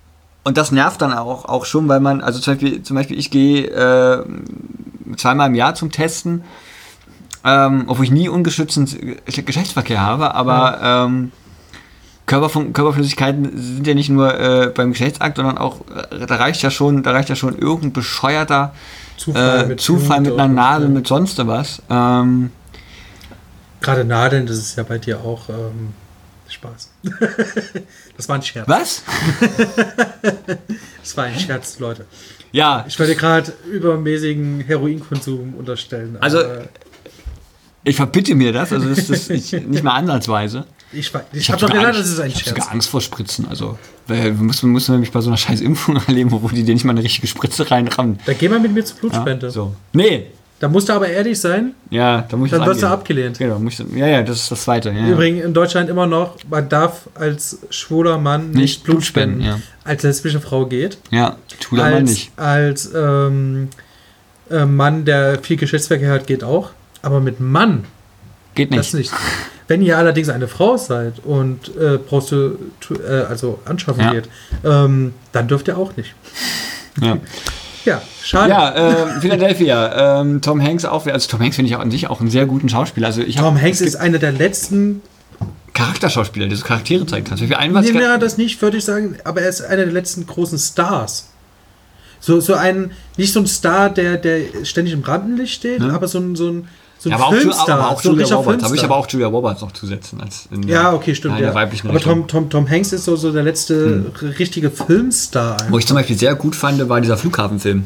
[SPEAKER 1] Und das nervt dann auch, auch schon, weil man, also zum Beispiel, zum Beispiel ich gehe äh, zweimal im Jahr zum Testen, ähm, obwohl ich nie ungeschützten Geschlechtsverkehr habe, aber ja. ähm, Körperfl- Körperflüssigkeiten sind ja nicht nur äh, beim Geschlechtsakt, sondern auch, äh, da reicht ja schon, da reicht ja schon irgendein bescheuerter Zufall, äh, mit, Zufall mit einer Nadel, mit sonst was. Ähm,
[SPEAKER 2] Gerade Nadeln, das ist ja bei dir auch ähm, Spaß. Das war ein Scherz.
[SPEAKER 1] Was?
[SPEAKER 2] Das war ein Scherz, Leute.
[SPEAKER 1] Ja.
[SPEAKER 2] Ich wollte gerade übermäßigen Heroinkonsum unterstellen.
[SPEAKER 1] Also, ich verbitte mir das, also das ist nicht, nicht mal ansatzweise.
[SPEAKER 2] Ich, ich, ich habe doch gesagt, das ist ein
[SPEAKER 1] ich
[SPEAKER 2] Scherz.
[SPEAKER 1] Ich habe sogar Angst vor Spritzen, also weil wir müssen, müssen nämlich bei so einer scheiß Impfung erleben, wo die dir nicht mal eine richtige Spritze reinrammen.
[SPEAKER 2] Da geh mal mit mir zur Blutspende.
[SPEAKER 1] Ja, so. Nee.
[SPEAKER 2] Da musst du aber ehrlich sein.
[SPEAKER 1] Ja, da muss ich
[SPEAKER 2] Dann wirst
[SPEAKER 1] angehen.
[SPEAKER 2] du abgelehnt.
[SPEAKER 1] Genau, muss ich, ja, ja, das ist das Zweite. Ja,
[SPEAKER 2] Übrigens in Deutschland immer noch, man darf als schwuler Mann nicht, nicht Blut spenden. Ja. Als lesbische Frau geht.
[SPEAKER 1] Ja, schwuler
[SPEAKER 2] als,
[SPEAKER 1] Mann nicht.
[SPEAKER 2] Als ähm, äh, Mann, der viel Geschlechtsverkehr hat, geht auch. Aber mit Mann
[SPEAKER 1] geht nicht.
[SPEAKER 2] Das nicht. Wenn ihr allerdings eine Frau seid und äh, brauchst du äh, also anschaffen
[SPEAKER 1] ja.
[SPEAKER 2] geht, ähm, dann dürft ihr auch nicht.
[SPEAKER 1] Ja.
[SPEAKER 2] Ja, schade.
[SPEAKER 1] Ja, äh, Philadelphia. Ähm, Tom Hanks auch. Also Tom Hanks finde ich auch an sich auch einen sehr guten Schauspieler. Also ich
[SPEAKER 2] Tom
[SPEAKER 1] hab,
[SPEAKER 2] Hanks ist einer der letzten
[SPEAKER 1] Charakterschauspieler, der so Charaktere zeigen kann. Wie ein, was
[SPEAKER 2] nee, ja, das nicht, würde ich sagen, aber er ist einer der letzten großen Stars. So, so ein, nicht so ein Star, der, der ständig im Rampenlicht steht, hm? aber so ein, so ein So
[SPEAKER 1] ja, aber,
[SPEAKER 2] Filmstar,
[SPEAKER 1] auch, aber auch
[SPEAKER 2] so
[SPEAKER 1] Julia Roberts. Da will ich aber auch Julia Roberts noch zusetzen. Als in
[SPEAKER 2] ja, okay, stimmt.
[SPEAKER 1] Der
[SPEAKER 2] ja.
[SPEAKER 1] weiblichen
[SPEAKER 2] aber Tom, Tom, Tom Hanks ist so, so der letzte hm. richtige Filmstar. Einfach.
[SPEAKER 1] Wo ich zum Beispiel sehr gut fand, war dieser Flughafenfilm.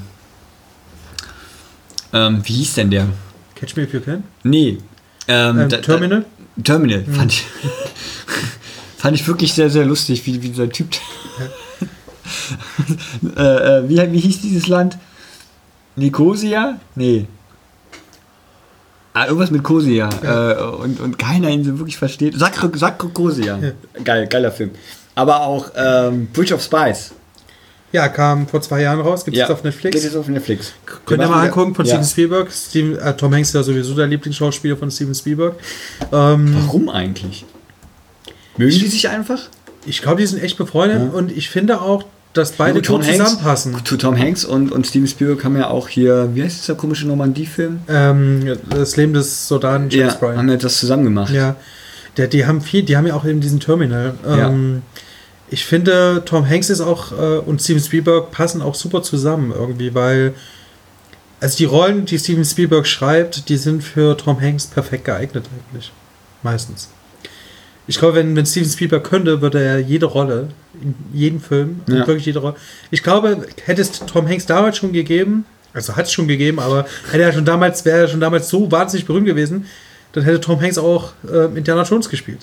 [SPEAKER 1] Ähm, wie hieß denn der?
[SPEAKER 2] Catch Me If You Can?
[SPEAKER 1] Nee. Ähm,
[SPEAKER 2] ähm,
[SPEAKER 1] da,
[SPEAKER 2] Terminal?
[SPEAKER 1] Da, Terminal, hm. fand ich. Fand ich wirklich sehr, sehr lustig, wie, wie dieser Typ. Ja. äh, wie, wie hieß dieses Land? Nikosia? Nee. Ah, irgendwas mit Kosia. Ja. Äh, und, und keiner ihn so wirklich versteht. Sakro, Sakro Kosia. Ja. Geil, geiler Film. Aber auch ähm, Bridge of Spies.
[SPEAKER 2] Ja, kam vor zwei Jahren raus. Gibt es ja. auf Netflix?
[SPEAKER 1] Gibt es auf Netflix.
[SPEAKER 2] Könnt ihr mal angucken von ja. Steven Spielberg. Steven, äh, Tom Hanks ist ja sowieso der Lieblingsschauspieler von Steven Spielberg. Ähm,
[SPEAKER 1] Warum eigentlich? Mögen die sich einfach?
[SPEAKER 2] Ich glaube, die sind echt befreundet ja. und ich finde auch, dass beide
[SPEAKER 1] ja,
[SPEAKER 2] gut zusammenpassen.
[SPEAKER 1] Zu Tom Hanks und, und Steven Spielberg haben ja auch hier, wie heißt dieser komische Normandie-Film?
[SPEAKER 2] Ähm, das Leben des Soldaten James
[SPEAKER 1] ja,
[SPEAKER 2] Bryan.
[SPEAKER 1] Haben ja das zusammen gemacht.
[SPEAKER 2] Ja, der, die haben viel, die haben ja auch eben diesen Terminal. Ähm, ja. Ich finde, Tom Hanks ist auch äh, und Steven Spielberg passen auch super zusammen irgendwie, weil also die Rollen, die Steven Spielberg schreibt, die sind für Tom Hanks perfekt geeignet eigentlich. Meistens. Ich glaube, wenn, wenn Steven Spielberg könnte, würde er jede Rolle, in jedem Film, ja. wirklich jede Rolle. Ich glaube, hätte es Tom Hanks damals schon gegeben, also hat es schon gegeben, aber hätte er schon damals, wäre er schon damals so wahnsinnig berühmt gewesen, dann hätte Tom Hanks auch äh, Indiana Jones gespielt.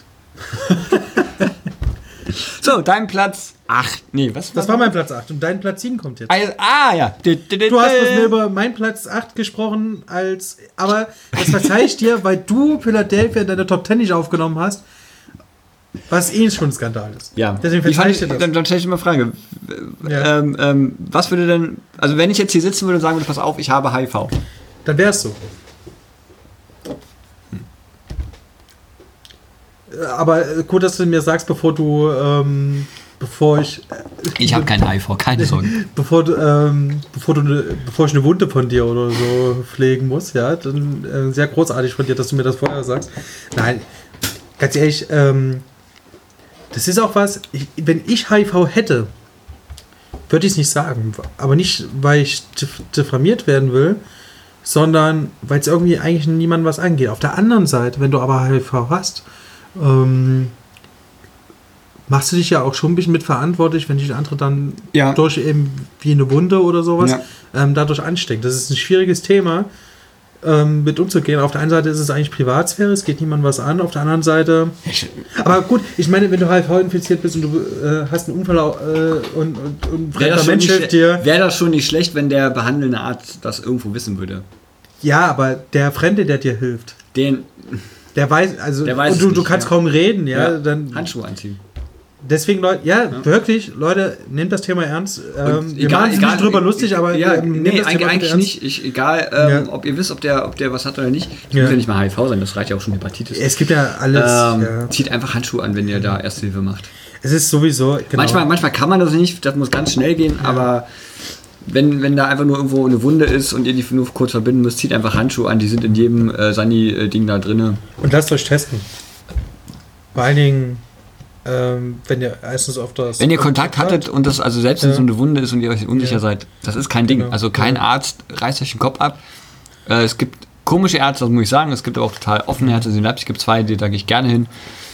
[SPEAKER 1] So, dein Platz acht. Nee, was
[SPEAKER 2] war Das war mein Platz acht und dein Platz sieben kommt jetzt.
[SPEAKER 1] Also, ah, ja.
[SPEAKER 2] Du hast mit mir über meinen Platz acht gesprochen, als, aber das verzeihe ich dir, weil du Philadelphia in deiner Top zehn nicht aufgenommen hast. Was eh schon ein Skandal ist.
[SPEAKER 1] Ja.
[SPEAKER 2] Deswegen verzeihe ich dir das.
[SPEAKER 1] Dann, dann stelle ich dir mal eine Frage. Ja. Ähm, ähm, was würde denn, also wenn ich jetzt hier sitzen würde und sagen würde, pass auf, ich habe H I V.
[SPEAKER 2] Dann wär's so. Aber gut, dass du mir sagst, bevor du, ähm, bevor ich...
[SPEAKER 1] Ich habe kein H I V, keine Sorge.
[SPEAKER 2] Bevor du, ähm, bevor du, ne, bevor ich eine Wunde von dir oder so pflegen muss, ja, dann äh, sehr großartig von dir, dass du mir das vorher sagst. Nein, ganz ehrlich, ähm, das ist auch was, ich, wenn ich H I V hätte, würde ich es nicht sagen. Aber nicht, weil ich diffamiert werden will, sondern weil es irgendwie eigentlich niemandem was angeht. Auf der anderen Seite, wenn du aber H I V hast, ähm, machst du dich ja auch schon ein bisschen mitverantwortlich, wenn dich andere dann ja. durch eben wie eine Wunde oder sowas ja. ähm, dadurch ansteckt. Das ist ein schwieriges Thema, ähm, mit umzugehen. Auf der einen Seite ist es eigentlich Privatsphäre, es geht niemandem was an. Auf der anderen Seite... Aber gut, ich meine, wenn du H I V infiziert bist und du äh, hast einen Unfall äh, und, und, und ein fremder Mensch hilft dir...
[SPEAKER 1] Wäre das schon nicht schlecht, wenn der behandelnde Arzt das irgendwo wissen würde?
[SPEAKER 2] Ja, aber der Fremde, der dir hilft...
[SPEAKER 1] Den...
[SPEAKER 2] Der weiß, also...
[SPEAKER 1] Der weiß
[SPEAKER 2] und du,
[SPEAKER 1] nicht,
[SPEAKER 2] du kannst
[SPEAKER 1] ja.
[SPEAKER 2] kaum reden, ja,
[SPEAKER 1] ja.
[SPEAKER 2] dann...
[SPEAKER 1] Handschuhe anziehen.
[SPEAKER 2] Deswegen, Leute, ja, ja, wirklich, Leute, nehmt das Thema ernst. Ähm, wir
[SPEAKER 1] egal,
[SPEAKER 2] machen uns nicht drüber lustig, aber
[SPEAKER 1] ja,
[SPEAKER 2] ähm,
[SPEAKER 1] nee, eigentlich, eigentlich nicht. Ich, egal, ähm, ja. ob ihr wisst, ob der, ob der was hat oder nicht. Es ja. muss ja nicht mal H I V sein, das reicht ja auch schon Hepatitis.
[SPEAKER 2] Es gibt ja alles.
[SPEAKER 1] Ähm,
[SPEAKER 2] ja.
[SPEAKER 1] Zieht einfach Handschuhe an, wenn ihr da Erste Hilfe macht.
[SPEAKER 2] Es ist sowieso... Genau.
[SPEAKER 1] Manchmal, manchmal kann man das nicht, das muss ganz schnell gehen, ja. aber wenn, wenn da einfach nur irgendwo eine Wunde ist und ihr die nur kurz verbinden müsst, zieht einfach Handschuhe an, die sind in jedem äh, Sani-Ding da drin.
[SPEAKER 2] Und lasst euch testen. Vor allen Dingen, ähm, wenn ihr erstens auf das...
[SPEAKER 1] Wenn ihr Kontakt hattet und das also selbst ja. so eine Wunde ist und ihr euch unsicher ja. seid, das ist kein Ding. Genau. Also kein ja. Arzt reißt euch den Kopf ab. Äh, es gibt komische Ärzte, das muss ich sagen. Es gibt aber auch total offene Ärzte. In Leipzig gibt es zwei, die da gehe ich gerne hin.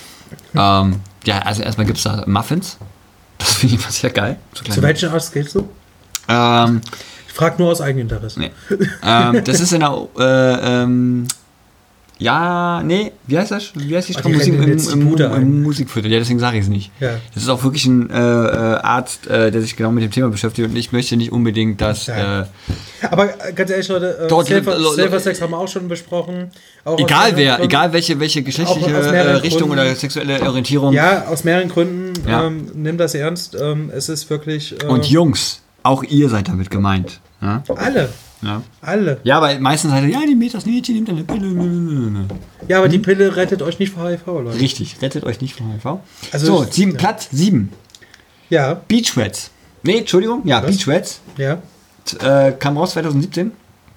[SPEAKER 1] Ähm, ja, also erstmal gibt es da Muffins. Das finde ich immer sehr geil. So
[SPEAKER 2] Zu welchem Arzt gehst du?
[SPEAKER 1] Ähm,
[SPEAKER 2] ich frage nur aus Eigeninteresse.
[SPEAKER 1] Nee. ähm, das ist in der... Äh, ähm, ja, nee, wie heißt das? Wie heißt die Ach, die Musik, im, im, im, im Musikviertel? Ja, deswegen sage ich es nicht. Ja. Das ist auch wirklich ein äh, Arzt, äh, der sich genau mit dem Thema beschäftigt und ich möchte nicht unbedingt, dass...
[SPEAKER 2] Ja. Äh, Aber ganz ehrlich, Leute, äh, dort Safer, Safer Sex haben wir auch schon besprochen. Auch
[SPEAKER 1] egal wer, Gründen, egal welche, welche geschlechtliche Richtung Gründen, oder sexuelle Orientierung.
[SPEAKER 2] Ja, aus mehreren Gründen. Ja. Ähm, nimm das ernst. Ähm, es ist wirklich... Äh,
[SPEAKER 1] und Jungs, auch ihr seid damit gemeint. Ja?
[SPEAKER 2] Alle.
[SPEAKER 1] Ja.
[SPEAKER 2] Alle.
[SPEAKER 1] Ja, aber meistens sagt er, ja, die Meters Mädchen nimmt eine Pille.
[SPEAKER 2] Ja, aber hm? die Pille rettet euch nicht vor H I V, Leute.
[SPEAKER 1] Richtig, rettet euch nicht vor H I V.
[SPEAKER 2] Also
[SPEAKER 1] so,
[SPEAKER 2] ich,
[SPEAKER 1] sieben,
[SPEAKER 2] ja.
[SPEAKER 1] Platz sieben.
[SPEAKER 2] Ja.
[SPEAKER 1] Beach Rats. Nee, Entschuldigung, ja, Was? Beach Rats.
[SPEAKER 2] Ja.
[SPEAKER 1] Äh, kam raus zwanzig siebzehn.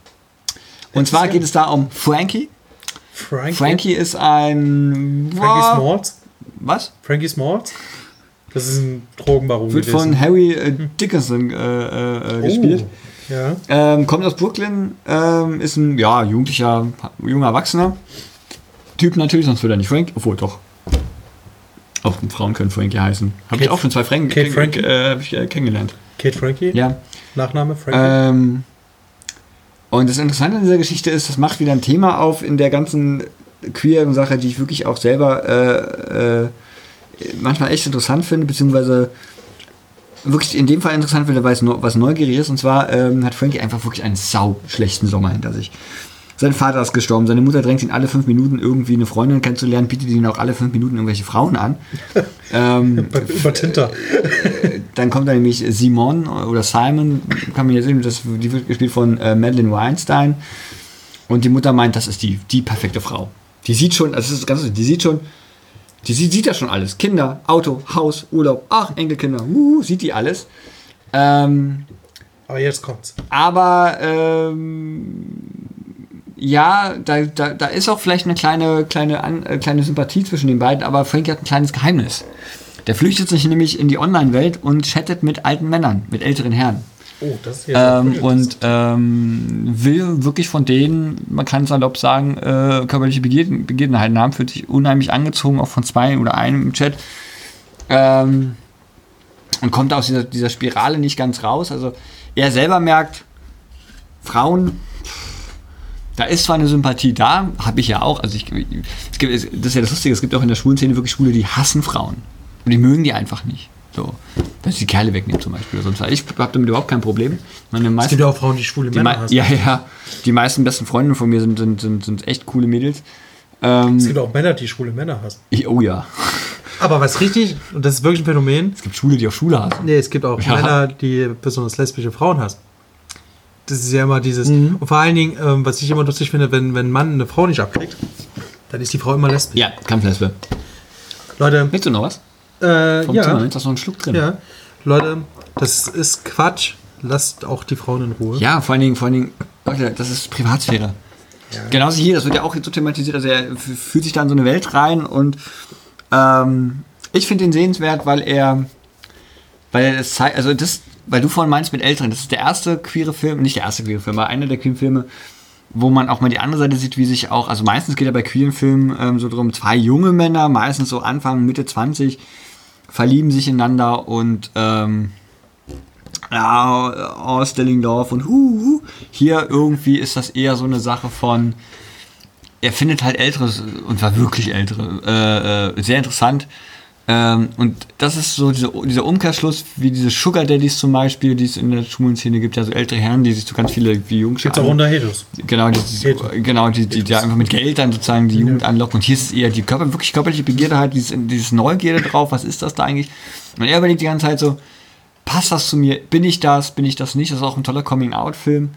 [SPEAKER 1] Und zwar geht es da um Frankie.
[SPEAKER 2] Frankie?
[SPEAKER 1] Frankie ist ein...
[SPEAKER 2] Frankie Smalls?
[SPEAKER 1] Was?
[SPEAKER 2] Frankie Smalls? Das ist ein Drogenbaron
[SPEAKER 1] Wird gewesen. Von Harry äh, Dickinson äh, äh, oh. gespielt.
[SPEAKER 2] Ja.
[SPEAKER 1] Ähm, kommt aus Brooklyn, ähm, ist ein ja, jugendlicher, junger Erwachsener. Typ natürlich, sonst würde er nicht Frank. Obwohl, doch. Auch Frauen können Frankie heißen. Habe ich auch schon zwei Frank
[SPEAKER 2] Kate Frankie?
[SPEAKER 1] Äh, hab ich, äh, kennengelernt.
[SPEAKER 2] Kate Frankie?
[SPEAKER 1] Ja.
[SPEAKER 2] Nachname Frankie?
[SPEAKER 1] Ähm, und das Interessante an dieser Geschichte ist, das macht wieder ein Thema auf in der ganzen queeren Sache, die ich wirklich auch selber äh, äh, manchmal echt interessant finde, beziehungsweise wirklich in dem Fall interessant finde, weil es was neugierig ist. Und zwar ähm, hat Frankie einfach wirklich einen sau schlechten Sommer hinter sich. Sein Vater ist gestorben, seine Mutter drängt ihn alle fünf Minuten irgendwie eine Freundin kennenzulernen, bietet ihn auch alle fünf Minuten irgendwelche Frauen an. ähm,
[SPEAKER 2] Über Tinder.
[SPEAKER 1] Äh, dann kommt da nämlich Simon oder Simon, kann man jetzt sehen, das, die wird gespielt von äh, Madeleine Weinstein. Und die Mutter meint, das ist die, die perfekte Frau. Die sieht schon, also das ist ganz, die sieht schon, Die sieht, sieht ja schon alles. Kinder, Auto, Haus, Urlaub, ach, Enkelkinder, uh, sieht die alles. Ähm,
[SPEAKER 2] aber jetzt kommt's.
[SPEAKER 1] Aber, ähm, ja, da, da, da ist auch vielleicht eine kleine, kleine, an, äh, kleine Sympathie zwischen den beiden, aber Frankie hat ein kleines Geheimnis. Der flüchtet sich nämlich in die Online-Welt und chattet mit alten Männern, mit älteren Herren.
[SPEAKER 2] Oh, das ist ja
[SPEAKER 1] ähm, Und ähm, will wirklich von denen, man kann es salopp sagen, äh, körperliche Begierden, Begebenheiten haben, fühlt sich unheimlich angezogen, auch von zwei oder einem im Chat. Ähm, und kommt aus dieser, dieser Spirale nicht ganz raus. Also er selber merkt, Frauen, da ist zwar eine Sympathie da, habe ich ja auch. Also ich, es gibt, das ist ja das Lustige, es gibt auch in der schwulen Szene wirklich Schwule, die hassen Frauen. Und die mögen die einfach nicht. So, dass ich die Kerle wegnehme zum Beispiel. Oder sonst. Ich habe damit überhaupt kein Problem. Meine meisten,
[SPEAKER 2] es gibt ja auch Frauen, die schwule Männer
[SPEAKER 1] die hassen. Ja, ja. Die meisten besten Freundinnen von mir sind, sind, sind, sind echt coole Mädels. Ähm,
[SPEAKER 2] es gibt auch Männer, die schwule Männer hassen.
[SPEAKER 1] Ich, oh ja.
[SPEAKER 2] Aber was richtig, und das ist wirklich ein Phänomen.
[SPEAKER 1] Es gibt Schwule, die auch Schwule hassen.
[SPEAKER 2] Nee, es gibt auch ja. Männer, die besonders lesbische Frauen hassen. Das ist ja immer dieses.
[SPEAKER 1] Mhm.
[SPEAKER 2] Und vor allen Dingen, ähm, was ich immer lustig finde, wenn, wenn ein Mann eine Frau nicht abkriegt, dann ist die Frau immer lesbisch.
[SPEAKER 1] Ja, Kampflesbe.
[SPEAKER 2] Leute.
[SPEAKER 1] Willst du noch was?
[SPEAKER 2] Äh,
[SPEAKER 1] Vom
[SPEAKER 2] ja.
[SPEAKER 1] Zimmer, ist da noch ein Schluck drin.
[SPEAKER 2] Ja. Leute, das ist Quatsch. Lasst auch die Frauen in Ruhe.
[SPEAKER 1] Ja, vor allen Dingen, vor allen Dingen, Leute, das ist Privatsphäre. Ja. Genauso hier, das wird ja auch so thematisiert, also er fühlt sich da in so eine Welt rein und ähm, ich finde ihn sehenswert, weil er, weil er das zeigt, also das, weil du vorhin meinst mit Älteren, das ist der erste queere Film, nicht der erste queere Film, aber einer der queeren Filme, wo man auch mal die andere Seite sieht, wie sich auch, also meistens geht ja bei queeren Filmen ähm, so drum, zwei junge Männer, meistens so Anfang, Mitte zwanzig, verlieben sich ineinander und ähm, ja, Ausstellingdorf und hu, hu. Hier irgendwie ist das eher so eine Sache von, er findet halt Ältere und war wirklich Ältere, äh, äh, sehr interessant. Ähm, und das ist so diese, dieser Umkehrschluss, wie diese Sugar Daddies zum Beispiel, die es in der schwulen Szene gibt, ja so ältere Herren, die sich so ganz viele wie Jungs
[SPEAKER 2] gibt auch unter Heteros.
[SPEAKER 1] Genau, die, die, genau, die, die, die einfach mit Geld dann sozusagen die Jugend anlocken. Und hier ist es eher die Körper, wirklich körperliche Begierde halt, dieses, dieses Neugierde drauf, was ist das da eigentlich? Und er überlegt die ganze Zeit so, passt das zu mir? Bin ich das? Bin ich das nicht? Das ist auch ein toller Coming-out-Film.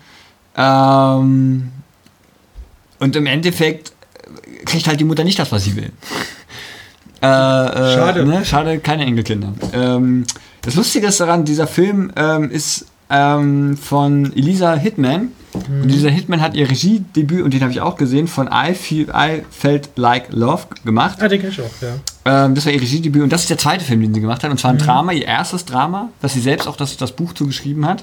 [SPEAKER 1] Ähm, und im Endeffekt kriegt halt die Mutter nicht das, was sie will. Äh, äh,
[SPEAKER 2] Schade.
[SPEAKER 1] Ne? Schade, keine Enkelkinder. Ähm, das Lustige ist daran, dieser Film ähm, ist ähm, von Elisa Hitman. Mhm. Und dieser Hitman hat ihr Regiedebüt, und den habe ich auch gesehen, von I, Feel, I Felt Like Love gemacht.
[SPEAKER 2] Ah, den kenn ich auch, ja.
[SPEAKER 1] Ähm, das war ihr Regiedebüt, und das ist der zweite Film, den sie gemacht hat. Und zwar ein mhm. Drama, ihr erstes Drama, das sie selbst auch das, das Buch zugeschrieben hat.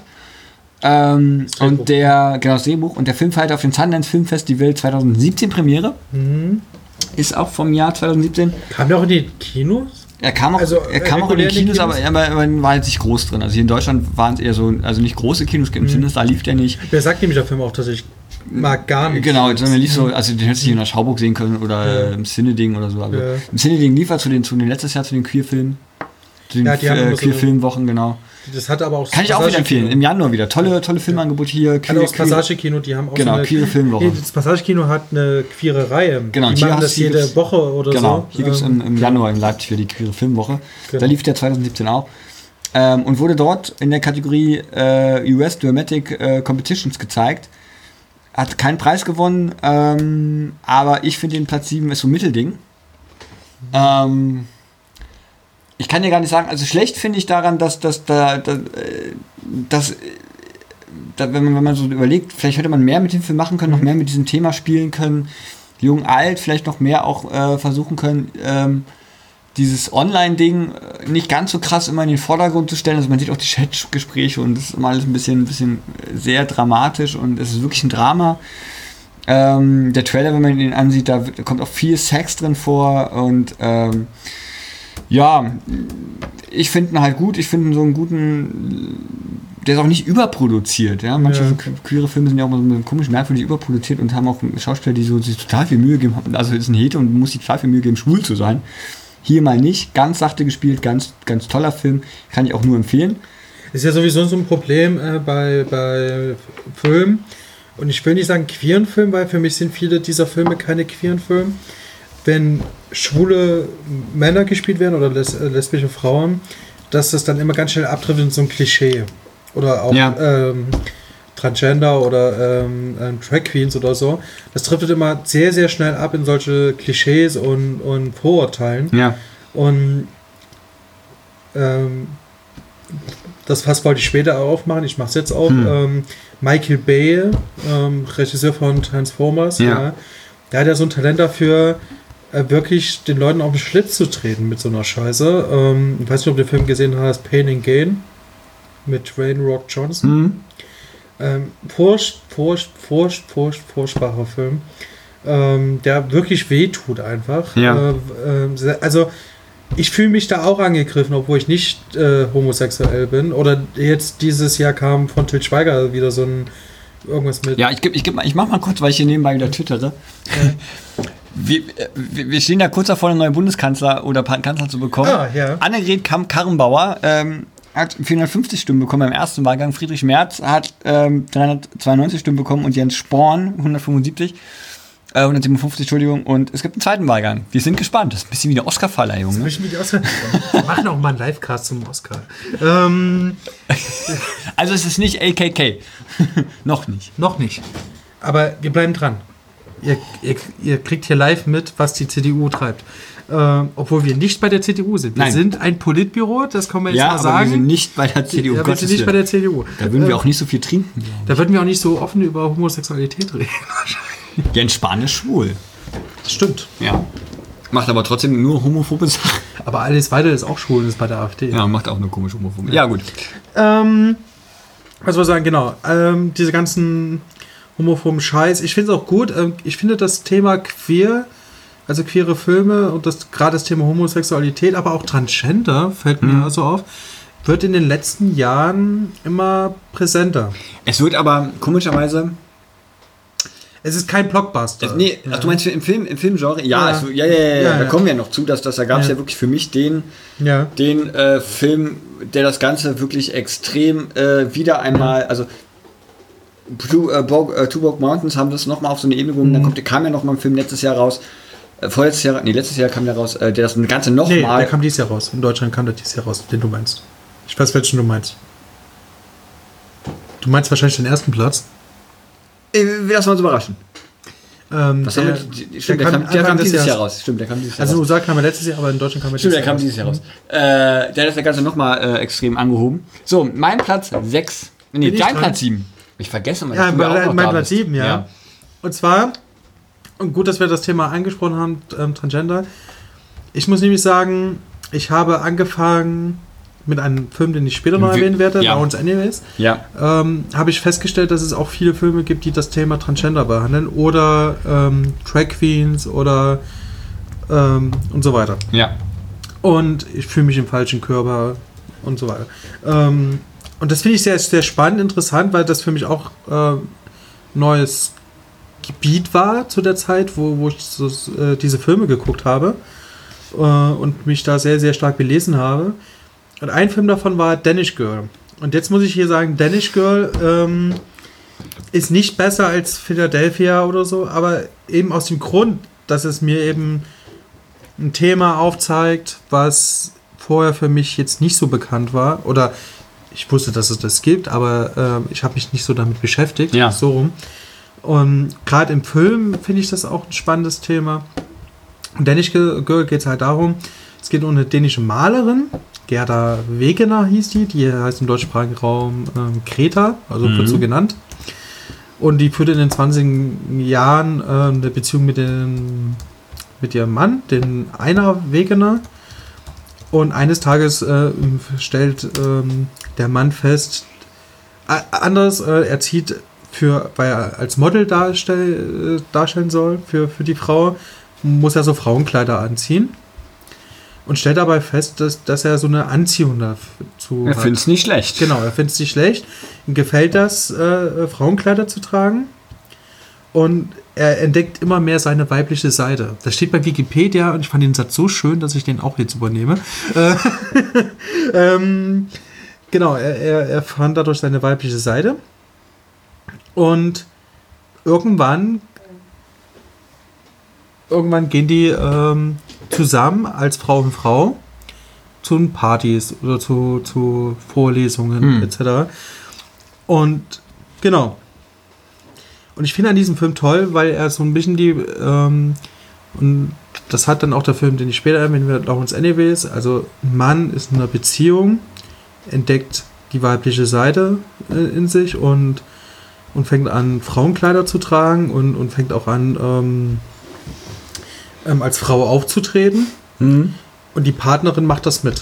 [SPEAKER 1] Ähm, und der, genau, das Drehbuch. Und der Film feiert auf dem Sundance Film Festival zwanzig siebzehn Premiere. Mhm. Ist auch vom Jahr zwanzig siebzehn.
[SPEAKER 2] Kam der auch in die Kinos?
[SPEAKER 1] Er kam auch, also, er kam auch in die Kinos, aber er war jetzt nicht groß drin. Also hier in Deutschland waren es eher so, also nicht große Kinos, im mhm. Sinne, da lief der nicht.
[SPEAKER 2] Wer sagt nämlich der Film auch, dass ich mag gar nicht.
[SPEAKER 1] Genau, sondern lief so, also den hättest du hier in der Schauburg sehen können oder ja. im Cineding oder so. Aber ja. Im Cineding lief er zu den, zu den letztes Jahr zu den Queer-Filmen. Zu den
[SPEAKER 2] ja, die
[SPEAKER 1] äh, Queer-Filmwochen, genau.
[SPEAKER 2] Das hat aber auch
[SPEAKER 1] Kann ich auch wieder empfehlen. Im Januar wieder. Tolle, tolle Filmangebote hier.
[SPEAKER 2] Queer, auch das Passage-Kino, die haben auch
[SPEAKER 1] genau,
[SPEAKER 2] so eine
[SPEAKER 1] queere Filmwoche.
[SPEAKER 2] Das Passage-Kino hat eine queere Reihe.
[SPEAKER 1] Genau,
[SPEAKER 2] die machen das jede Woche oder
[SPEAKER 1] genau, so.
[SPEAKER 2] Genau,
[SPEAKER 1] hier gibt es im, im Januar in Leipzig wieder die queere Filmwoche. Genau. Da lief der zwanzig siebzehn auch. Ähm, und wurde dort in der Kategorie äh, U S Dramatic äh, Competitions gezeigt. Hat keinen Preis gewonnen, ähm, aber ich finde den Platz sieben ist so ein Mittelding. Mhm. Ähm... Ich kann dir gar nicht sagen, also schlecht finde ich daran, dass, dass, da, da, dass da, wenn, man, wenn man so überlegt, vielleicht hätte man mehr mit dem Film machen können, noch mehr mit diesem Thema spielen können, jung, alt, vielleicht noch mehr auch äh, versuchen können, ähm, dieses Online-Ding nicht ganz so krass immer in den Vordergrund zu stellen. Also man sieht auch die Chatgespräche und das ist immer alles ein bisschen, ein bisschen sehr dramatisch und es ist wirklich ein Drama. Ähm, der Trailer, wenn man ihn ansieht, da kommt auch viel Sex drin vor und ähm, ja, ich finde ihn halt gut. Ich finde ihn so einen guten. Der ist auch nicht überproduziert. Ja? Manche ja. queere Filme sind ja auch mal so ein bisschen komisch, merkwürdig überproduziert und haben auch Schauspieler, die so, sich total viel Mühe geben. Also ist ein Hete und muss sich total viel Mühe geben, schwul zu sein. Hier mal nicht. Ganz sachte gespielt, ganz, ganz toller Film. Kann ich auch nur empfehlen.
[SPEAKER 2] Ist ja sowieso so ein Problem äh, bei, bei Filmen. Und ich will nicht sagen queeren Film, weil für mich sind viele dieser Filme keine queeren Filme. Wenn schwule Männer gespielt werden oder les- lesbische Frauen, dass das dann immer ganz schnell abtrifft in so ein Klischee. Oder auch ja. ähm, Transgender oder ähm, ähm, Drag Queens oder so. Das trifft immer sehr, sehr schnell ab in solche Klischees und, und Vorurteilen.
[SPEAKER 1] Ja.
[SPEAKER 2] Und ähm, das Fass wollte ich später aufmachen, ich mache es jetzt auch. Hm. Ähm, Michael Bay, ähm, Regisseur von Transformers,
[SPEAKER 1] ja.
[SPEAKER 2] Ja, der hat ja so ein Talent dafür, wirklich den Leuten auf den Schlitz zu treten mit so einer Scheiße. Ähm, ich weiß nicht, ob du den Film gesehen hast, Pain and Gain mit Dwayne Rock Johnson. Mhm. Ähm, furcht, furcht, furcht, furcht, furchtbarer Film, ähm, der wirklich wehtut einfach.
[SPEAKER 1] Ja.
[SPEAKER 2] Äh, äh, also ich fühle mich da auch angegriffen, obwohl ich nicht äh, homosexuell bin. Oder jetzt dieses Jahr kam von Til Schweiger wieder so ein irgendwas mit.
[SPEAKER 1] Ja, ich, geb, ich, geb, ich mach mal kurz, weil ich hier nebenbei wieder twittere. Ja. Wir, wir stehen ja kurz davor, einen neuen Bundeskanzler oder Kanzler zu bekommen.
[SPEAKER 2] Ah, ja.
[SPEAKER 1] Annegret Kramp-Karrenbauer ähm, hat vierhundertfünfzig Stimmen bekommen im ersten Wahlgang. Friedrich Merz hat ähm, dreihundertzweiundneunzig Stimmen bekommen und Jens Sporn hundertfünfundsiebzig. Äh, hundertsiebenundfünfzig, Entschuldigung. Und es gibt einen zweiten Wahlgang. Wir sind gespannt. Das ist ein bisschen wie eine Oscar-Verleihung.
[SPEAKER 2] Ne? Ein wie die Oscar- Wir machen auch mal einen Livecast zum Oscar. Ähm,
[SPEAKER 1] also es ist nicht A K K. Noch nicht.
[SPEAKER 2] Noch nicht. Aber wir bleiben dran. Ihr, ihr, ihr kriegt hier live mit, was die C D U treibt. Äh, obwohl wir nicht bei der C D U sind. Wir
[SPEAKER 1] Nein.
[SPEAKER 2] sind ein Politbüro, das können wir jetzt
[SPEAKER 1] ja,
[SPEAKER 2] mal sagen.
[SPEAKER 1] Aber wir sind nicht bei der C D U.
[SPEAKER 2] Ja, wir sind nicht bei der C D U.
[SPEAKER 1] Da würden wir auch nicht so viel trinken.
[SPEAKER 2] Da würden wir auch nicht so offen über Homosexualität reden.
[SPEAKER 1] Jens Spahn ist schwul.
[SPEAKER 2] Das stimmt.
[SPEAKER 1] Ja. Macht aber trotzdem nur homophobe Sachen.
[SPEAKER 2] Aber alles weiter ist auch schwul, ist bei der AfD.
[SPEAKER 1] Ja, macht auch nur komisch homophobe. Ja, gut.
[SPEAKER 2] Ähm, was soll ich sagen, genau. Ähm, diese ganzen homophoben Scheiß. Ich finde es auch gut. Ich finde das Thema queer, also queere Filme und das gerade das Thema Homosexualität, aber auch Transgender, fällt mir mhm. also auf, wird in den letzten Jahren immer präsenter.
[SPEAKER 1] Es wird aber komischerweise...
[SPEAKER 2] Es ist kein Blockbuster.
[SPEAKER 1] Es, nee, ja. Ach, du meinst im Film, im Filmgenre? Ja, ja. Es, ja, ja, ja, ja, ja, da kommen wir noch zu, dass das, da gab es ja. ja wirklich für mich den,
[SPEAKER 2] ja.
[SPEAKER 1] den äh, Film, der das Ganze wirklich extrem äh, wieder einmal, also Blue, äh, Bo, äh, Two Broke Mountains haben das nochmal auf so eine Ebene gehoben, mhm. dann kommt, kam ja nochmal ein Film letztes Jahr raus, äh, vorletztes Jahr, nee, letztes Jahr kam der raus, äh, der das Ganze nochmal... Nee,
[SPEAKER 2] mal der kam dieses Jahr raus, in Deutschland kam der dieses Jahr raus, den du meinst. Ich weiß, welchen du meinst. Du meinst wahrscheinlich den ersten Platz?
[SPEAKER 1] Ich will das mal so überraschen.
[SPEAKER 2] Ähm,
[SPEAKER 1] Was
[SPEAKER 2] der,
[SPEAKER 1] haben wir, die, stimmt, der,
[SPEAKER 2] kam,
[SPEAKER 1] kam, der kam dieses
[SPEAKER 2] Jahres.
[SPEAKER 1] Jahr raus. Stimmt, der kam dieses Jahr
[SPEAKER 2] also in den
[SPEAKER 1] raus.
[SPEAKER 2] U S A kam er letztes Jahr, aber in Deutschland kam er
[SPEAKER 1] Stimmt,
[SPEAKER 2] dieses
[SPEAKER 1] der
[SPEAKER 2] Jahr
[SPEAKER 1] kam dieses Jahr raus. Äh, der hat das Ganze nochmal äh, extrem angehoben. So, mein Platz sechs. Nee,
[SPEAKER 2] Bin
[SPEAKER 1] dein
[SPEAKER 2] ich dran?
[SPEAKER 1] Platz sieben. Ich vergesse mal,
[SPEAKER 2] Ja,
[SPEAKER 1] dass du ja auch noch
[SPEAKER 2] mein
[SPEAKER 1] da
[SPEAKER 2] Platz
[SPEAKER 1] bist.
[SPEAKER 2] sieben, ja. ja. Und zwar, und gut, dass wir das Thema angesprochen haben, ähm, Transgender. Ich muss nämlich sagen, ich habe angefangen mit einem Film, den ich später noch
[SPEAKER 1] Wie-
[SPEAKER 2] erwähnen werde,
[SPEAKER 1] ja.
[SPEAKER 2] Lawrence Anyways.
[SPEAKER 1] Ja.
[SPEAKER 2] Ähm, habe ich festgestellt, dass es auch viele Filme gibt, die das Thema Transgender behandeln oder ähm, Drag Queens oder ähm, und so weiter.
[SPEAKER 1] Ja.
[SPEAKER 2] Und ich fühle mich im falschen Körper und so weiter. Ähm, und das finde ich sehr, sehr spannend, interessant, weil das für mich auch äh, neues Gebiet war zu der Zeit, wo, wo ich so, äh, diese Filme geguckt habe äh, und mich da sehr, sehr stark belesen habe. Und ein Film davon war Danish Girl. Und jetzt muss ich hier sagen, Danish Girl ähm, ist nicht besser als Philadelphia oder so, aber eben aus dem Grund, dass es mir eben ein Thema aufzeigt, was vorher für mich jetzt nicht so bekannt war. Oder ich wusste, dass es das gibt, aber äh, ich habe mich nicht so damit beschäftigt.
[SPEAKER 1] Ja.
[SPEAKER 2] So rum. Und gerade im Film finde ich das auch ein spannendes Thema. Und Danish Girl geht es halt darum, es geht um eine dänische Malerin, Gerda Wegener hieß die, die heißt im deutschsprachigen Raum ähm, Greta, also
[SPEAKER 1] Mhm.
[SPEAKER 2] wird so genannt. Und die führte in den zwanziger Jahren äh, eine Beziehung mit, den, mit ihrem Mann, den Einar Wegener. Und eines Tages äh, stellt ähm, der Mann fest, äh, anders, äh, er zieht für, weil er als Model darstell, äh, darstellen soll für, für die Frau, muss er so Frauenkleider anziehen. Und stellt dabei fest, dass, dass er so eine Anziehung dazu
[SPEAKER 1] Er
[SPEAKER 2] hat.
[SPEAKER 1] findet es nicht schlecht.
[SPEAKER 2] Genau, er findet es nicht schlecht. Ihm gefällt das, äh, Frauenkleider zu tragen. Und er entdeckt immer mehr seine weibliche Seite. Das steht bei Wikipedia und ich fand den Satz so schön, dass ich den auch jetzt übernehme. Äh, ähm, genau, er, er, er fand dadurch seine weibliche Seite. Und irgendwann, irgendwann gehen die ähm, zusammen als Frau und Frau zu Partys oder zu, zu Vorlesungen
[SPEAKER 1] Hm.
[SPEAKER 2] et cetera. Und genau. Und ich finde an diesem Film toll, weil er so ein bisschen die, ähm, und das hat dann auch der Film, den ich später erwähnen werde, Lawrence Anyways, also ein Mann ist in einer Beziehung, entdeckt die weibliche Seite äh, in sich und, und fängt an, Frauenkleider zu tragen und, und fängt auch an, ähm, ähm, als Frau aufzutreten.
[SPEAKER 1] Mhm.
[SPEAKER 2] Und die Partnerin macht das mit.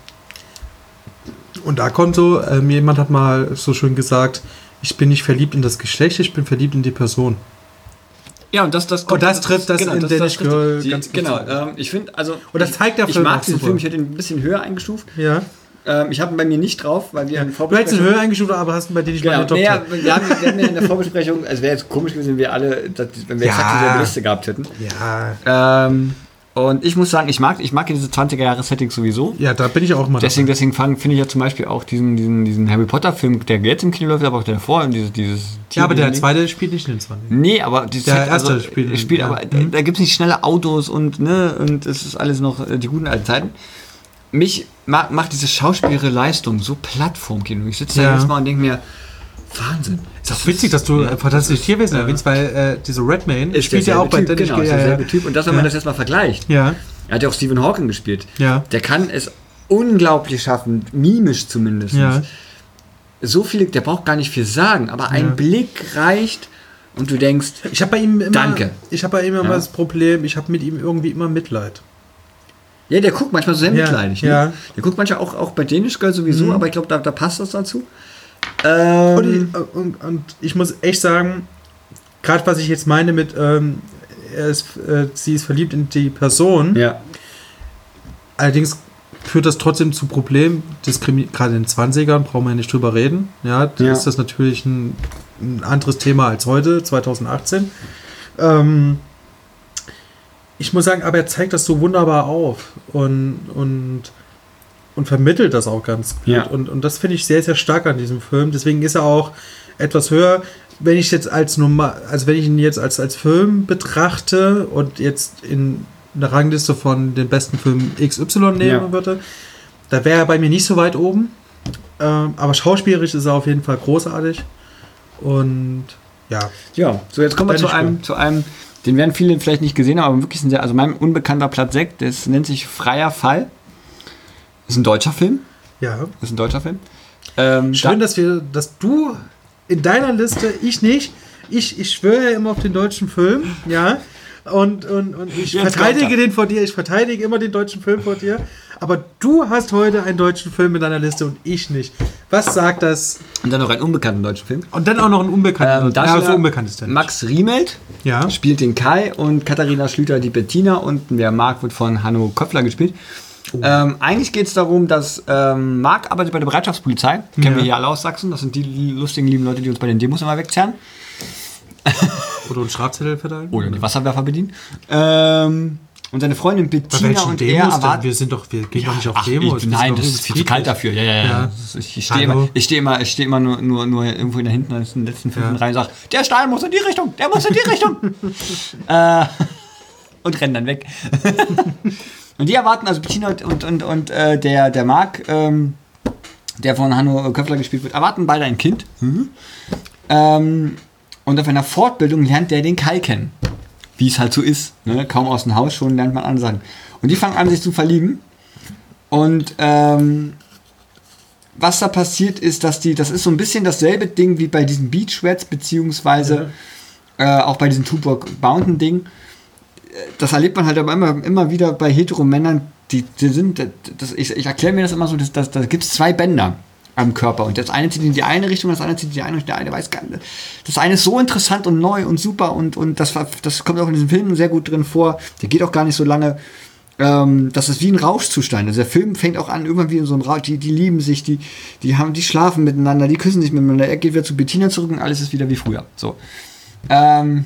[SPEAKER 2] Und da kommt so, ähm, jemand hat mal so schön gesagt, ich bin nicht verliebt in das Geschlecht, ich bin verliebt in die Person.
[SPEAKER 1] Ja, und das, das,
[SPEAKER 2] Und das trifft das in Danish Girl
[SPEAKER 1] die,
[SPEAKER 2] ganz gut
[SPEAKER 1] Genau,
[SPEAKER 2] zu.
[SPEAKER 1] ähm, ich finde, also.
[SPEAKER 2] Und das
[SPEAKER 1] ich,
[SPEAKER 2] zeigt der
[SPEAKER 1] ich
[SPEAKER 2] Film
[SPEAKER 1] mag
[SPEAKER 2] auch
[SPEAKER 1] diesen
[SPEAKER 2] super.
[SPEAKER 1] Film, ich hätte ihn ein bisschen höher eingestuft.
[SPEAKER 2] Ja.
[SPEAKER 1] Ähm, ich habe ihn bei mir nicht drauf, weil wir in
[SPEAKER 2] Du hättest ihn höher eingestuft, aber hast ihn bei dir nicht
[SPEAKER 1] Genau,
[SPEAKER 2] mal in der
[SPEAKER 1] nee, ja,
[SPEAKER 2] Top
[SPEAKER 1] wir, haben, wir haben ja in der Vorbesprechung, es wäre jetzt komisch gewesen, wenn wir alle, das, wenn wir
[SPEAKER 2] Ja.
[SPEAKER 1] exakt dieselbe Liste gehabt hätten.
[SPEAKER 2] Ja.
[SPEAKER 1] Ähm, und ich muss sagen, ich mag, ich mag diese zwanziger-Jahre-Settings sowieso.
[SPEAKER 2] Ja, da bin ich auch mal
[SPEAKER 1] Deswegen, deswegen fand- finde ich ja zum Beispiel auch diesen, diesen, diesen Harry Potter-Film, der jetzt im Kino läuft, aber auch der davor, und dieses, dieses
[SPEAKER 2] Ja, aber der
[SPEAKER 1] Team-
[SPEAKER 2] zweite spielt nicht in den zwanzig.
[SPEAKER 1] Nee, aber die
[SPEAKER 2] Der
[SPEAKER 1] Set-
[SPEAKER 2] erste
[SPEAKER 1] also,
[SPEAKER 2] spielt-
[SPEAKER 1] spielt, spielt
[SPEAKER 2] ja.
[SPEAKER 1] aber
[SPEAKER 2] Mhm.
[SPEAKER 1] da gibt es nicht schnelle Autos und ne und es ist alles noch äh, die guten alten Zeiten. Mich ma macht diese schauspielerische Leistung so platt vorm Kino. Ich sitze da
[SPEAKER 2] Ja.
[SPEAKER 1] jedes Mal und denke mir, Wahnsinn.
[SPEAKER 2] Ist auch witzig, dass du
[SPEAKER 1] Ja.
[SPEAKER 2] äh, Fantastische Tierwesen
[SPEAKER 1] Ja.
[SPEAKER 2] erwähnst, weil äh, diese Redmayne
[SPEAKER 1] Ist
[SPEAKER 2] spielt ja auch bei
[SPEAKER 1] typ,
[SPEAKER 2] Danish
[SPEAKER 1] genau, ist
[SPEAKER 2] Girl. Ja,
[SPEAKER 1] derselbe
[SPEAKER 2] ja.
[SPEAKER 1] Typ. Und das, wenn
[SPEAKER 2] Ja.
[SPEAKER 1] man das jetzt mal vergleicht.
[SPEAKER 2] Ja,
[SPEAKER 1] Er hat ja auch Stephen Hawking gespielt.
[SPEAKER 2] ja.
[SPEAKER 1] Der kann es unglaublich schaffen, mimisch zumindest.
[SPEAKER 2] Ja.
[SPEAKER 1] So viel, der braucht gar nicht viel sagen, aber ein
[SPEAKER 2] Ja.
[SPEAKER 1] Blick reicht und du denkst,
[SPEAKER 2] Ich habe bei ihm immer,
[SPEAKER 1] Danke.
[SPEAKER 2] Ich habe bei ihm immer
[SPEAKER 1] Ja.
[SPEAKER 2] das Problem, ich habe mit ihm irgendwie immer Mitleid.
[SPEAKER 1] ja, der guckt manchmal so sehr
[SPEAKER 2] Ja,
[SPEAKER 1] mitleidig. Ne?
[SPEAKER 2] ja.
[SPEAKER 1] Der guckt manchmal auch, auch bei Danish Girl sowieso,
[SPEAKER 2] Mhm.
[SPEAKER 1] aber ich glaube, da, da passt das dazu. Ähm,
[SPEAKER 2] Und ich, und, und ich muss echt sagen, gerade was ich jetzt meine mit, ähm, er ist, äh, sie ist verliebt in die Person,
[SPEAKER 1] ja.
[SPEAKER 2] allerdings führt das trotzdem zu Problemen, Diskrimi- gerade in den zwanzigern, brauchen wir ja nicht drüber reden, ja, da
[SPEAKER 1] Ja.
[SPEAKER 2] ist das natürlich ein, ein anderes Thema als heute, zwanzig achtzehn. Ähm, ich muss sagen, aber er zeigt das so wunderbar auf und, und, und vermittelt das auch ganz gut.
[SPEAKER 1] Ja.
[SPEAKER 2] Und, und das finde ich sehr, sehr stark an diesem Film. Deswegen ist er auch etwas höher. Wenn ich jetzt als normal, also wenn ich ihn jetzt als, als Film betrachte und jetzt in eine Rangliste von den besten Filmen X Y nehmen
[SPEAKER 1] Ja.
[SPEAKER 2] würde, da wäre er bei mir nicht so weit oben. Ähm, aber schauspielerisch ist er auf jeden Fall großartig. Und ja.
[SPEAKER 1] Ja, so jetzt kommen wir zu
[SPEAKER 2] Danish
[SPEAKER 1] einem, zu einem Den werden viele vielleicht nicht gesehen haben, aber wirklich ein sehr, also mein unbekannter Platz sechs, das nennt sich Freier Fall. Ist ein deutscher Film.
[SPEAKER 2] Ja.
[SPEAKER 1] Ist ein deutscher Film. Ähm,
[SPEAKER 2] Schön,
[SPEAKER 1] da,
[SPEAKER 2] dass wir, dass du in deiner Liste, ich nicht, ich, ich schwöre ja immer auf den deutschen Film, ja. Und, und, und ich
[SPEAKER 1] Jetzt
[SPEAKER 2] verteidige den vor dir, ich verteidige immer den deutschen Film vor dir. Aber du hast heute einen deutschen Film in deiner Liste und ich nicht. Was sagt das?
[SPEAKER 1] Und dann noch einen unbekannten deutschen Film.
[SPEAKER 2] Und dann auch noch einen unbekannten.
[SPEAKER 1] Ähm, Darsteller
[SPEAKER 2] ja, so unbekannt ist der nicht.
[SPEAKER 1] Max Riemelt
[SPEAKER 2] Ja.
[SPEAKER 1] spielt den Kai und Katharina Schlüter die Bettina und der Marc wird von Hanno Köpfler gespielt. Oh. Ähm, eigentlich geht es darum, dass ähm, Marc arbeitet bei der Bereitschaftspolizei. Kennen
[SPEAKER 2] Ja.
[SPEAKER 1] wir hier alle aus Sachsen. Das sind die lustigen, lieben Leute, die uns bei den Demos immer wegzerren.
[SPEAKER 2] Oder einen Strafzettel verteilen.
[SPEAKER 1] Oder die Wasserwerfer bedienen. Ähm, und seine Freundin
[SPEAKER 2] Bei
[SPEAKER 1] Bettina
[SPEAKER 2] welchen
[SPEAKER 1] und er
[SPEAKER 2] Demos denn?
[SPEAKER 1] erwarten...
[SPEAKER 2] Wir sind doch, wir gehen doch nicht auf
[SPEAKER 1] Ach,
[SPEAKER 2] Demos.
[SPEAKER 1] ich,
[SPEAKER 2] wir
[SPEAKER 1] nein,
[SPEAKER 2] sind doch
[SPEAKER 1] das ist viel zu
[SPEAKER 2] friedlich.
[SPEAKER 1] kalt dafür. Ja, ja, ja.
[SPEAKER 2] Ja.
[SPEAKER 1] Ich, ich stehe
[SPEAKER 2] Hallo.
[SPEAKER 1] immer, ich steh immer, ich steh immer nur, nur, nur irgendwo in der hinten, in den letzten fünften
[SPEAKER 2] Ja.
[SPEAKER 1] Reihe und sage, der Stahl muss in die Richtung, der muss in die Richtung. äh, und rennen dann weg. Und die erwarten, also Bettina und, und, und, und äh, der, der Marc, ähm, der von Hanno Köpfler gespielt wird, erwarten beide ein Kind. Mhm. Ähm, und auf einer Fortbildung lernt der den Kai kennen. Wie es halt so ist. Ne? Kaum aus dem Haus schon lernt man andere Sachen. Und die fangen an, sich zu verlieben. Und ähm, was da passiert ist, dass die, das ist so ein bisschen dasselbe Ding wie bei diesen Beach Rats, beziehungsweise ja. äh, auch bei diesem Tupac Mountain Ding. Das erlebt man halt aber immer, immer wieder bei Hetero-Männern, die, die sind, das, ich, ich erkläre mir das immer so, dass, dass, da gibt es zwei Bänder am Körper und das eine zieht in die eine Richtung, das andere zieht in die andere Richtung, der eine weiß gar nicht. Das eine ist so interessant und neu und super und, und das, das kommt auch in diesem Film sehr gut drin vor, der geht auch gar nicht so lange, ähm, das ist wie ein Rauschzustand, also der Film fängt auch an, irgendwann wie in so einem Rausch, die, die lieben sich, die, die, haben, die schlafen miteinander, die küssen sich miteinander, er geht wieder zu Bettina zurück und alles ist wieder wie früher, so. Ähm,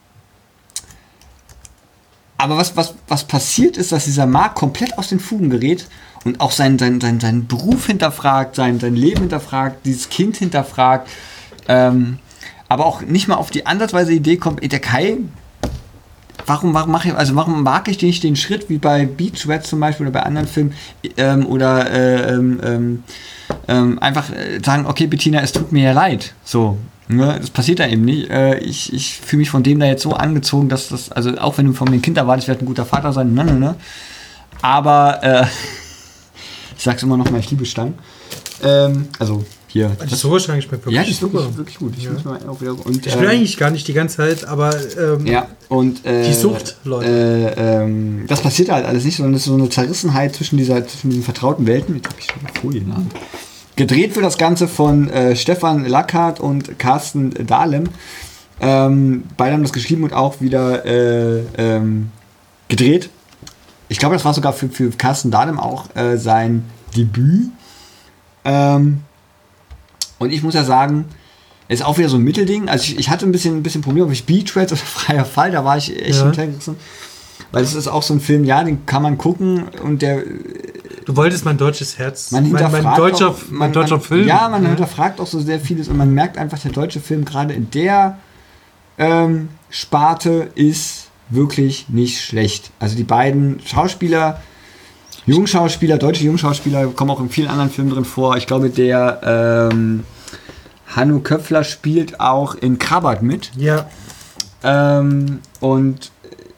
[SPEAKER 1] Aber was, was, was passiert ist, dass dieser Marc komplett aus den Fugen gerät und auch seinen, seinen, seinen, seinen Beruf hinterfragt, sein, sein Leben hinterfragt, dieses Kind hinterfragt, ähm, aber auch nicht mal auf die ansatzweise Idee kommt, ey, der Kai, warum, warum mache ich, also warum mag ich nicht den Schritt wie bei Beach Rats zum Beispiel oder bei anderen Filmen ähm, oder äh, ähm, ähm, einfach äh, sagen, okay Bettina, es tut mir ja leid, so. Ne, das passiert da eben nicht. Äh, ich ich fühle mich von dem da jetzt so angezogen, dass das, also auch wenn du von dem Kind erwartest, ich werde ein guter Vater sein, ne, ne, ne. Aber, äh, ich sag's immer noch mal, ich liebe Stangen. Ähm, also, hier.
[SPEAKER 2] Die Sojastange schmeckt wirklich
[SPEAKER 1] ja, die ist
[SPEAKER 2] super.
[SPEAKER 1] wirklich, wirklich gut. Ich,
[SPEAKER 2] Ja.
[SPEAKER 1] muss mal auch wieder, und,
[SPEAKER 2] Ich will
[SPEAKER 1] ähm,
[SPEAKER 2] eigentlich gar nicht die ganze Zeit, aber ähm,
[SPEAKER 1] ja, und äh,
[SPEAKER 2] die Sucht, Leute.
[SPEAKER 1] Äh, ähm, das passiert halt alles nicht, sondern es ist so eine Zerrissenheit zwischen, dieser, zwischen diesen vertrauten Welten. Jetzt habe ich schon eine Folie in der Hand. Gedreht wird das Ganze von äh, Stefan Lackhardt und Carsten Dahlem. Ähm, beide haben das geschrieben und auch wieder äh, ähm, gedreht. Ich glaube, das war sogar für, für Carsten Dahlem auch äh, sein Debüt. Ähm, und ich muss ja sagen, es ist auch wieder so ein Mittelding. Also ich, ich hatte ein bisschen, ein bisschen Probleme, ob ich Beach Rats oder Freier Fall, da war ich echt
[SPEAKER 2] Ja.
[SPEAKER 1] hintergerissen. Weil es ist auch so ein Film, ja, den kann man gucken und der
[SPEAKER 2] Du wolltest mein deutsches Herz.
[SPEAKER 1] man hinterfragt
[SPEAKER 2] mein, mein deutscher,
[SPEAKER 1] auch,
[SPEAKER 2] mein
[SPEAKER 1] man,
[SPEAKER 2] deutscher
[SPEAKER 1] man,
[SPEAKER 2] Film.
[SPEAKER 1] Ja, man hinterfragt auch so sehr vieles und man merkt einfach, der deutsche Film gerade in der ähm, Sparte ist wirklich nicht schlecht. Also die beiden Schauspieler, Jungschauspieler, deutsche Jungschauspieler, kommen auch in vielen anderen Filmen drin vor. Ich glaube, der ähm, Hanno Köpfler spielt auch in Krabat mit.
[SPEAKER 2] Ja.
[SPEAKER 1] Ähm, und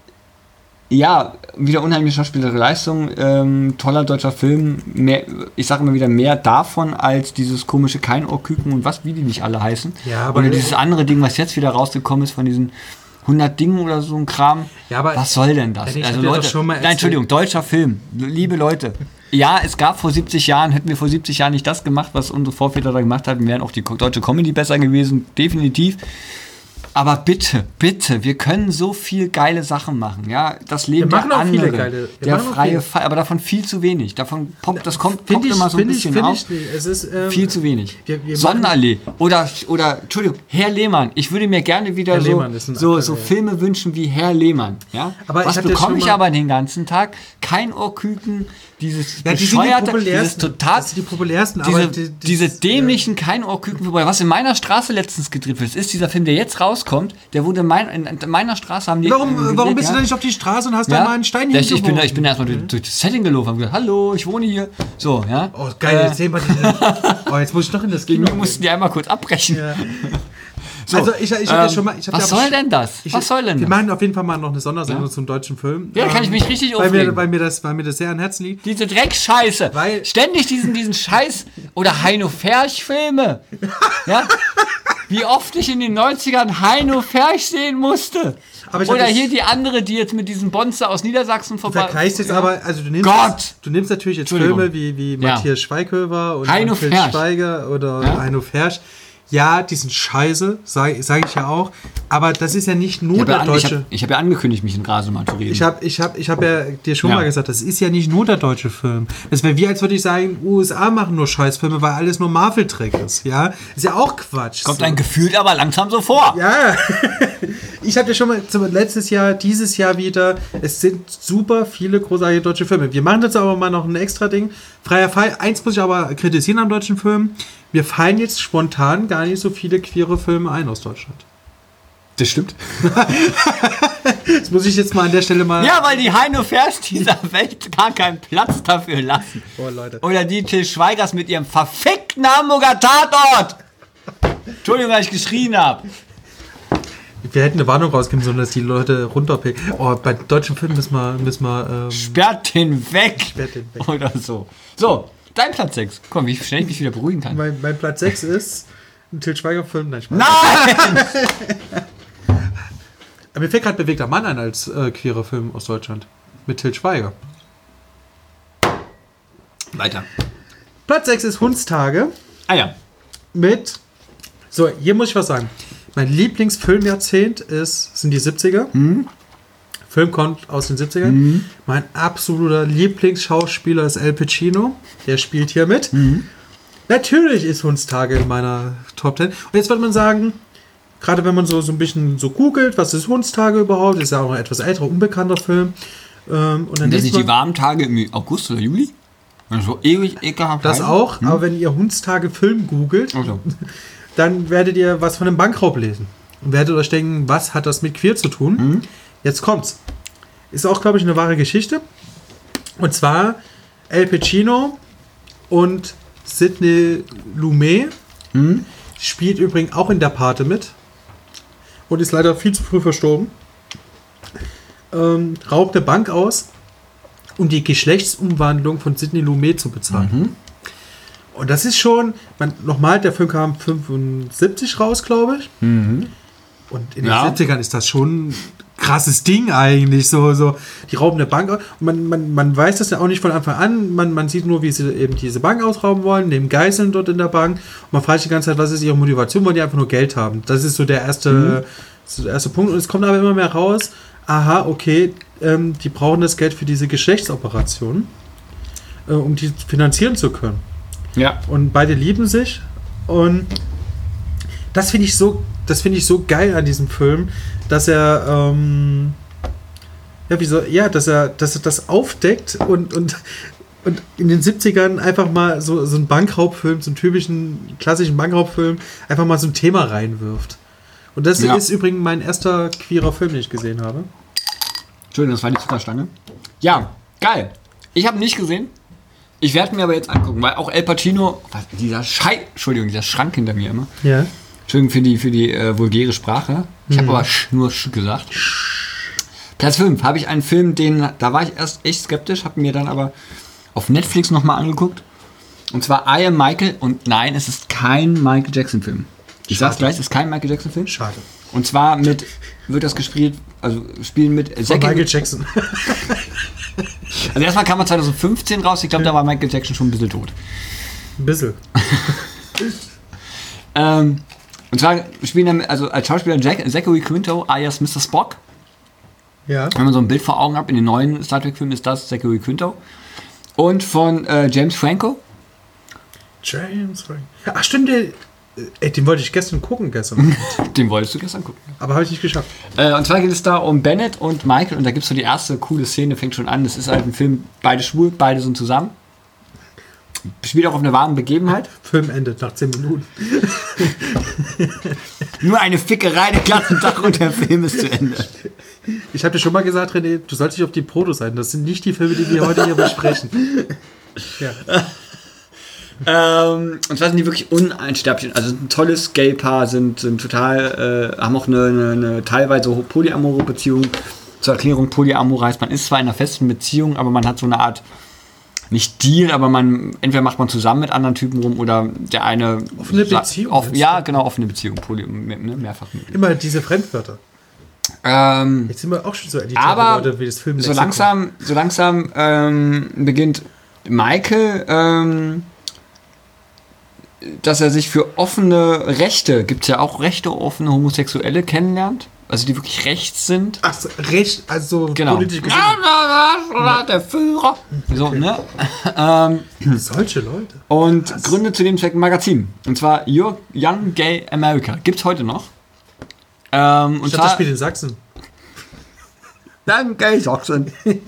[SPEAKER 1] ja, wieder unheimliche schauspielerische Leistung, ähm, toller deutscher Film, mehr, ich sage immer wieder, mehr davon als dieses komische Keinohrküken und was, wie die nicht alle heißen.
[SPEAKER 2] Ja, aber
[SPEAKER 1] oder dieses andere Ding, was jetzt wieder rausgekommen ist von diesen hundert Dingen oder so ein Kram.
[SPEAKER 2] Ja, aber
[SPEAKER 1] was soll denn das?
[SPEAKER 2] ich
[SPEAKER 1] Also
[SPEAKER 2] hab dir doch
[SPEAKER 1] Leute,
[SPEAKER 2] schon mal
[SPEAKER 1] nein,
[SPEAKER 2] erzählt-
[SPEAKER 1] Entschuldigung, deutscher Film, liebe Leute. Ja, es gab vor siebzig Jahren, hätten wir vor siebzig Jahren nicht das gemacht, was unsere Vorväter da gemacht haben, wären auch die deutsche Comedy besser gewesen, definitiv. Aber bitte, bitte, wir können so viel geile Sachen machen, ja, das Leben
[SPEAKER 2] Wir machen
[SPEAKER 1] der
[SPEAKER 2] auch viele
[SPEAKER 1] anderen,
[SPEAKER 2] geile- wir
[SPEAKER 1] der
[SPEAKER 2] machen auch
[SPEAKER 1] freie
[SPEAKER 2] viele.
[SPEAKER 1] Fall, aber davon viel zu wenig, davon poppt, das kommt,
[SPEAKER 2] Find
[SPEAKER 1] poppt
[SPEAKER 2] ich-
[SPEAKER 1] immer so ein
[SPEAKER 2] find ich-
[SPEAKER 1] bisschen
[SPEAKER 2] find
[SPEAKER 1] auf,
[SPEAKER 2] ich nicht. Es ist, ähm,
[SPEAKER 1] viel zu wenig.
[SPEAKER 2] wir- wir
[SPEAKER 1] Sonnenallee oder, oder, Entschuldigung, Herr Lehmann, ich würde mir gerne wieder
[SPEAKER 2] Herr
[SPEAKER 1] so,
[SPEAKER 2] Lehmann ist ein
[SPEAKER 1] so,
[SPEAKER 2] Acker,
[SPEAKER 1] so
[SPEAKER 2] ja.
[SPEAKER 1] Filme wünschen wie Herr Lehmann, ja,
[SPEAKER 2] Aber ich
[SPEAKER 1] was
[SPEAKER 2] hab dir
[SPEAKER 1] bekomme
[SPEAKER 2] schon
[SPEAKER 1] ich
[SPEAKER 2] mal-
[SPEAKER 1] aber den ganzen Tag? Kein Ohrküken, dieses
[SPEAKER 2] Ja, die sind die
[SPEAKER 1] bescheuerte, dieses
[SPEAKER 2] populärsten.
[SPEAKER 1] total,
[SPEAKER 2] Das sind die populärsten,
[SPEAKER 1] diese,
[SPEAKER 2] aber die- die-
[SPEAKER 1] diese
[SPEAKER 2] das-
[SPEAKER 1] dämlichen Keinohrküken, wobei was in meiner Straße letztens gedreht wird, ist dieser Film, der jetzt rauskommt, der wurde in, mein, in, in meiner Straße haben die
[SPEAKER 2] Warum,
[SPEAKER 1] gedreht,
[SPEAKER 2] warum bist
[SPEAKER 1] ja.
[SPEAKER 2] du da nicht auf die Straße und hast
[SPEAKER 1] Ja?
[SPEAKER 2] da mal einen Stein
[SPEAKER 1] Ja, ich, ich, bin, da-
[SPEAKER 2] hingeworfen?
[SPEAKER 1] ich bin erstmal durch, durch das Setting gelaufen und gesagt, hallo, ich wohne hier. So, ja.
[SPEAKER 2] Oh, geil,
[SPEAKER 1] Äh,
[SPEAKER 2] jetzt sehen wir die. Oh, jetzt muss ich noch in das
[SPEAKER 1] Gegen
[SPEAKER 2] Kino.
[SPEAKER 1] mir mussten die einmal kurz abbrechen.
[SPEAKER 2] Ja.
[SPEAKER 1] So,
[SPEAKER 2] also ich, ich habe
[SPEAKER 1] ähm,
[SPEAKER 2] ja schon mal... Ich hab
[SPEAKER 1] was
[SPEAKER 2] ja
[SPEAKER 1] soll denn das?
[SPEAKER 2] Ich,
[SPEAKER 1] was soll denn
[SPEAKER 2] wir
[SPEAKER 1] das?
[SPEAKER 2] machen auf jeden Fall mal noch eine Sondersendung
[SPEAKER 1] Ja?
[SPEAKER 2] zum deutschen Film.
[SPEAKER 1] Ja, kann ich mich richtig
[SPEAKER 2] weil
[SPEAKER 1] aufregen.
[SPEAKER 2] mir, weil, mir das, weil mir das sehr an Herzen liegt.
[SPEAKER 1] Diese Dreckscheiße.
[SPEAKER 2] Weil-
[SPEAKER 1] Ständig diesen, diesen Scheiß. Oder Heino Ferch-Filme. Ja? Wie oft ich in den neunzigern Heino Ferch sehen musste.
[SPEAKER 2] Aber ich hab
[SPEAKER 1] Oder
[SPEAKER 2] das-
[SPEAKER 1] hier die andere, die jetzt mit diesem Bonze aus Niedersachsen
[SPEAKER 2] Du
[SPEAKER 1] vorbei...
[SPEAKER 2] vergleichst jetzt
[SPEAKER 1] Ja.
[SPEAKER 2] aber, also du nimmst,
[SPEAKER 1] Gott!
[SPEAKER 2] Jetzt, du nimmst natürlich jetzt
[SPEAKER 1] Entschuldigung.
[SPEAKER 2] Filme wie, wie
[SPEAKER 1] Ja.
[SPEAKER 2] Matthias Schweighöfer und
[SPEAKER 1] Heino
[SPEAKER 2] Til
[SPEAKER 1] Ferch.
[SPEAKER 2] Schweiger oder
[SPEAKER 1] Ja.
[SPEAKER 2] Heino Ferch. Ja, die sind scheiße, sage sag ich ja auch. Aber das ist ja nicht nur
[SPEAKER 1] Ich habe
[SPEAKER 2] der
[SPEAKER 1] ja, an- ich
[SPEAKER 2] deutsche...
[SPEAKER 1] hab, ich hab ja angekündigt, mich in Grasemann zu reden.
[SPEAKER 2] Ich habe ich hab, ich hab ja dir schon
[SPEAKER 1] Ja.
[SPEAKER 2] mal gesagt, das ist ja nicht nur der deutsche Film. Das wäre wie, als würde ich sagen, U S A machen nur Scheißfilme, weil alles nur Marvel-Dreck ist. Ja? Ist ja auch Quatsch.
[SPEAKER 1] Kommt
[SPEAKER 2] so.
[SPEAKER 1] ein gefühlt aber langsam so vor.
[SPEAKER 2] Ja, ich habe ja schon mal zum, letztes Jahr, dieses Jahr wieder, es sind super viele großartige deutsche Filme. Wir machen jetzt aber mal noch ein extra Ding. Freier Fall, eins muss ich aber kritisieren am deutschen Film. Mir fallen jetzt spontan gar nicht so viele queere Filme ein aus Deutschland.
[SPEAKER 1] Das stimmt.
[SPEAKER 2] Das muss ich jetzt mal an der Stelle mal...
[SPEAKER 1] Ja, weil die Heino Ferch dieser Welt gar keinen Platz dafür lassen.
[SPEAKER 2] Oh, Leute.
[SPEAKER 1] Oder die Til Schweigers mit ihrem verfickten Hamburger Tatort. Entschuldigung, dass ich geschrien habe.
[SPEAKER 2] Wir hätten eine Warnung rausgeben sollen, dass die Leute runterpicken. Oh, bei deutschen Filmen müssen wir... Müssen wir ähm,
[SPEAKER 1] Sperrt den weg.
[SPEAKER 2] Sperrt den weg.
[SPEAKER 1] Oder so. So, dein Platz sechs. Komm, wie schnell ich mich wieder beruhigen kann.
[SPEAKER 2] mein, mein Platz sechs ist ein Til Schweiger-Film. Nein, Spaß.
[SPEAKER 1] Nein!
[SPEAKER 2] Aber mir fällt gerade Bewegter Mann ein als äh, queerer Film aus Deutschland. Mit Til Schweiger.
[SPEAKER 1] Weiter.
[SPEAKER 2] Platz sechs ist Hundstage
[SPEAKER 1] Ah ja.
[SPEAKER 2] mit... So, hier muss ich was sagen. Mein Lieblingsfilmjahrzehnt ist, sind die siebziger.
[SPEAKER 1] Mhm.
[SPEAKER 2] Film kommt aus den siebzigern.
[SPEAKER 1] Mhm.
[SPEAKER 2] Mein absoluter Lieblingsschauspieler ist Al Pacino. Der spielt hier mit.
[SPEAKER 1] Mhm.
[SPEAKER 2] Natürlich ist Hundstage in meiner Top Ten. Und jetzt wird man sagen, gerade wenn man so, so ein bisschen so googelt, was ist Hundstage überhaupt, ist ja auch ein etwas älterer, unbekannter Film. Ähm, und dann
[SPEAKER 1] Sind das
[SPEAKER 2] liest
[SPEAKER 1] nicht die
[SPEAKER 2] man
[SPEAKER 1] warmen Tage im August oder Juli? So ewig ekelhaft.
[SPEAKER 2] das
[SPEAKER 1] heiß?
[SPEAKER 2] auch,
[SPEAKER 1] Hm?
[SPEAKER 2] aber wenn ihr Hundstage Film googelt,
[SPEAKER 1] Also.
[SPEAKER 2] dann werdet ihr was von einem Bankraub lesen. Und werdet euch denken, was hat das mit queer zu tun?
[SPEAKER 1] Mhm.
[SPEAKER 2] Jetzt kommt's. Ist auch, glaube ich, eine wahre Geschichte. Und zwar Al Pacino und Sidney Lumet
[SPEAKER 1] Mhm.
[SPEAKER 2] spielt übrigens auch in der Pate mit und ist leider viel zu früh verstorben. Ähm, raubt eine Bank aus, um die Geschlechtsumwandlung von Sidney Lumet zu bezahlen.
[SPEAKER 1] Mhm.
[SPEAKER 2] Und das ist schon, man, nochmal, der Film kam fünfundsiebzig raus, glaube ich.
[SPEAKER 1] Mhm.
[SPEAKER 2] Und in den
[SPEAKER 1] Ja.
[SPEAKER 2] siebzigern ist das schon ein krasses Ding eigentlich. So, so, die rauben eine Bank aus. Und man, man, man weiß das ja auch nicht von Anfang an. Man, man sieht nur, wie sie eben diese Bank ausrauben wollen, nehmen Geiseln dort in der Bank. Und man fragt sich die ganze Zeit, was ist ihre Motivation, weil die einfach nur Geld haben. Das ist so der erste,
[SPEAKER 1] Mhm.
[SPEAKER 2] so der erste Punkt. Und es kommt aber immer mehr raus, aha, okay, ähm, die brauchen das Geld für diese Geschlechtsoperation, äh, um die finanzieren zu können.
[SPEAKER 1] Ja.
[SPEAKER 2] Und beide lieben sich. Und das finde ich so, das finde ich so geil an diesem Film, dass er, ähm, ja, wieso, ja, dass er, dass er das aufdeckt und, und, und in den siebzigern einfach mal so, so einen Bankraubfilm, so einen typischen klassischen Bankraubfilm, einfach mal so ein Thema reinwirft. Und das
[SPEAKER 1] Ja.
[SPEAKER 2] ist übrigens mein erster queerer Film, den ich gesehen habe.
[SPEAKER 1] Entschuldigung, das war die Zuckerstange. Ja, geil. Ich habe nicht gesehen. Ich werde mir aber jetzt angucken, weil auch Al Pacino, was, dieser Schei, Entschuldigung, dieser Schrank hinter mir immer.
[SPEAKER 2] Ja.
[SPEAKER 1] Entschuldigung für die, für die äh, vulgäre Sprache. Ich habe aber sch, nur sch gesagt. Platz fünf habe ich einen Film, den, da war ich erst echt skeptisch, habe mir dann aber auf Netflix nochmal angeguckt. Und zwar I Am Michael. Und nein, es ist kein Michael Jackson Film. Ich sag's gleich, es ist kein Michael Jackson Film.
[SPEAKER 2] Schade.
[SPEAKER 1] Und zwar mit, wird das gespielt, also spielen mit
[SPEAKER 2] Von
[SPEAKER 1] Zac-
[SPEAKER 2] Michael Jackson.
[SPEAKER 1] Also erstmal kam er zwanzig fünfzehn raus, ich glaube, da war Michael Jackson schon ein bisschen tot.
[SPEAKER 2] Ein bisschen.
[SPEAKER 1] Ähm, und zwar spielen damit, also als Schauspieler Jack, Zachary Quinto alias Mister Spock.
[SPEAKER 2] Ja.
[SPEAKER 1] Wenn man so ein Bild vor Augen hat, in den neuen Star Trek-Filmen ist das Zachary Quinto. Und von äh, James Franco.
[SPEAKER 2] James Franco. Ach stimmt, der, ey, den wollte ich gestern gucken, gestern.
[SPEAKER 1] Den wolltest du gestern gucken.
[SPEAKER 2] Aber habe ich nicht geschafft.
[SPEAKER 1] Äh, und zwar geht es da um Bennett und Michael. Und da gibt es so die erste coole Szene, fängt schon an. Das ist halt ein Film, beide schwul, beide sind zusammen. Spielt auch auf einer wahren Begebenheit.
[SPEAKER 2] Film endet nach zehn Minuten.
[SPEAKER 1] Nur eine Fickerei, der Klassentag und der Film ist zu Ende.
[SPEAKER 2] Ich habe dir schon mal gesagt, René, du sollst dich auf die Protos sein. Das sind nicht die Filme, die wir heute hier besprechen. Ja.
[SPEAKER 1] ähm, und zwar sind die wirklich uneinsterblich. Also ein tolles Gay-Paar, sind, sind total, äh, haben auch eine, eine, eine teilweise polyamore Beziehung. Zur Erklärung, Polyamor heißt, man ist zwar in einer festen Beziehung, aber man hat so eine Art, nicht Deal, aber man, entweder macht man zusammen mit anderen Typen rum oder der eine...
[SPEAKER 2] Offene Beziehung?
[SPEAKER 1] Off, ja, genau, offene Beziehung, Poly, ne, mehrfach.
[SPEAKER 2] Immer diese Fremdwörter.
[SPEAKER 1] Ähm,
[SPEAKER 2] Jetzt sind wir auch schon so
[SPEAKER 1] editierte Worte wie das Film. So langsam, so langsam ähm, beginnt Michael, ähm, dass er sich für offene Rechte, gibt es ja auch Rechte, offene Homosexuelle kennenlernt, also die wirklich rechts sind.
[SPEAKER 2] Ach so, Recht, also
[SPEAKER 1] genau. Politisch gesehen. Der Führer. So, okay. Ne? ähm,
[SPEAKER 2] Solche Leute.
[SPEAKER 1] Und Was? gründet zu dem Zweck ein Magazin. Und zwar Young Gay America. Gibt es heute noch. Ähm, und
[SPEAKER 2] ich dachte, das spielt in Sachsen.
[SPEAKER 1] Young Gay Sachsen.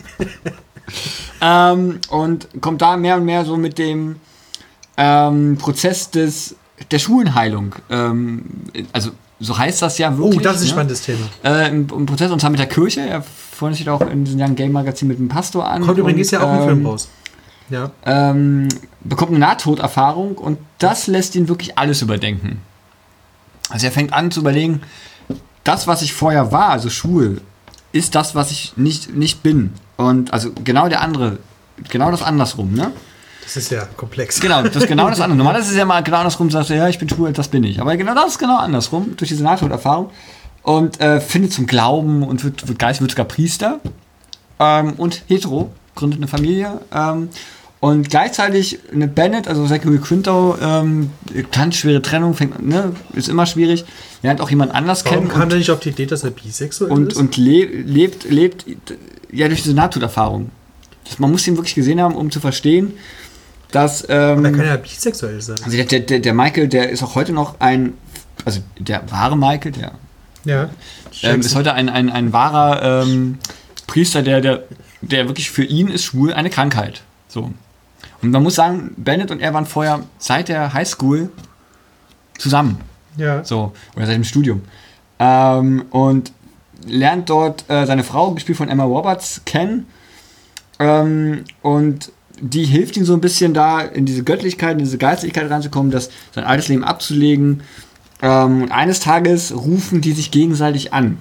[SPEAKER 1] ähm, und kommt da mehr und mehr so mit dem ähm, Prozess des, der Schulenheilung. Ähm, also so heißt das ja wirklich.
[SPEAKER 2] Oh, das ist ein
[SPEAKER 1] ne?
[SPEAKER 2] spannendes Thema.
[SPEAKER 1] Äh, im, Im Prozess, und zwar mit der Kirche. Er freundet sich auch in diesem Young Gay Magazin mit dem Pastor an.
[SPEAKER 2] Kommt übrigens
[SPEAKER 1] und,
[SPEAKER 2] ja auch ein
[SPEAKER 1] ähm,
[SPEAKER 2] Film raus. Ja.
[SPEAKER 1] Ähm, bekommt eine Nahtoderfahrung und das lässt ihn wirklich alles überdenken. Also er fängt an zu überlegen, das, was ich vorher war, also schwul, ist das, was ich nicht, nicht bin. Und also genau der andere, genau das andersrum, ne?
[SPEAKER 2] Das ist ja komplex.
[SPEAKER 1] Genau, das ist genau das andere. Normalerweise ist es ja mal genau andersrum, sagst du, ja, ich bin schwul, das bin ich. Aber genau das ist genau andersrum, durch diese Nahtoderfahrung. Und äh, findet zum Glauben und wird, wird Geist, wird sogar Priester. Ähm, und hetero, gründet eine Familie. Ähm, und gleichzeitig eine Bennett, also Zachary Quinto, ähm, ganz schwere Trennung, fängt, ne, ist immer schwierig. Lernt auch jemand anders
[SPEAKER 2] Warum
[SPEAKER 1] kennen.
[SPEAKER 2] Warum kam
[SPEAKER 1] und,
[SPEAKER 2] der nicht auf die Idee, dass er bisexuell
[SPEAKER 1] und,
[SPEAKER 2] ist?
[SPEAKER 1] Und le lebt, lebt ja durch diese Nahtoderfahrung. Man muss ihn wirklich gesehen haben, um zu verstehen, dass... Ähm,
[SPEAKER 2] Aber er kann ja bisexuell sein.
[SPEAKER 1] Also der, der, der Michael, der ist auch heute noch ein... Also der wahre Michael, der
[SPEAKER 2] ja,
[SPEAKER 1] ähm, ist heute ein, ein, ein wahrer ähm, Priester, der, der, der wirklich für ihn ist schwul eine Krankheit. So. Und man muss sagen, Bennett und er waren vorher seit der Highschool zusammen.
[SPEAKER 2] Ja.
[SPEAKER 1] So, oder seit dem Studium. Ähm, und lernt dort äh, seine Frau, gespielt von Emma Roberts, kennen. Ähm, und die hilft ihm so ein bisschen da, in diese Göttlichkeit, in diese Geistlichkeit reinzukommen, das sein altes Leben abzulegen. Ähm, und eines Tages rufen die sich gegenseitig an.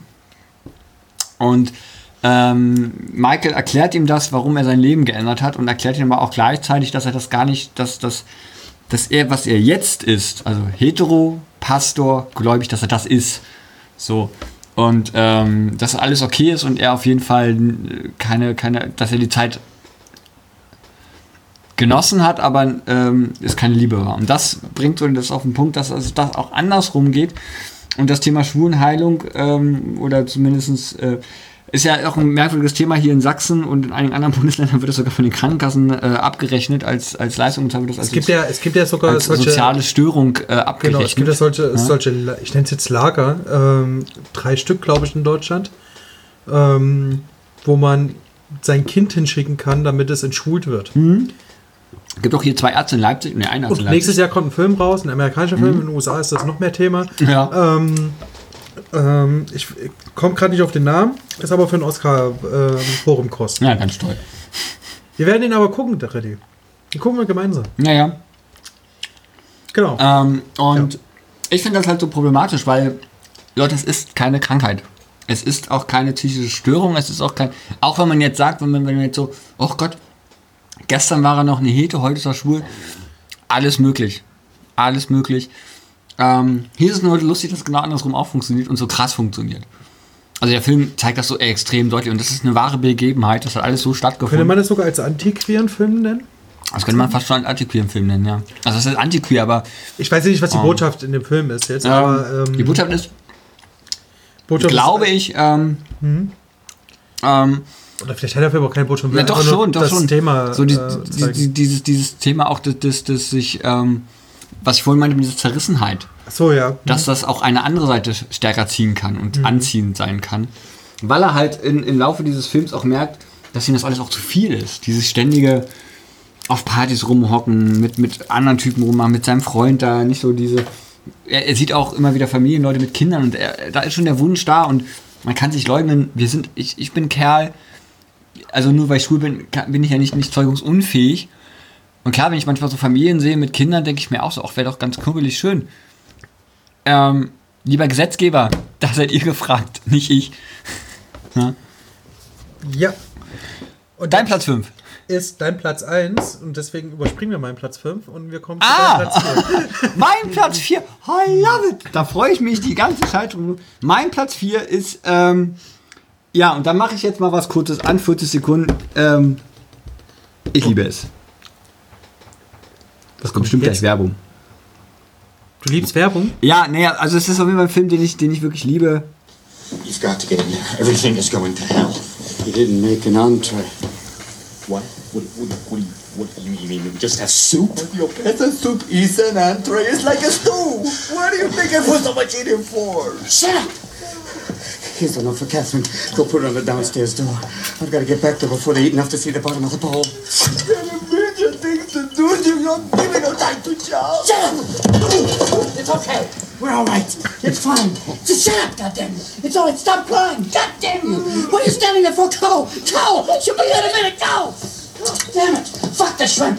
[SPEAKER 1] Und ähm, Michael erklärt ihm das, warum er sein Leben geändert hat, und erklärt ihm aber auch gleichzeitig, dass er das gar nicht, dass, dass, dass er, was er jetzt ist, also hetero, Pastor, gläubig, dass er das ist. So. Und ähm, dass alles okay ist und er auf jeden Fall keine, keine, dass er die Zeit genossen hat, aber ähm, es keine Liebe war. Und das bringt so das auf den Punkt, dass es das auch andersrum geht. Und das Thema Schwulenheilung ähm, oder zumindest äh, ist ja auch ein merkwürdiges Thema hier in Sachsen, und in einigen anderen Bundesländern wird das sogar von den Krankenkassen äh, abgerechnet als, als Leistung. Und wird das als,
[SPEAKER 2] es, gibt ja, es gibt ja sogar
[SPEAKER 1] als
[SPEAKER 2] solche,
[SPEAKER 1] soziale Störung äh, abgerechnet.
[SPEAKER 2] Genau, es gibt ja solche, ja? solche ich nenne es jetzt Lager, ähm, drei Stück, glaube ich, in Deutschland, ähm, wo man sein Kind hinschicken kann, damit es entschwult wird.
[SPEAKER 1] Mhm. Es gibt auch hier zwei Ärzte in Leipzig, ne, ein Arzt
[SPEAKER 2] und
[SPEAKER 1] in Leipzig.
[SPEAKER 2] Nächstes Jahr kommt ein Film raus, ein amerikanischer Film, mhm. in den U S A ist das noch mehr Thema.
[SPEAKER 1] Ja.
[SPEAKER 2] Ähm, ähm, ich ich komme gerade nicht auf den Namen, ist aber für den Oscar-Forum ähm, kosten.
[SPEAKER 1] Ja, ganz toll.
[SPEAKER 2] Wir werden ihn aber gucken, der Reddy. Den gucken wir gemeinsam.
[SPEAKER 1] Naja.
[SPEAKER 2] Genau.
[SPEAKER 1] Ähm, und ja. Ich finde das halt so problematisch, weil, Leute, es ist keine Krankheit. Es ist auch keine psychische Störung, es ist auch kein, auch wenn man jetzt sagt, wenn man, wenn man jetzt so, oh Gott, gestern war er noch eine Hete, heute ist er schwul. Alles möglich. Alles möglich. Ähm, hier ist es nur heute lustig, dass es genau andersrum auch funktioniert und so krass funktioniert. Also der Film zeigt das so extrem deutlich, und das ist eine wahre Begebenheit. Das hat alles so stattgefunden.
[SPEAKER 2] Könnte man das sogar als antiqueeren Film nennen?
[SPEAKER 1] Das könnte man fast schon als antiqueeren Film nennen, ja. Also das ist antiqueer, aber...
[SPEAKER 2] Ich weiß nicht, was die
[SPEAKER 1] ähm,
[SPEAKER 2] Botschaft in dem Film ist jetzt,
[SPEAKER 1] ähm,
[SPEAKER 2] aber... Ähm,
[SPEAKER 1] die Botschaft ist,
[SPEAKER 2] Botschaft
[SPEAKER 1] glaube
[SPEAKER 2] ist,
[SPEAKER 1] ich, ähm,
[SPEAKER 2] mhm.
[SPEAKER 1] ähm,
[SPEAKER 2] oder vielleicht hat der Film auch keine Botschaft.
[SPEAKER 1] Ja, doch schon, doch
[SPEAKER 2] das
[SPEAKER 1] schon.
[SPEAKER 2] Thema,
[SPEAKER 1] so die,
[SPEAKER 2] äh,
[SPEAKER 1] die, die, dieses, dieses Thema auch, das, das, das sich, ähm, was ich vorhin meinte, mit dieser Zerrissenheit.
[SPEAKER 2] Ach so, ja. Mhm.
[SPEAKER 1] Dass das auch eine andere Seite stärker ziehen kann und mhm. anziehend sein kann. Weil er halt in, im Laufe dieses Films auch merkt, dass ihm das alles auch zu viel ist. Dieses ständige auf Partys rumhocken, mit, mit anderen Typen rummachen, mit seinem Freund da, nicht so diese... Er, er sieht auch immer wieder Familienleute mit Kindern, und er, da ist schon der Wunsch da, und man kann sich leugnen, wir sind, ich, ich bin Kerl, also nur weil ich schwul bin, kann, bin ich ja nicht, nicht zeugungsunfähig. Und klar, wenn ich manchmal so Familien sehe mit Kindern, denke ich mir auch so, ach, wäre doch ganz knubbelig schön. Ähm, lieber Gesetzgeber, da seid ihr gefragt, nicht ich. Ja.
[SPEAKER 2] Ja. Und
[SPEAKER 1] Dein Platz fünf.
[SPEAKER 2] Ist dein Platz eins und deswegen überspringen wir meinen Platz fünf und wir kommen
[SPEAKER 1] Ah!
[SPEAKER 2] zu deinem Platz vier.
[SPEAKER 1] Mein Platz vier, I love it. Da freue ich mich die ganze Zeit drüber. Mein Platz vier ist, ähm, ja, und dann mache ich jetzt mal was Kurzes an, vierzig Sekunden. Ähm, ich liebe es. Das kommt bestimmt gleich Werbung.
[SPEAKER 2] Du liebst Werbung?
[SPEAKER 1] Ja, naja, also es ist auf jeden Fall ein Film, den ich, den ich wirklich liebe.
[SPEAKER 3] You've got to get in there. Everything is going to hell.
[SPEAKER 4] You didn't make an entree.
[SPEAKER 3] What? What, what, what, do you, what do you mean? You mean we just have soup? Your pizza soup is an entree. It's like a stew. What do you think I put so much in it for?
[SPEAKER 4] Shut up! Here's a note for Catherine. Go put it on the downstairs door. I've got to get back there before they eat enough to see the bottom of the bowl.
[SPEAKER 3] There are a million things to do. You're not giving no time to job.
[SPEAKER 4] Shut up! It's okay. We're all right. It's fine. Just shut up, goddammit. It's all right. Stop crying. Goddamn you. What are you standing there for? Go. Go. She'll be here in a minute. Go. Damn it. Fuck the shrimp.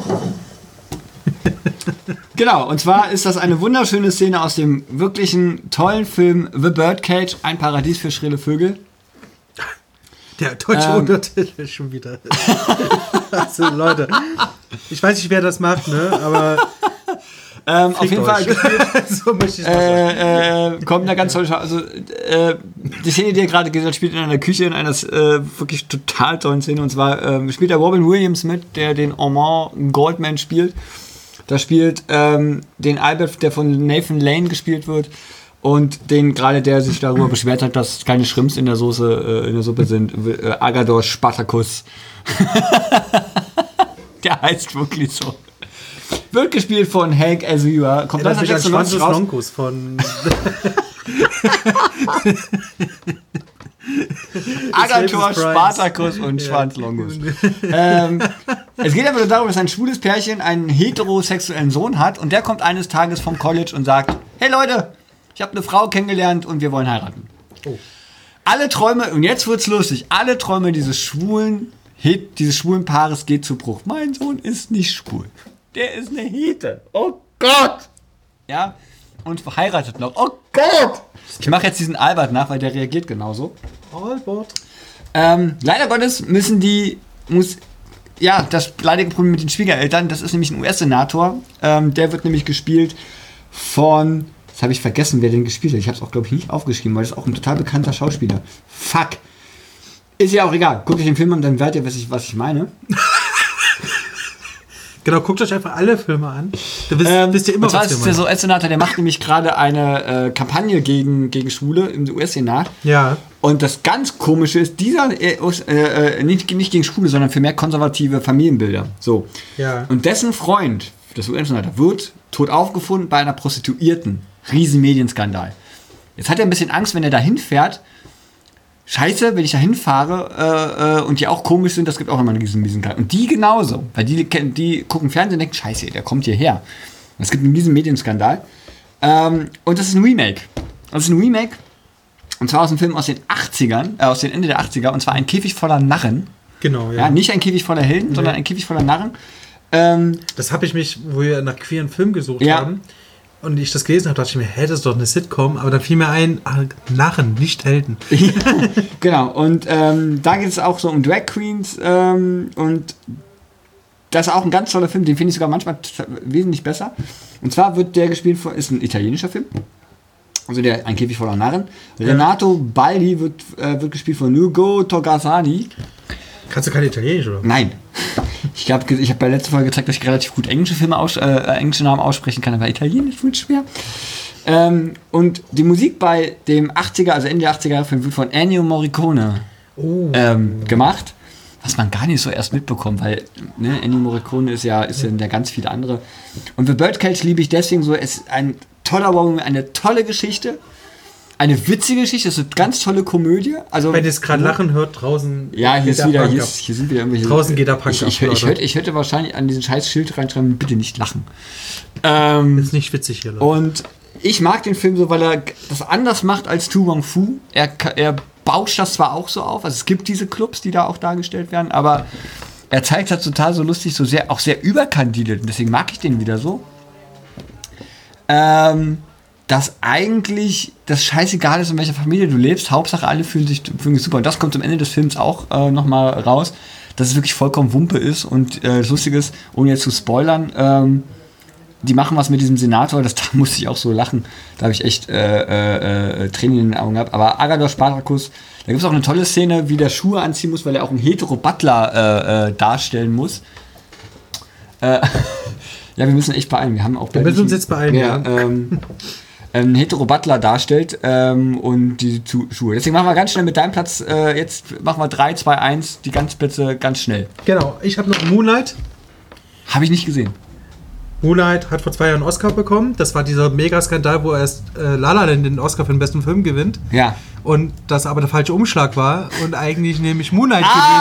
[SPEAKER 1] Genau, und zwar ist das eine wunderschöne Szene aus dem wirklichen tollen Film The Birdcage, ein Paradies für schrille Vögel.
[SPEAKER 2] Der deutsche
[SPEAKER 1] Ähm.
[SPEAKER 2] Untertitel schon wieder. Also Leute, ich weiß nicht, wer das macht, ne? Aber
[SPEAKER 1] Ähm, auf jeden Fall
[SPEAKER 2] so möchte ich das sagen.
[SPEAKER 1] äh, äh, kommt eine ganz tolle Schau. Also äh, die Szene, die ihr gerade gesehen habt, spielt in einer Küche in einer äh, wirklich total tollen Szene. Und zwar ähm, spielt der Robin Williams mit, der den Armand Goldman spielt. Da spielt ähm, den Albert, der von Nathan Lane gespielt wird. Und den gerade, der sich darüber beschwert hat, dass keine Shrimps in der Soße, äh, in der Suppe sind. Äh, Agathos Spartacus. Der heißt wirklich so. Wird gespielt von Hank Azaria. Kommt
[SPEAKER 2] Das ist ein
[SPEAKER 1] neunzehnhundertsechsundneunzig
[SPEAKER 2] Schwanzus
[SPEAKER 1] raus.
[SPEAKER 2] Lonkus von
[SPEAKER 1] Agathor,
[SPEAKER 2] Price.
[SPEAKER 1] Spartacus und
[SPEAKER 2] Ja.
[SPEAKER 1] Schwanz Longus. ähm, es geht aber nur darum, dass ein schwules Pärchen einen heterosexuellen Sohn hat und der kommt eines Tages vom College und sagt, hey Leute, ich habe eine Frau kennengelernt und wir wollen heiraten.
[SPEAKER 2] Oh.
[SPEAKER 1] Alle Träume, und jetzt wird's lustig, alle Träume dieses schwulen, Het- dieses schwulen Paares geht zu Bruch. Mein Sohn ist nicht schwul. Der ist eine Hete. Oh Gott! Ja, und verheiratet noch. Oh Gott! Ich mache jetzt diesen Albert nach, weil der reagiert genauso.
[SPEAKER 2] Albert.
[SPEAKER 1] Ähm, leider Gottes müssen die, muss, ja, das leidige Problem mit den Schwiegereltern, das ist nämlich ein U S-Senator, ähm, der wird nämlich gespielt von, jetzt habe ich vergessen, wer den gespielt hat, ich habe es auch, glaube ich, nicht aufgeschrieben, weil das ist auch ein total bekannter Schauspieler. Fuck. Ist ja auch egal, guckt euch den Film an, dann werdet ihr, was ich, was ich meine.
[SPEAKER 2] Genau, guckt euch einfach alle Filme an. Da wisst,
[SPEAKER 1] Ähm,
[SPEAKER 2] wisst ihr immer,
[SPEAKER 1] und zwar
[SPEAKER 2] was
[SPEAKER 1] ist
[SPEAKER 2] wir
[SPEAKER 1] der
[SPEAKER 2] meinen.
[SPEAKER 1] so U S-Senator, der macht nämlich gerade eine äh, Kampagne gegen, gegen Schwule im U S-Senat.
[SPEAKER 2] Ja.
[SPEAKER 1] Und das ganz Komische ist, dieser, äh, äh, nicht, nicht gegen Schwule, sondern für mehr konservative Familienbilder. So.
[SPEAKER 2] Ja.
[SPEAKER 1] Und dessen Freund, das U S-Senator, wird tot aufgefunden bei einer Prostituierten. Riesen Medienskandal. Jetzt hat er ein bisschen Angst, wenn er da hinfährt. Scheiße, wenn ich da hinfahre äh, äh, und die auch komisch sind, das gibt auch immer einen riesen Medienskandal. Und die genauso. Weil die, die gucken Fernsehen und denken, scheiße, der kommt hierher. Es gibt einen riesen Medienskandal. Ähm, und das ist ein Remake. Das ist ein Remake. Und zwar aus einem Film aus den achtzigern, äh, aus den Ende der achtziger. Und zwar Ein Käfig voller Narren.
[SPEAKER 2] Genau, ja.
[SPEAKER 1] Ja, nicht Ein Käfig voller Helden, sondern Ein Käfig voller Narren. Ähm,
[SPEAKER 2] Das habe ich mich, wo wir nach queeren Film gesucht
[SPEAKER 1] Ja.
[SPEAKER 2] haben und ich das gelesen habe, dachte ich mir, hä, das ist doch eine Sitcom, aber dann fiel mir ein, ah, Narren, nicht Helden.
[SPEAKER 1] genau, und ähm, da geht es auch so um Drag Queens ähm, und das ist auch ein ganz toller Film, den finde ich sogar manchmal t- wesentlich besser. Und zwar wird der gespielt von, ist ein italienischer Film, also der Ein Käfig voller Narren. Renato Baldi wird, äh, wird gespielt von Ugo Togasani.
[SPEAKER 2] Kannst du kein Italienisch, oder?
[SPEAKER 1] Nein. Ich habe ich hab bei der letzten Folge gezeigt, dass ich relativ gut englische Filme aus, äh, englische Namen aussprechen kann, aber Italienisch wird schwer. Ähm, und die Musik bei dem achtziger, also Ende der achtziger Film wird von Ennio Morricone
[SPEAKER 2] Oh.
[SPEAKER 1] ähm, gemacht, was man gar nicht so erst mitbekommt, weil ne, Ennio Morricone ist ja, ist ja der ganz viele andere. Und The Birdcage liebe ich deswegen so, es ist ein toller Wow, eine tolle Geschichte, eine witzige Geschichte, es ist eine ganz tolle Komödie. Also,
[SPEAKER 2] Wenn ihr es gerade lachen hört, draußen
[SPEAKER 1] ja, hier,
[SPEAKER 2] geht
[SPEAKER 1] ist
[SPEAKER 2] der
[SPEAKER 1] wieder,
[SPEAKER 2] Punk
[SPEAKER 1] hier,
[SPEAKER 2] ab.
[SPEAKER 1] ist, hier sind wieder irgendwelche.
[SPEAKER 2] Draußen geht der Punk
[SPEAKER 1] ich,
[SPEAKER 2] ab,
[SPEAKER 1] ich, ich, ich,
[SPEAKER 2] Leute.
[SPEAKER 1] hätte, ich hätte wahrscheinlich an diesen scheiß Schild reinschreiben, bitte nicht lachen. Ähm,
[SPEAKER 2] Ist nicht witzig hier, Leute.
[SPEAKER 1] und ich mag den Film so, weil er das anders macht als Tu Wong Fu. Er, er bauscht das zwar auch so auf, also es gibt diese Clubs, die da auch dargestellt werden, aber er zeigt das total so lustig, so sehr, auch sehr überkandidelt. Und deswegen mag ich den wieder so. Ähm, dass eigentlich das scheißegal ist, in welcher Familie du lebst. Hauptsache, alle fühlen sich, fühlen sich super. Und das kommt am Ende des Films auch äh, nochmal raus, dass es wirklich vollkommen Wumpe ist. Und äh, das Lustige ist, ohne jetzt zu spoilern, ähm, die machen was mit diesem Senator, das, da musste ich auch so lachen. Da habe ich echt äh, äh, äh, Tränen in den Augen gehabt. Aber Agathos Spartacus, da gibt es auch eine tolle Szene, wie der Schuhe anziehen muss, weil er auch einen Hetero-Butler äh, äh, darstellen muss. Äh, ja, wir müssen echt beeilen. Wir haben auch
[SPEAKER 2] Wir müssen uns jetzt beeilen,
[SPEAKER 1] ja.
[SPEAKER 2] ja.
[SPEAKER 1] Ähm, einen Hetero-Butler darstellt ähm, und die zu- Schuhe. Deswegen machen wir ganz schnell mit deinem Platz, äh, jetzt machen wir drei, zwei, eins, die ganzen Plätze ganz schnell.
[SPEAKER 2] Genau, ich habe noch Moonlight.
[SPEAKER 1] Habe ich nicht gesehen.
[SPEAKER 2] Moonlight hat vor zwei Jahren einen Oscar bekommen. Das war dieser Mega-Skandal, wo erst äh, La La Land den Oscar für den besten Film gewinnt.
[SPEAKER 1] Ja.
[SPEAKER 2] Und das aber der falsche Umschlag war und eigentlich nämlich Moonlight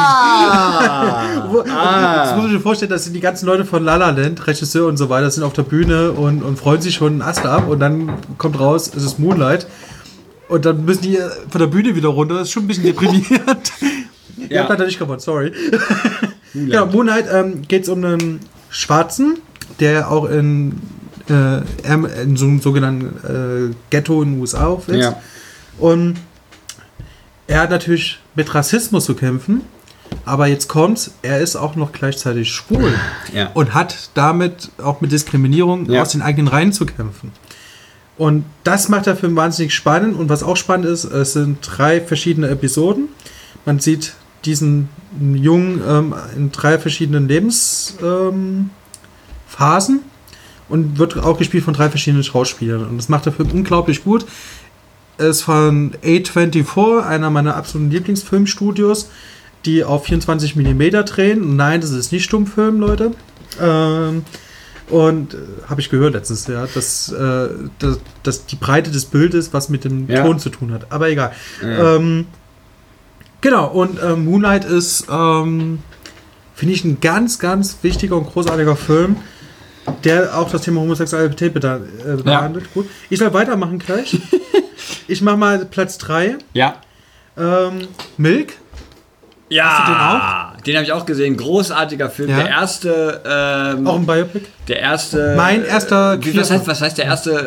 [SPEAKER 1] Ah!
[SPEAKER 2] gewinnt. Wo- Das muss ich mir vorstellen, das sind die ganzen Leute von La La Land, Regisseur und so weiter, sind auf der Bühne und, und freuen sich schon einen Ast ab und dann kommt raus, es ist Moonlight. Und dann müssen die von der Bühne wieder runter. Das ist schon ein bisschen deprimierend. Ihr
[SPEAKER 1] Ja.
[SPEAKER 2] habt leider nicht gewonnen, sorry. Genau, Moonlight ähm, geht es um einen Schwarzen, der auch in, äh, in so einem sogenannten äh, Ghetto in den U S A aufwächst.
[SPEAKER 1] Ja.
[SPEAKER 2] Und er hat natürlich mit Rassismus zu kämpfen, aber jetzt kommt's, er ist auch noch gleichzeitig schwul
[SPEAKER 1] Ja.
[SPEAKER 2] und hat damit auch mit Diskriminierung
[SPEAKER 1] Ja.
[SPEAKER 2] aus den eigenen Reihen zu kämpfen. Und das macht der Film wahnsinnig spannend. Und was auch spannend ist, es sind drei verschiedene Episoden. Man sieht diesen Jungen ähm, in drei verschiedenen Lebensphasen ähm, Phasen und wird auch gespielt von drei verschiedenen Schauspielern. Und das macht der Film unglaublich gut. Er ist von A vierundzwanzig, einer meiner absoluten Lieblingsfilmstudios, die auf vierundzwanzig Millimeter drehen. Und nein, das ist nicht Stummfilm, Leute. Ähm, und äh, habe ich gehört letztens, ja, dass, äh, dass, dass die Breite des Bildes was mit dem
[SPEAKER 1] Ja.
[SPEAKER 2] Ton zu tun hat. Aber egal.
[SPEAKER 1] Ja.
[SPEAKER 2] Ähm, genau, und äh, Moonlight ist, ähm, finde ich, ein ganz, ganz wichtiger und großartiger Film, der auch das Thema Homosexualität beda- äh, behandelt. Gut. Ich soll weitermachen gleich. Ich mache mal Platz drei.
[SPEAKER 1] Ja.
[SPEAKER 2] Ähm, Milk.
[SPEAKER 1] Ja.
[SPEAKER 2] Hast du den auch?
[SPEAKER 1] Den habe ich auch gesehen. Großartiger Film.
[SPEAKER 2] Ja.
[SPEAKER 1] Der erste. Ähm,
[SPEAKER 2] Auch ein Biopic.
[SPEAKER 1] Der erste.
[SPEAKER 2] Mein erster
[SPEAKER 1] Wie, was, heißt, was heißt der erste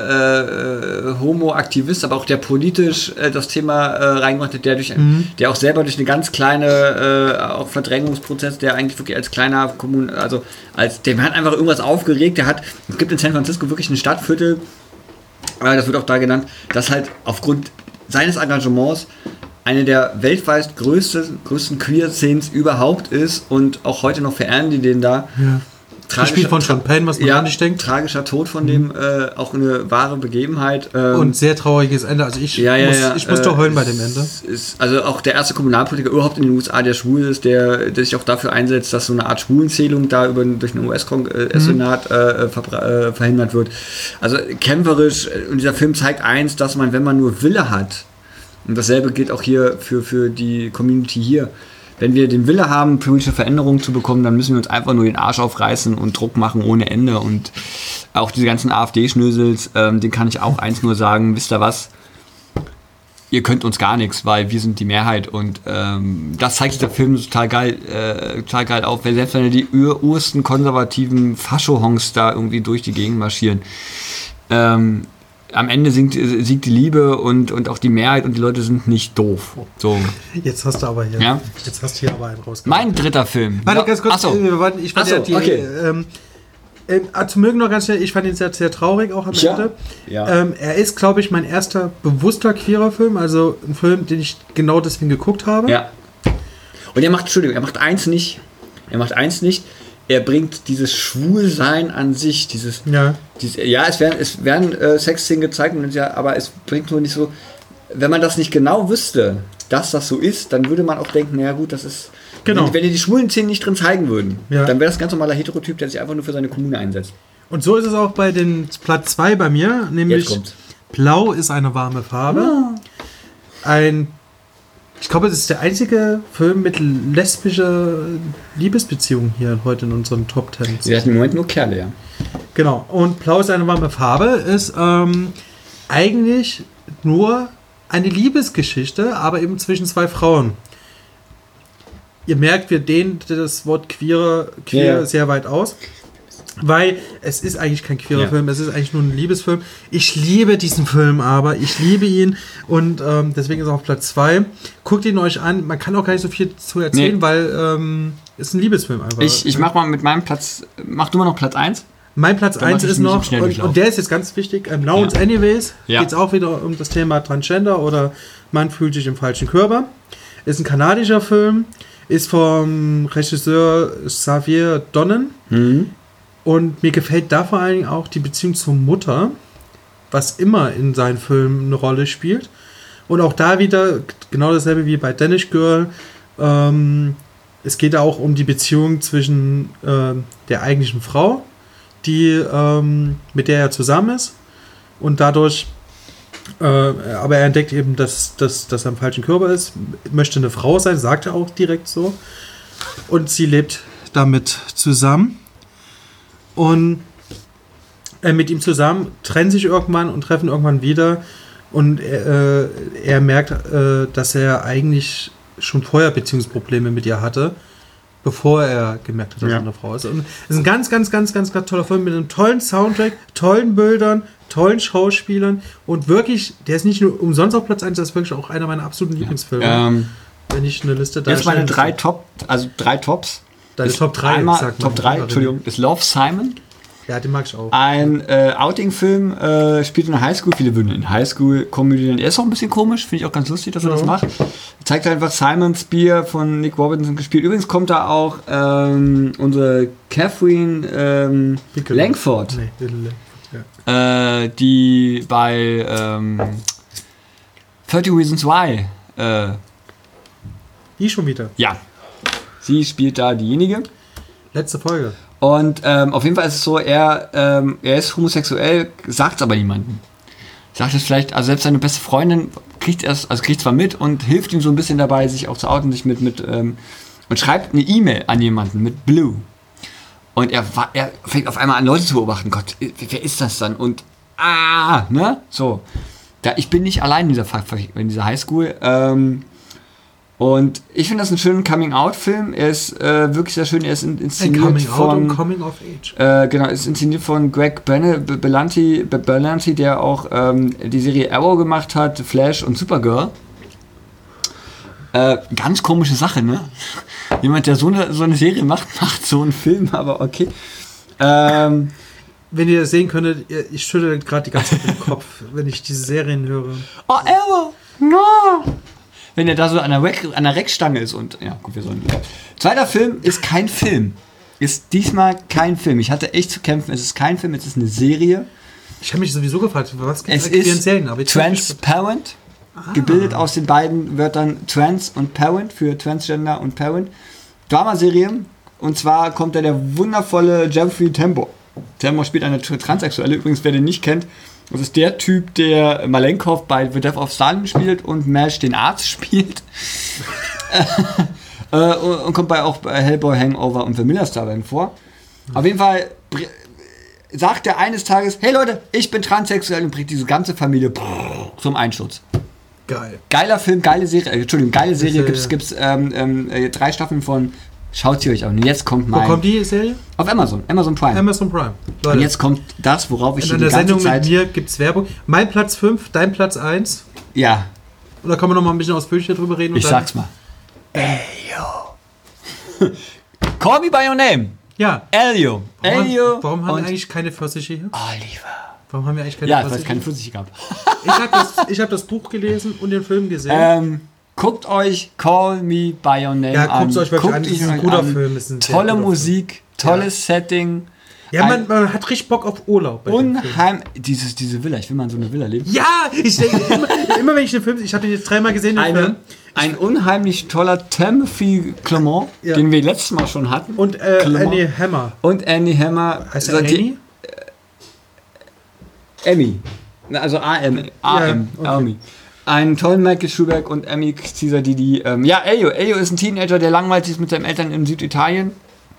[SPEAKER 1] äh, äh, Homo-Aktivist, aber auch der politisch äh, das Thema äh, reingebracht hat, der, durch,
[SPEAKER 2] Mhm.
[SPEAKER 1] der auch selber durch eine ganz kleine äh, auch Verdrängungsprozess, der eigentlich wirklich als kleiner Kommun, also als dem hat einfach irgendwas aufgeregt. Der hat, es gibt in San Francisco wirklich ein Stadtviertel, äh, das wird auch da genannt, das halt aufgrund seines Engagements eine der weltweit größten, größten Queer-Szenen überhaupt ist und auch heute noch verehren die den da.
[SPEAKER 2] Ja. Gespielt von Sean Penn, was man
[SPEAKER 1] ja,
[SPEAKER 2] gar nicht denkt.
[SPEAKER 1] tragischer Tod von dem, äh, auch eine wahre Begebenheit. Ähm,
[SPEAKER 2] Und sehr trauriges Ende. Also ich,
[SPEAKER 1] ja, ja,
[SPEAKER 2] muss,
[SPEAKER 1] ja,
[SPEAKER 2] ich musste
[SPEAKER 1] äh,
[SPEAKER 2] heulen bei dem Ende.
[SPEAKER 1] es Ist, also auch der erste Kommunalpolitiker überhaupt in den U S A, der schwul ist, der, der sich auch dafür einsetzt, dass so eine Art Schwulenzählung da über, durch den U S-Senat äh, verbra- äh, verhindert wird. Also kämpferisch, und dieser Film zeigt eins, dass man, wenn man nur Wille hat, und dasselbe gilt auch hier für, für die Community hier, wenn wir den Wille haben, politische Veränderungen zu bekommen, dann müssen wir uns einfach nur den Arsch aufreißen und Druck machen ohne Ende. Und auch diese ganzen AfD-Schnösels, ähm, den kann ich auch eins nur sagen, wisst ihr was? Ihr könnt uns gar nichts, weil wir sind die Mehrheit. Und ähm, das zeigt der Film total geil, äh, total geil auf. Weil selbst wenn die ur ursten konservativen Fascho-Honks da irgendwie durch die Gegend marschieren, ähm, am Ende singt, siegt die Liebe und, und auch die Mehrheit und die Leute sind nicht doof. So.
[SPEAKER 2] Jetzt hast du aber hier,
[SPEAKER 1] Ja.
[SPEAKER 2] jetzt hast du hier aber einen rausgebracht.
[SPEAKER 1] Mein dritter Film.
[SPEAKER 2] Warte, ganz kurz.
[SPEAKER 1] Achso.
[SPEAKER 2] äh, wir warten- Ich fand
[SPEAKER 1] Ach so,
[SPEAKER 2] ja die,
[SPEAKER 1] okay.
[SPEAKER 2] ähm, ähm, ah, zu mögen noch ganz schnell, ich fand ihn sehr, sehr traurig auch am
[SPEAKER 1] Ja.
[SPEAKER 2] Ende.
[SPEAKER 1] Ja.
[SPEAKER 2] Ähm, er ist, glaube ich, mein erster bewusster queerer Film, also ein Film, den ich genau deswegen geguckt habe.
[SPEAKER 1] Ja. Und er macht, Entschuldigung, er macht eins nicht. Er macht eins nicht. Er bringt dieses Schwulsein an sich, dieses,
[SPEAKER 2] Ja.
[SPEAKER 1] dieses ja, es werden, es werden äh, Sexszenen gezeigt, und ja, aber es bringt nur nicht so, wenn man das nicht genau wüsste, dass das so ist, dann würde man auch denken, naja gut, das ist,
[SPEAKER 2] Genau.
[SPEAKER 1] wenn, wenn die die schwulen Szenen nicht drin zeigen würden,
[SPEAKER 2] Ja.
[SPEAKER 1] dann wäre das ein ganz normaler Heterotyp, der sich einfach nur für seine Kommune einsetzt.
[SPEAKER 2] Und so ist es auch bei den Platz zwei bei mir, nämlich
[SPEAKER 1] Jetzt kommt's.
[SPEAKER 2] Blau ist eine warme Farbe. Ein, ich glaube, es ist der einzige Film mit lesbischer Liebesbeziehung hier heute in unseren Top Ten.
[SPEAKER 1] Sie hatten im Moment nur Kerle, ja.
[SPEAKER 2] Genau. Und Blau ist eine warme Farbe ist ähm, eigentlich nur eine Liebesgeschichte, aber eben zwischen zwei Frauen. ihr merkt, wir dehnen das Wort queer, queer
[SPEAKER 1] Ja, ja.
[SPEAKER 2] sehr weit aus. Weil es ist eigentlich kein queerer
[SPEAKER 1] Ja.
[SPEAKER 2] Film, es ist eigentlich nur ein Liebesfilm. Ich liebe diesen Film aber, ich liebe ihn und ähm, deswegen ist er auf Platz zwei. Guckt ihn euch an, man kann auch gar nicht so viel zu erzählen,
[SPEAKER 1] Nee.
[SPEAKER 2] weil ähm, es ist ein Liebesfilm einfach.
[SPEAKER 1] Ich, ich mach mal mit meinem Platz, mach du mal noch Platz eins.
[SPEAKER 2] Mein Platz
[SPEAKER 1] Dann mach
[SPEAKER 2] eins
[SPEAKER 1] ich
[SPEAKER 2] ist
[SPEAKER 1] mich im
[SPEAKER 2] noch, und,
[SPEAKER 1] Schnelldurchlauf.
[SPEAKER 2] und der ist jetzt ganz wichtig, ähm, Now
[SPEAKER 1] Ja.
[SPEAKER 2] and Anyways,
[SPEAKER 1] Ja.
[SPEAKER 2] geht es auch wieder um das Thema Transgender oder man fühlt sich im falschen Körper. Ist ein kanadischer Film, ist vom Regisseur Xavier Donen. Und mir gefällt da vor allen Dingen auch die Beziehung zur Mutter, was immer in seinen Filmen eine Rolle spielt. Und auch da wieder genau dasselbe wie bei Danish Girl. Ähm, es geht auch um die Beziehung zwischen äh, der eigentlichen Frau, die ähm, mit der er zusammen ist. Und dadurch, äh, aber er entdeckt eben, dass, dass, dass er im falschen Körper ist, möchte eine Frau sein, sagt er auch direkt so. Und sie lebt damit zusammen. Und äh, mit ihm zusammen trennen sich irgendwann und treffen irgendwann wieder. Und äh, er merkt, äh, dass er eigentlich schon vorher Beziehungsprobleme mit ihr hatte, bevor er gemerkt hat, dass
[SPEAKER 1] Ja.
[SPEAKER 2] er eine Frau ist. Und es ist ein ganz, ganz, ganz, ganz, ganz toller Film mit einem tollen Soundtrack, tollen Bildern, tollen Schauspielern und wirklich, der ist nicht nur umsonst auf Platz eins, das ist wirklich auch einer meiner absoluten Lieblingsfilme.
[SPEAKER 1] Ähm,
[SPEAKER 2] Wenn ich eine Liste
[SPEAKER 1] jetzt meine
[SPEAKER 2] darstellen
[SPEAKER 1] drei
[SPEAKER 2] müsste.
[SPEAKER 1] Top, also drei Tops.
[SPEAKER 2] Deine
[SPEAKER 1] Ist
[SPEAKER 2] Top drei,
[SPEAKER 1] Einmal,
[SPEAKER 2] sagt man.
[SPEAKER 1] Top drei, Entschuldigung, ist Love, Simon.
[SPEAKER 2] Ja, den mag ich auch.
[SPEAKER 1] Ein äh, Outing-Film, äh, spielt in der Highschool. Viele würden in Highschool-Komödien. Er ist auch ein bisschen komisch, finde ich auch ganz lustig, dass er
[SPEAKER 2] Ja.
[SPEAKER 1] das macht. Zeigt einfach Simon Spear von Nick Robinson gespielt. Übrigens kommt da auch ähm, unsere Catherine ähm,
[SPEAKER 2] Bigelow.
[SPEAKER 1] Langford,
[SPEAKER 2] Nee, Little Langford, ja.
[SPEAKER 1] äh, die bei ähm, thirty Reasons Why, äh,
[SPEAKER 2] Die schon wieder.
[SPEAKER 1] ja, sie spielt da diejenige.
[SPEAKER 2] Letzte Folge.
[SPEAKER 1] Und ähm, auf jeden Fall ist es so, er, ähm, er ist homosexuell, sagt es aber niemandem. Sagt es vielleicht, also selbst seine beste Freundin kriegt es, also kriegt zwar mit und hilft ihm so ein bisschen dabei, sich auch zu outen, sich mit, mit ähm, und schreibt eine E-Mail an jemanden mit Blue. Und er, wa- er fängt auf einmal an, Leute zu beobachten. Gott, wer ist das dann? Und ah, ne? So. Da, ich bin nicht allein in dieser, Fa- in dieser Highschool. Ähm, und ich finde das einen schönen Coming-out-Film. Er ist äh, wirklich sehr schön. Er ist in,
[SPEAKER 2] Ein
[SPEAKER 1] inszeniert
[SPEAKER 2] Coming Out
[SPEAKER 1] von...
[SPEAKER 2] und Coming of Age.
[SPEAKER 1] Äh, genau, ist inszeniert von Greg Bene- B- Berlanti, B- Berlanti, der auch ähm, die Serie Arrow gemacht hat, Flash und Supergirl. Äh, ganz komische Sache, ne? Jemand, der so eine, so eine Serie macht, macht so einen Film, aber okay. Ähm,
[SPEAKER 2] Wenn ihr das sehen könntet, ihr- ich schüttle gerade die ganze Zeit den Kopf, wenn ich diese Serien höre.
[SPEAKER 1] oh, Arrow! No! Wenn er da so an der, Reck, an der Reckstange ist und, ja, gut, wir sollen. Zweiter Film ist kein Film. Ist diesmal kein Film. Ich hatte echt zu kämpfen. Es ist kein Film, es ist eine Serie.
[SPEAKER 2] Ich habe mich sowieso gefragt, was gibt
[SPEAKER 1] Es
[SPEAKER 2] es in
[SPEAKER 1] ist
[SPEAKER 2] Serien? Aber jetzt hab ich-
[SPEAKER 1] Transparent, gebildet aus den beiden Wörtern Trans und Parent für Transgender und Parent. Dramaserie. Und zwar kommt da der wundervolle Jeffrey Tambor. Tambor spielt eine Transsexuelle. Übrigens, wer den nicht kennt, das ist der Typ, der Malenkov bei The Death of Stalin spielt und Mash den Arzt spielt. äh, und, und kommt bei auch bei Hellboy, Hangover und The Miller Star Band vor. Auf jeden Fall br- sagt er eines Tages, hey Leute, ich bin transsexuell und bringt diese ganze Familie brrr, zum Einsturz.
[SPEAKER 2] Geil.
[SPEAKER 1] Geiler Film, geile Serie, äh, Entschuldigung, geile Serie,
[SPEAKER 2] Serie.
[SPEAKER 1] gibt es gibt's, ähm, ähm, äh, drei Staffeln von, schaut sie euch an. Und jetzt kommt
[SPEAKER 2] Wo
[SPEAKER 1] mein,
[SPEAKER 2] kommt die Serie?
[SPEAKER 1] auf Amazon, Amazon Prime.
[SPEAKER 2] Amazon Prime.
[SPEAKER 1] Und
[SPEAKER 2] Leute,
[SPEAKER 1] jetzt kommt das, worauf ich
[SPEAKER 2] in
[SPEAKER 1] schon die
[SPEAKER 2] einer
[SPEAKER 1] ganze
[SPEAKER 2] Sendung
[SPEAKER 1] Zeit,
[SPEAKER 2] mit mir gibt es Werbung. Mein Platz fünf, dein Platz eins.
[SPEAKER 1] ja,
[SPEAKER 2] Oder kann man noch mal ein bisschen ausführlicher drüber reden? und
[SPEAKER 1] ich
[SPEAKER 2] dann-
[SPEAKER 1] sag's mal. Elio. Call me by your name.
[SPEAKER 2] Ja.
[SPEAKER 1] Elio.
[SPEAKER 2] Warum,
[SPEAKER 1] Elio.
[SPEAKER 2] warum haben
[SPEAKER 1] und
[SPEAKER 2] wir eigentlich keine Pfirsiche hier?
[SPEAKER 1] Oliver.
[SPEAKER 2] Warum haben wir eigentlich keine
[SPEAKER 1] Ja, weil es
[SPEAKER 2] Pfirsiche?
[SPEAKER 1] keine Pfirsiche gab.
[SPEAKER 2] Ich habe das, ich hab das Buch gelesen und den Film gesehen.
[SPEAKER 1] Ähm, guckt euch Call Me By Your Name
[SPEAKER 2] Ja,
[SPEAKER 1] an.
[SPEAKER 2] guckt's euch wirklich an. Das
[SPEAKER 1] ihn
[SPEAKER 2] ist ein
[SPEAKER 1] euch
[SPEAKER 2] guter
[SPEAKER 1] an.
[SPEAKER 2] Film, das ist ein sehr
[SPEAKER 1] Tolle
[SPEAKER 2] guter
[SPEAKER 1] Musik, tolles Setting.
[SPEAKER 2] ja, man,
[SPEAKER 1] ein-
[SPEAKER 2] man hat richtig Bock auf Urlaub. Bei dem Film.
[SPEAKER 1] Unheim dieses, diese Villa, ich will mal in so eine Villa leben.
[SPEAKER 2] Ja, ich denke immer, immer wenn ich den Film, ich habe den jetzt dreimal gesehen, den
[SPEAKER 1] Eine,
[SPEAKER 2] Film.
[SPEAKER 1] ein unheimlich toller Timothy Clement,
[SPEAKER 2] Ja.
[SPEAKER 1] den wir letztes Mal schon hatten.
[SPEAKER 2] Und äh,
[SPEAKER 1] Clement.
[SPEAKER 2] Annie Hammer.
[SPEAKER 1] Und Annie Hammer.
[SPEAKER 2] Heißt
[SPEAKER 1] Also
[SPEAKER 2] er
[SPEAKER 1] die-
[SPEAKER 2] Annie?
[SPEAKER 1] Emmy. Na, Also A M. A M.
[SPEAKER 2] okay.
[SPEAKER 1] Army. Einen tollen Michael Schuberg und Emmy Caesar, die die. Ähm, ja, Elio. Elio ist ein Teenager, der langweilig ist mit seinen Eltern in Süditalien.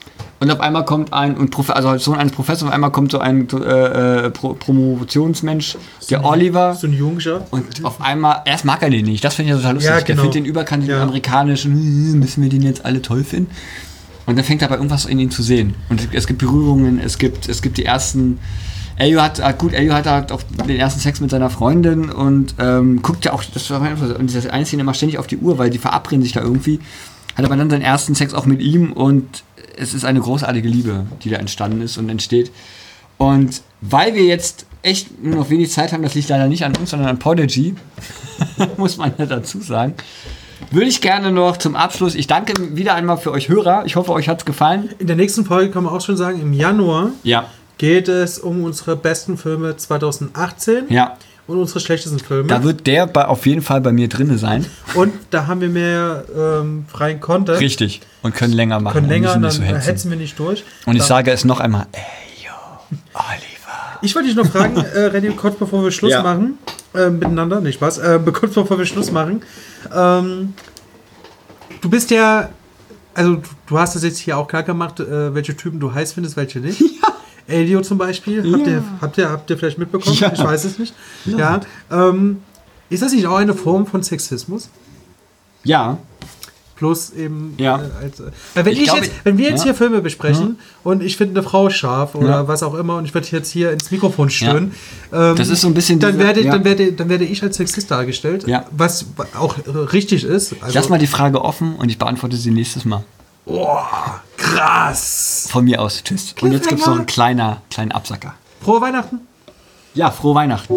[SPEAKER 1] Und auf einmal kommt ein, und Prof, also als Sohn eines Professors, auf einmal kommt so ein äh, Pro Promotionsmensch, der Oliver.
[SPEAKER 2] So ein Junger.
[SPEAKER 1] Und auf einmal, erst mag er den nicht, das finde ich ja total lustig.
[SPEAKER 2] Ja,
[SPEAKER 1] Der
[SPEAKER 2] genau.
[SPEAKER 1] findet den überkannt, den
[SPEAKER 2] Ja.
[SPEAKER 1] amerikanischen, hm, müssen wir den jetzt alle toll finden? Und dann fängt er aber irgendwas in ihn zu sehen. Und es gibt Berührungen, es gibt, es gibt die ersten. Elio hat, hat gut, Elio hat halt auch den ersten Sex mit seiner Freundin und ähm, guckt ja auch, das war einfach, und diese eine Szene immer ständig auf die Uhr, weil die verabreden sich da irgendwie. Hat aber dann seinen ersten Sex auch mit ihm und es ist eine großartige Liebe, die da entstanden ist und entsteht. Und weil wir jetzt echt nur noch wenig Zeit haben, das liegt leider nicht an uns, sondern an Podigy, muss man ja dazu sagen, würde ich gerne noch zum Abschluss, ich danke wieder einmal für euch Hörer, ich hoffe, euch hat es gefallen.
[SPEAKER 2] In der nächsten Folge kann man auch schon sagen, im Januar
[SPEAKER 1] Ja,
[SPEAKER 2] geht es um unsere besten Filme zwanzig achtzehn
[SPEAKER 1] ja,
[SPEAKER 2] und unsere schlechtesten Filme.
[SPEAKER 1] da wird der bei, auf jeden Fall bei mir drin sein.
[SPEAKER 2] Und da haben wir mehr ähm, freien Content.
[SPEAKER 1] Richtig. Und können länger machen.
[SPEAKER 2] Können länger,
[SPEAKER 1] und
[SPEAKER 2] dann
[SPEAKER 1] müssen nicht so hetzen.
[SPEAKER 2] hetzen wir nicht durch.
[SPEAKER 1] Und ich
[SPEAKER 2] Da-
[SPEAKER 1] sage es noch einmal, ey, yo, Oliver.
[SPEAKER 2] Ich wollte dich noch fragen, äh, René, kurz bevor wir Schluss
[SPEAKER 1] Ja.
[SPEAKER 2] machen, äh, miteinander, nicht Spaß, äh, kurz bevor wir Schluss machen, ähm, du bist ja, also du, du hast das jetzt hier auch klar gemacht, äh, welche Typen du heiß findest, welche nicht. Ja. Elio zum Beispiel, habt,
[SPEAKER 1] Ja.
[SPEAKER 2] ihr, habt, ihr, habt ihr vielleicht mitbekommen?
[SPEAKER 1] Ja.
[SPEAKER 2] Ich weiß es nicht. Ja. Ähm, ist das nicht auch eine Form von Sexismus?
[SPEAKER 1] Ja,
[SPEAKER 2] Plus eben,
[SPEAKER 1] Ja.
[SPEAKER 2] äh, als, äh, wenn,
[SPEAKER 1] Ich
[SPEAKER 2] ich
[SPEAKER 1] glaube,
[SPEAKER 2] jetzt, wenn wir jetzt
[SPEAKER 1] ja.
[SPEAKER 2] hier Filme besprechen und ich finde eine Frau scharf oder
[SPEAKER 1] Ja.
[SPEAKER 2] was auch immer und ich werde jetzt hier ins Mikrofon stöhnen, ähm,
[SPEAKER 1] das ist so ein bisschen
[SPEAKER 2] dann,
[SPEAKER 1] dieser-
[SPEAKER 2] werde,
[SPEAKER 1] ja.
[SPEAKER 2] dann, werde, dann werde ich als Sexist dargestellt,
[SPEAKER 1] Ja.
[SPEAKER 2] was auch äh, richtig ist.
[SPEAKER 1] ich
[SPEAKER 2] Also,
[SPEAKER 1] lass mal die Frage offen und ich beantworte sie nächstes Mal.
[SPEAKER 2] oh, krass!
[SPEAKER 1] Von mir aus. Tschüss. Und jetzt gibt es noch einen kleiner, kleinen Absacker.
[SPEAKER 2] Frohe Weihnachten!
[SPEAKER 1] Ja, frohe Weihnachten.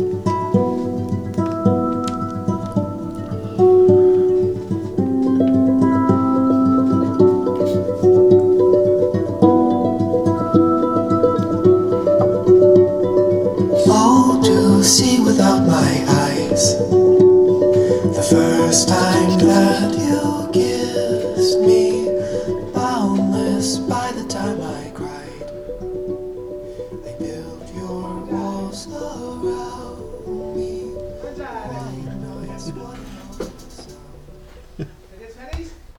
[SPEAKER 5] All to see without my eyes. The first time that you kissed me, boundless by the time I cried. I built your walls around me. White noise.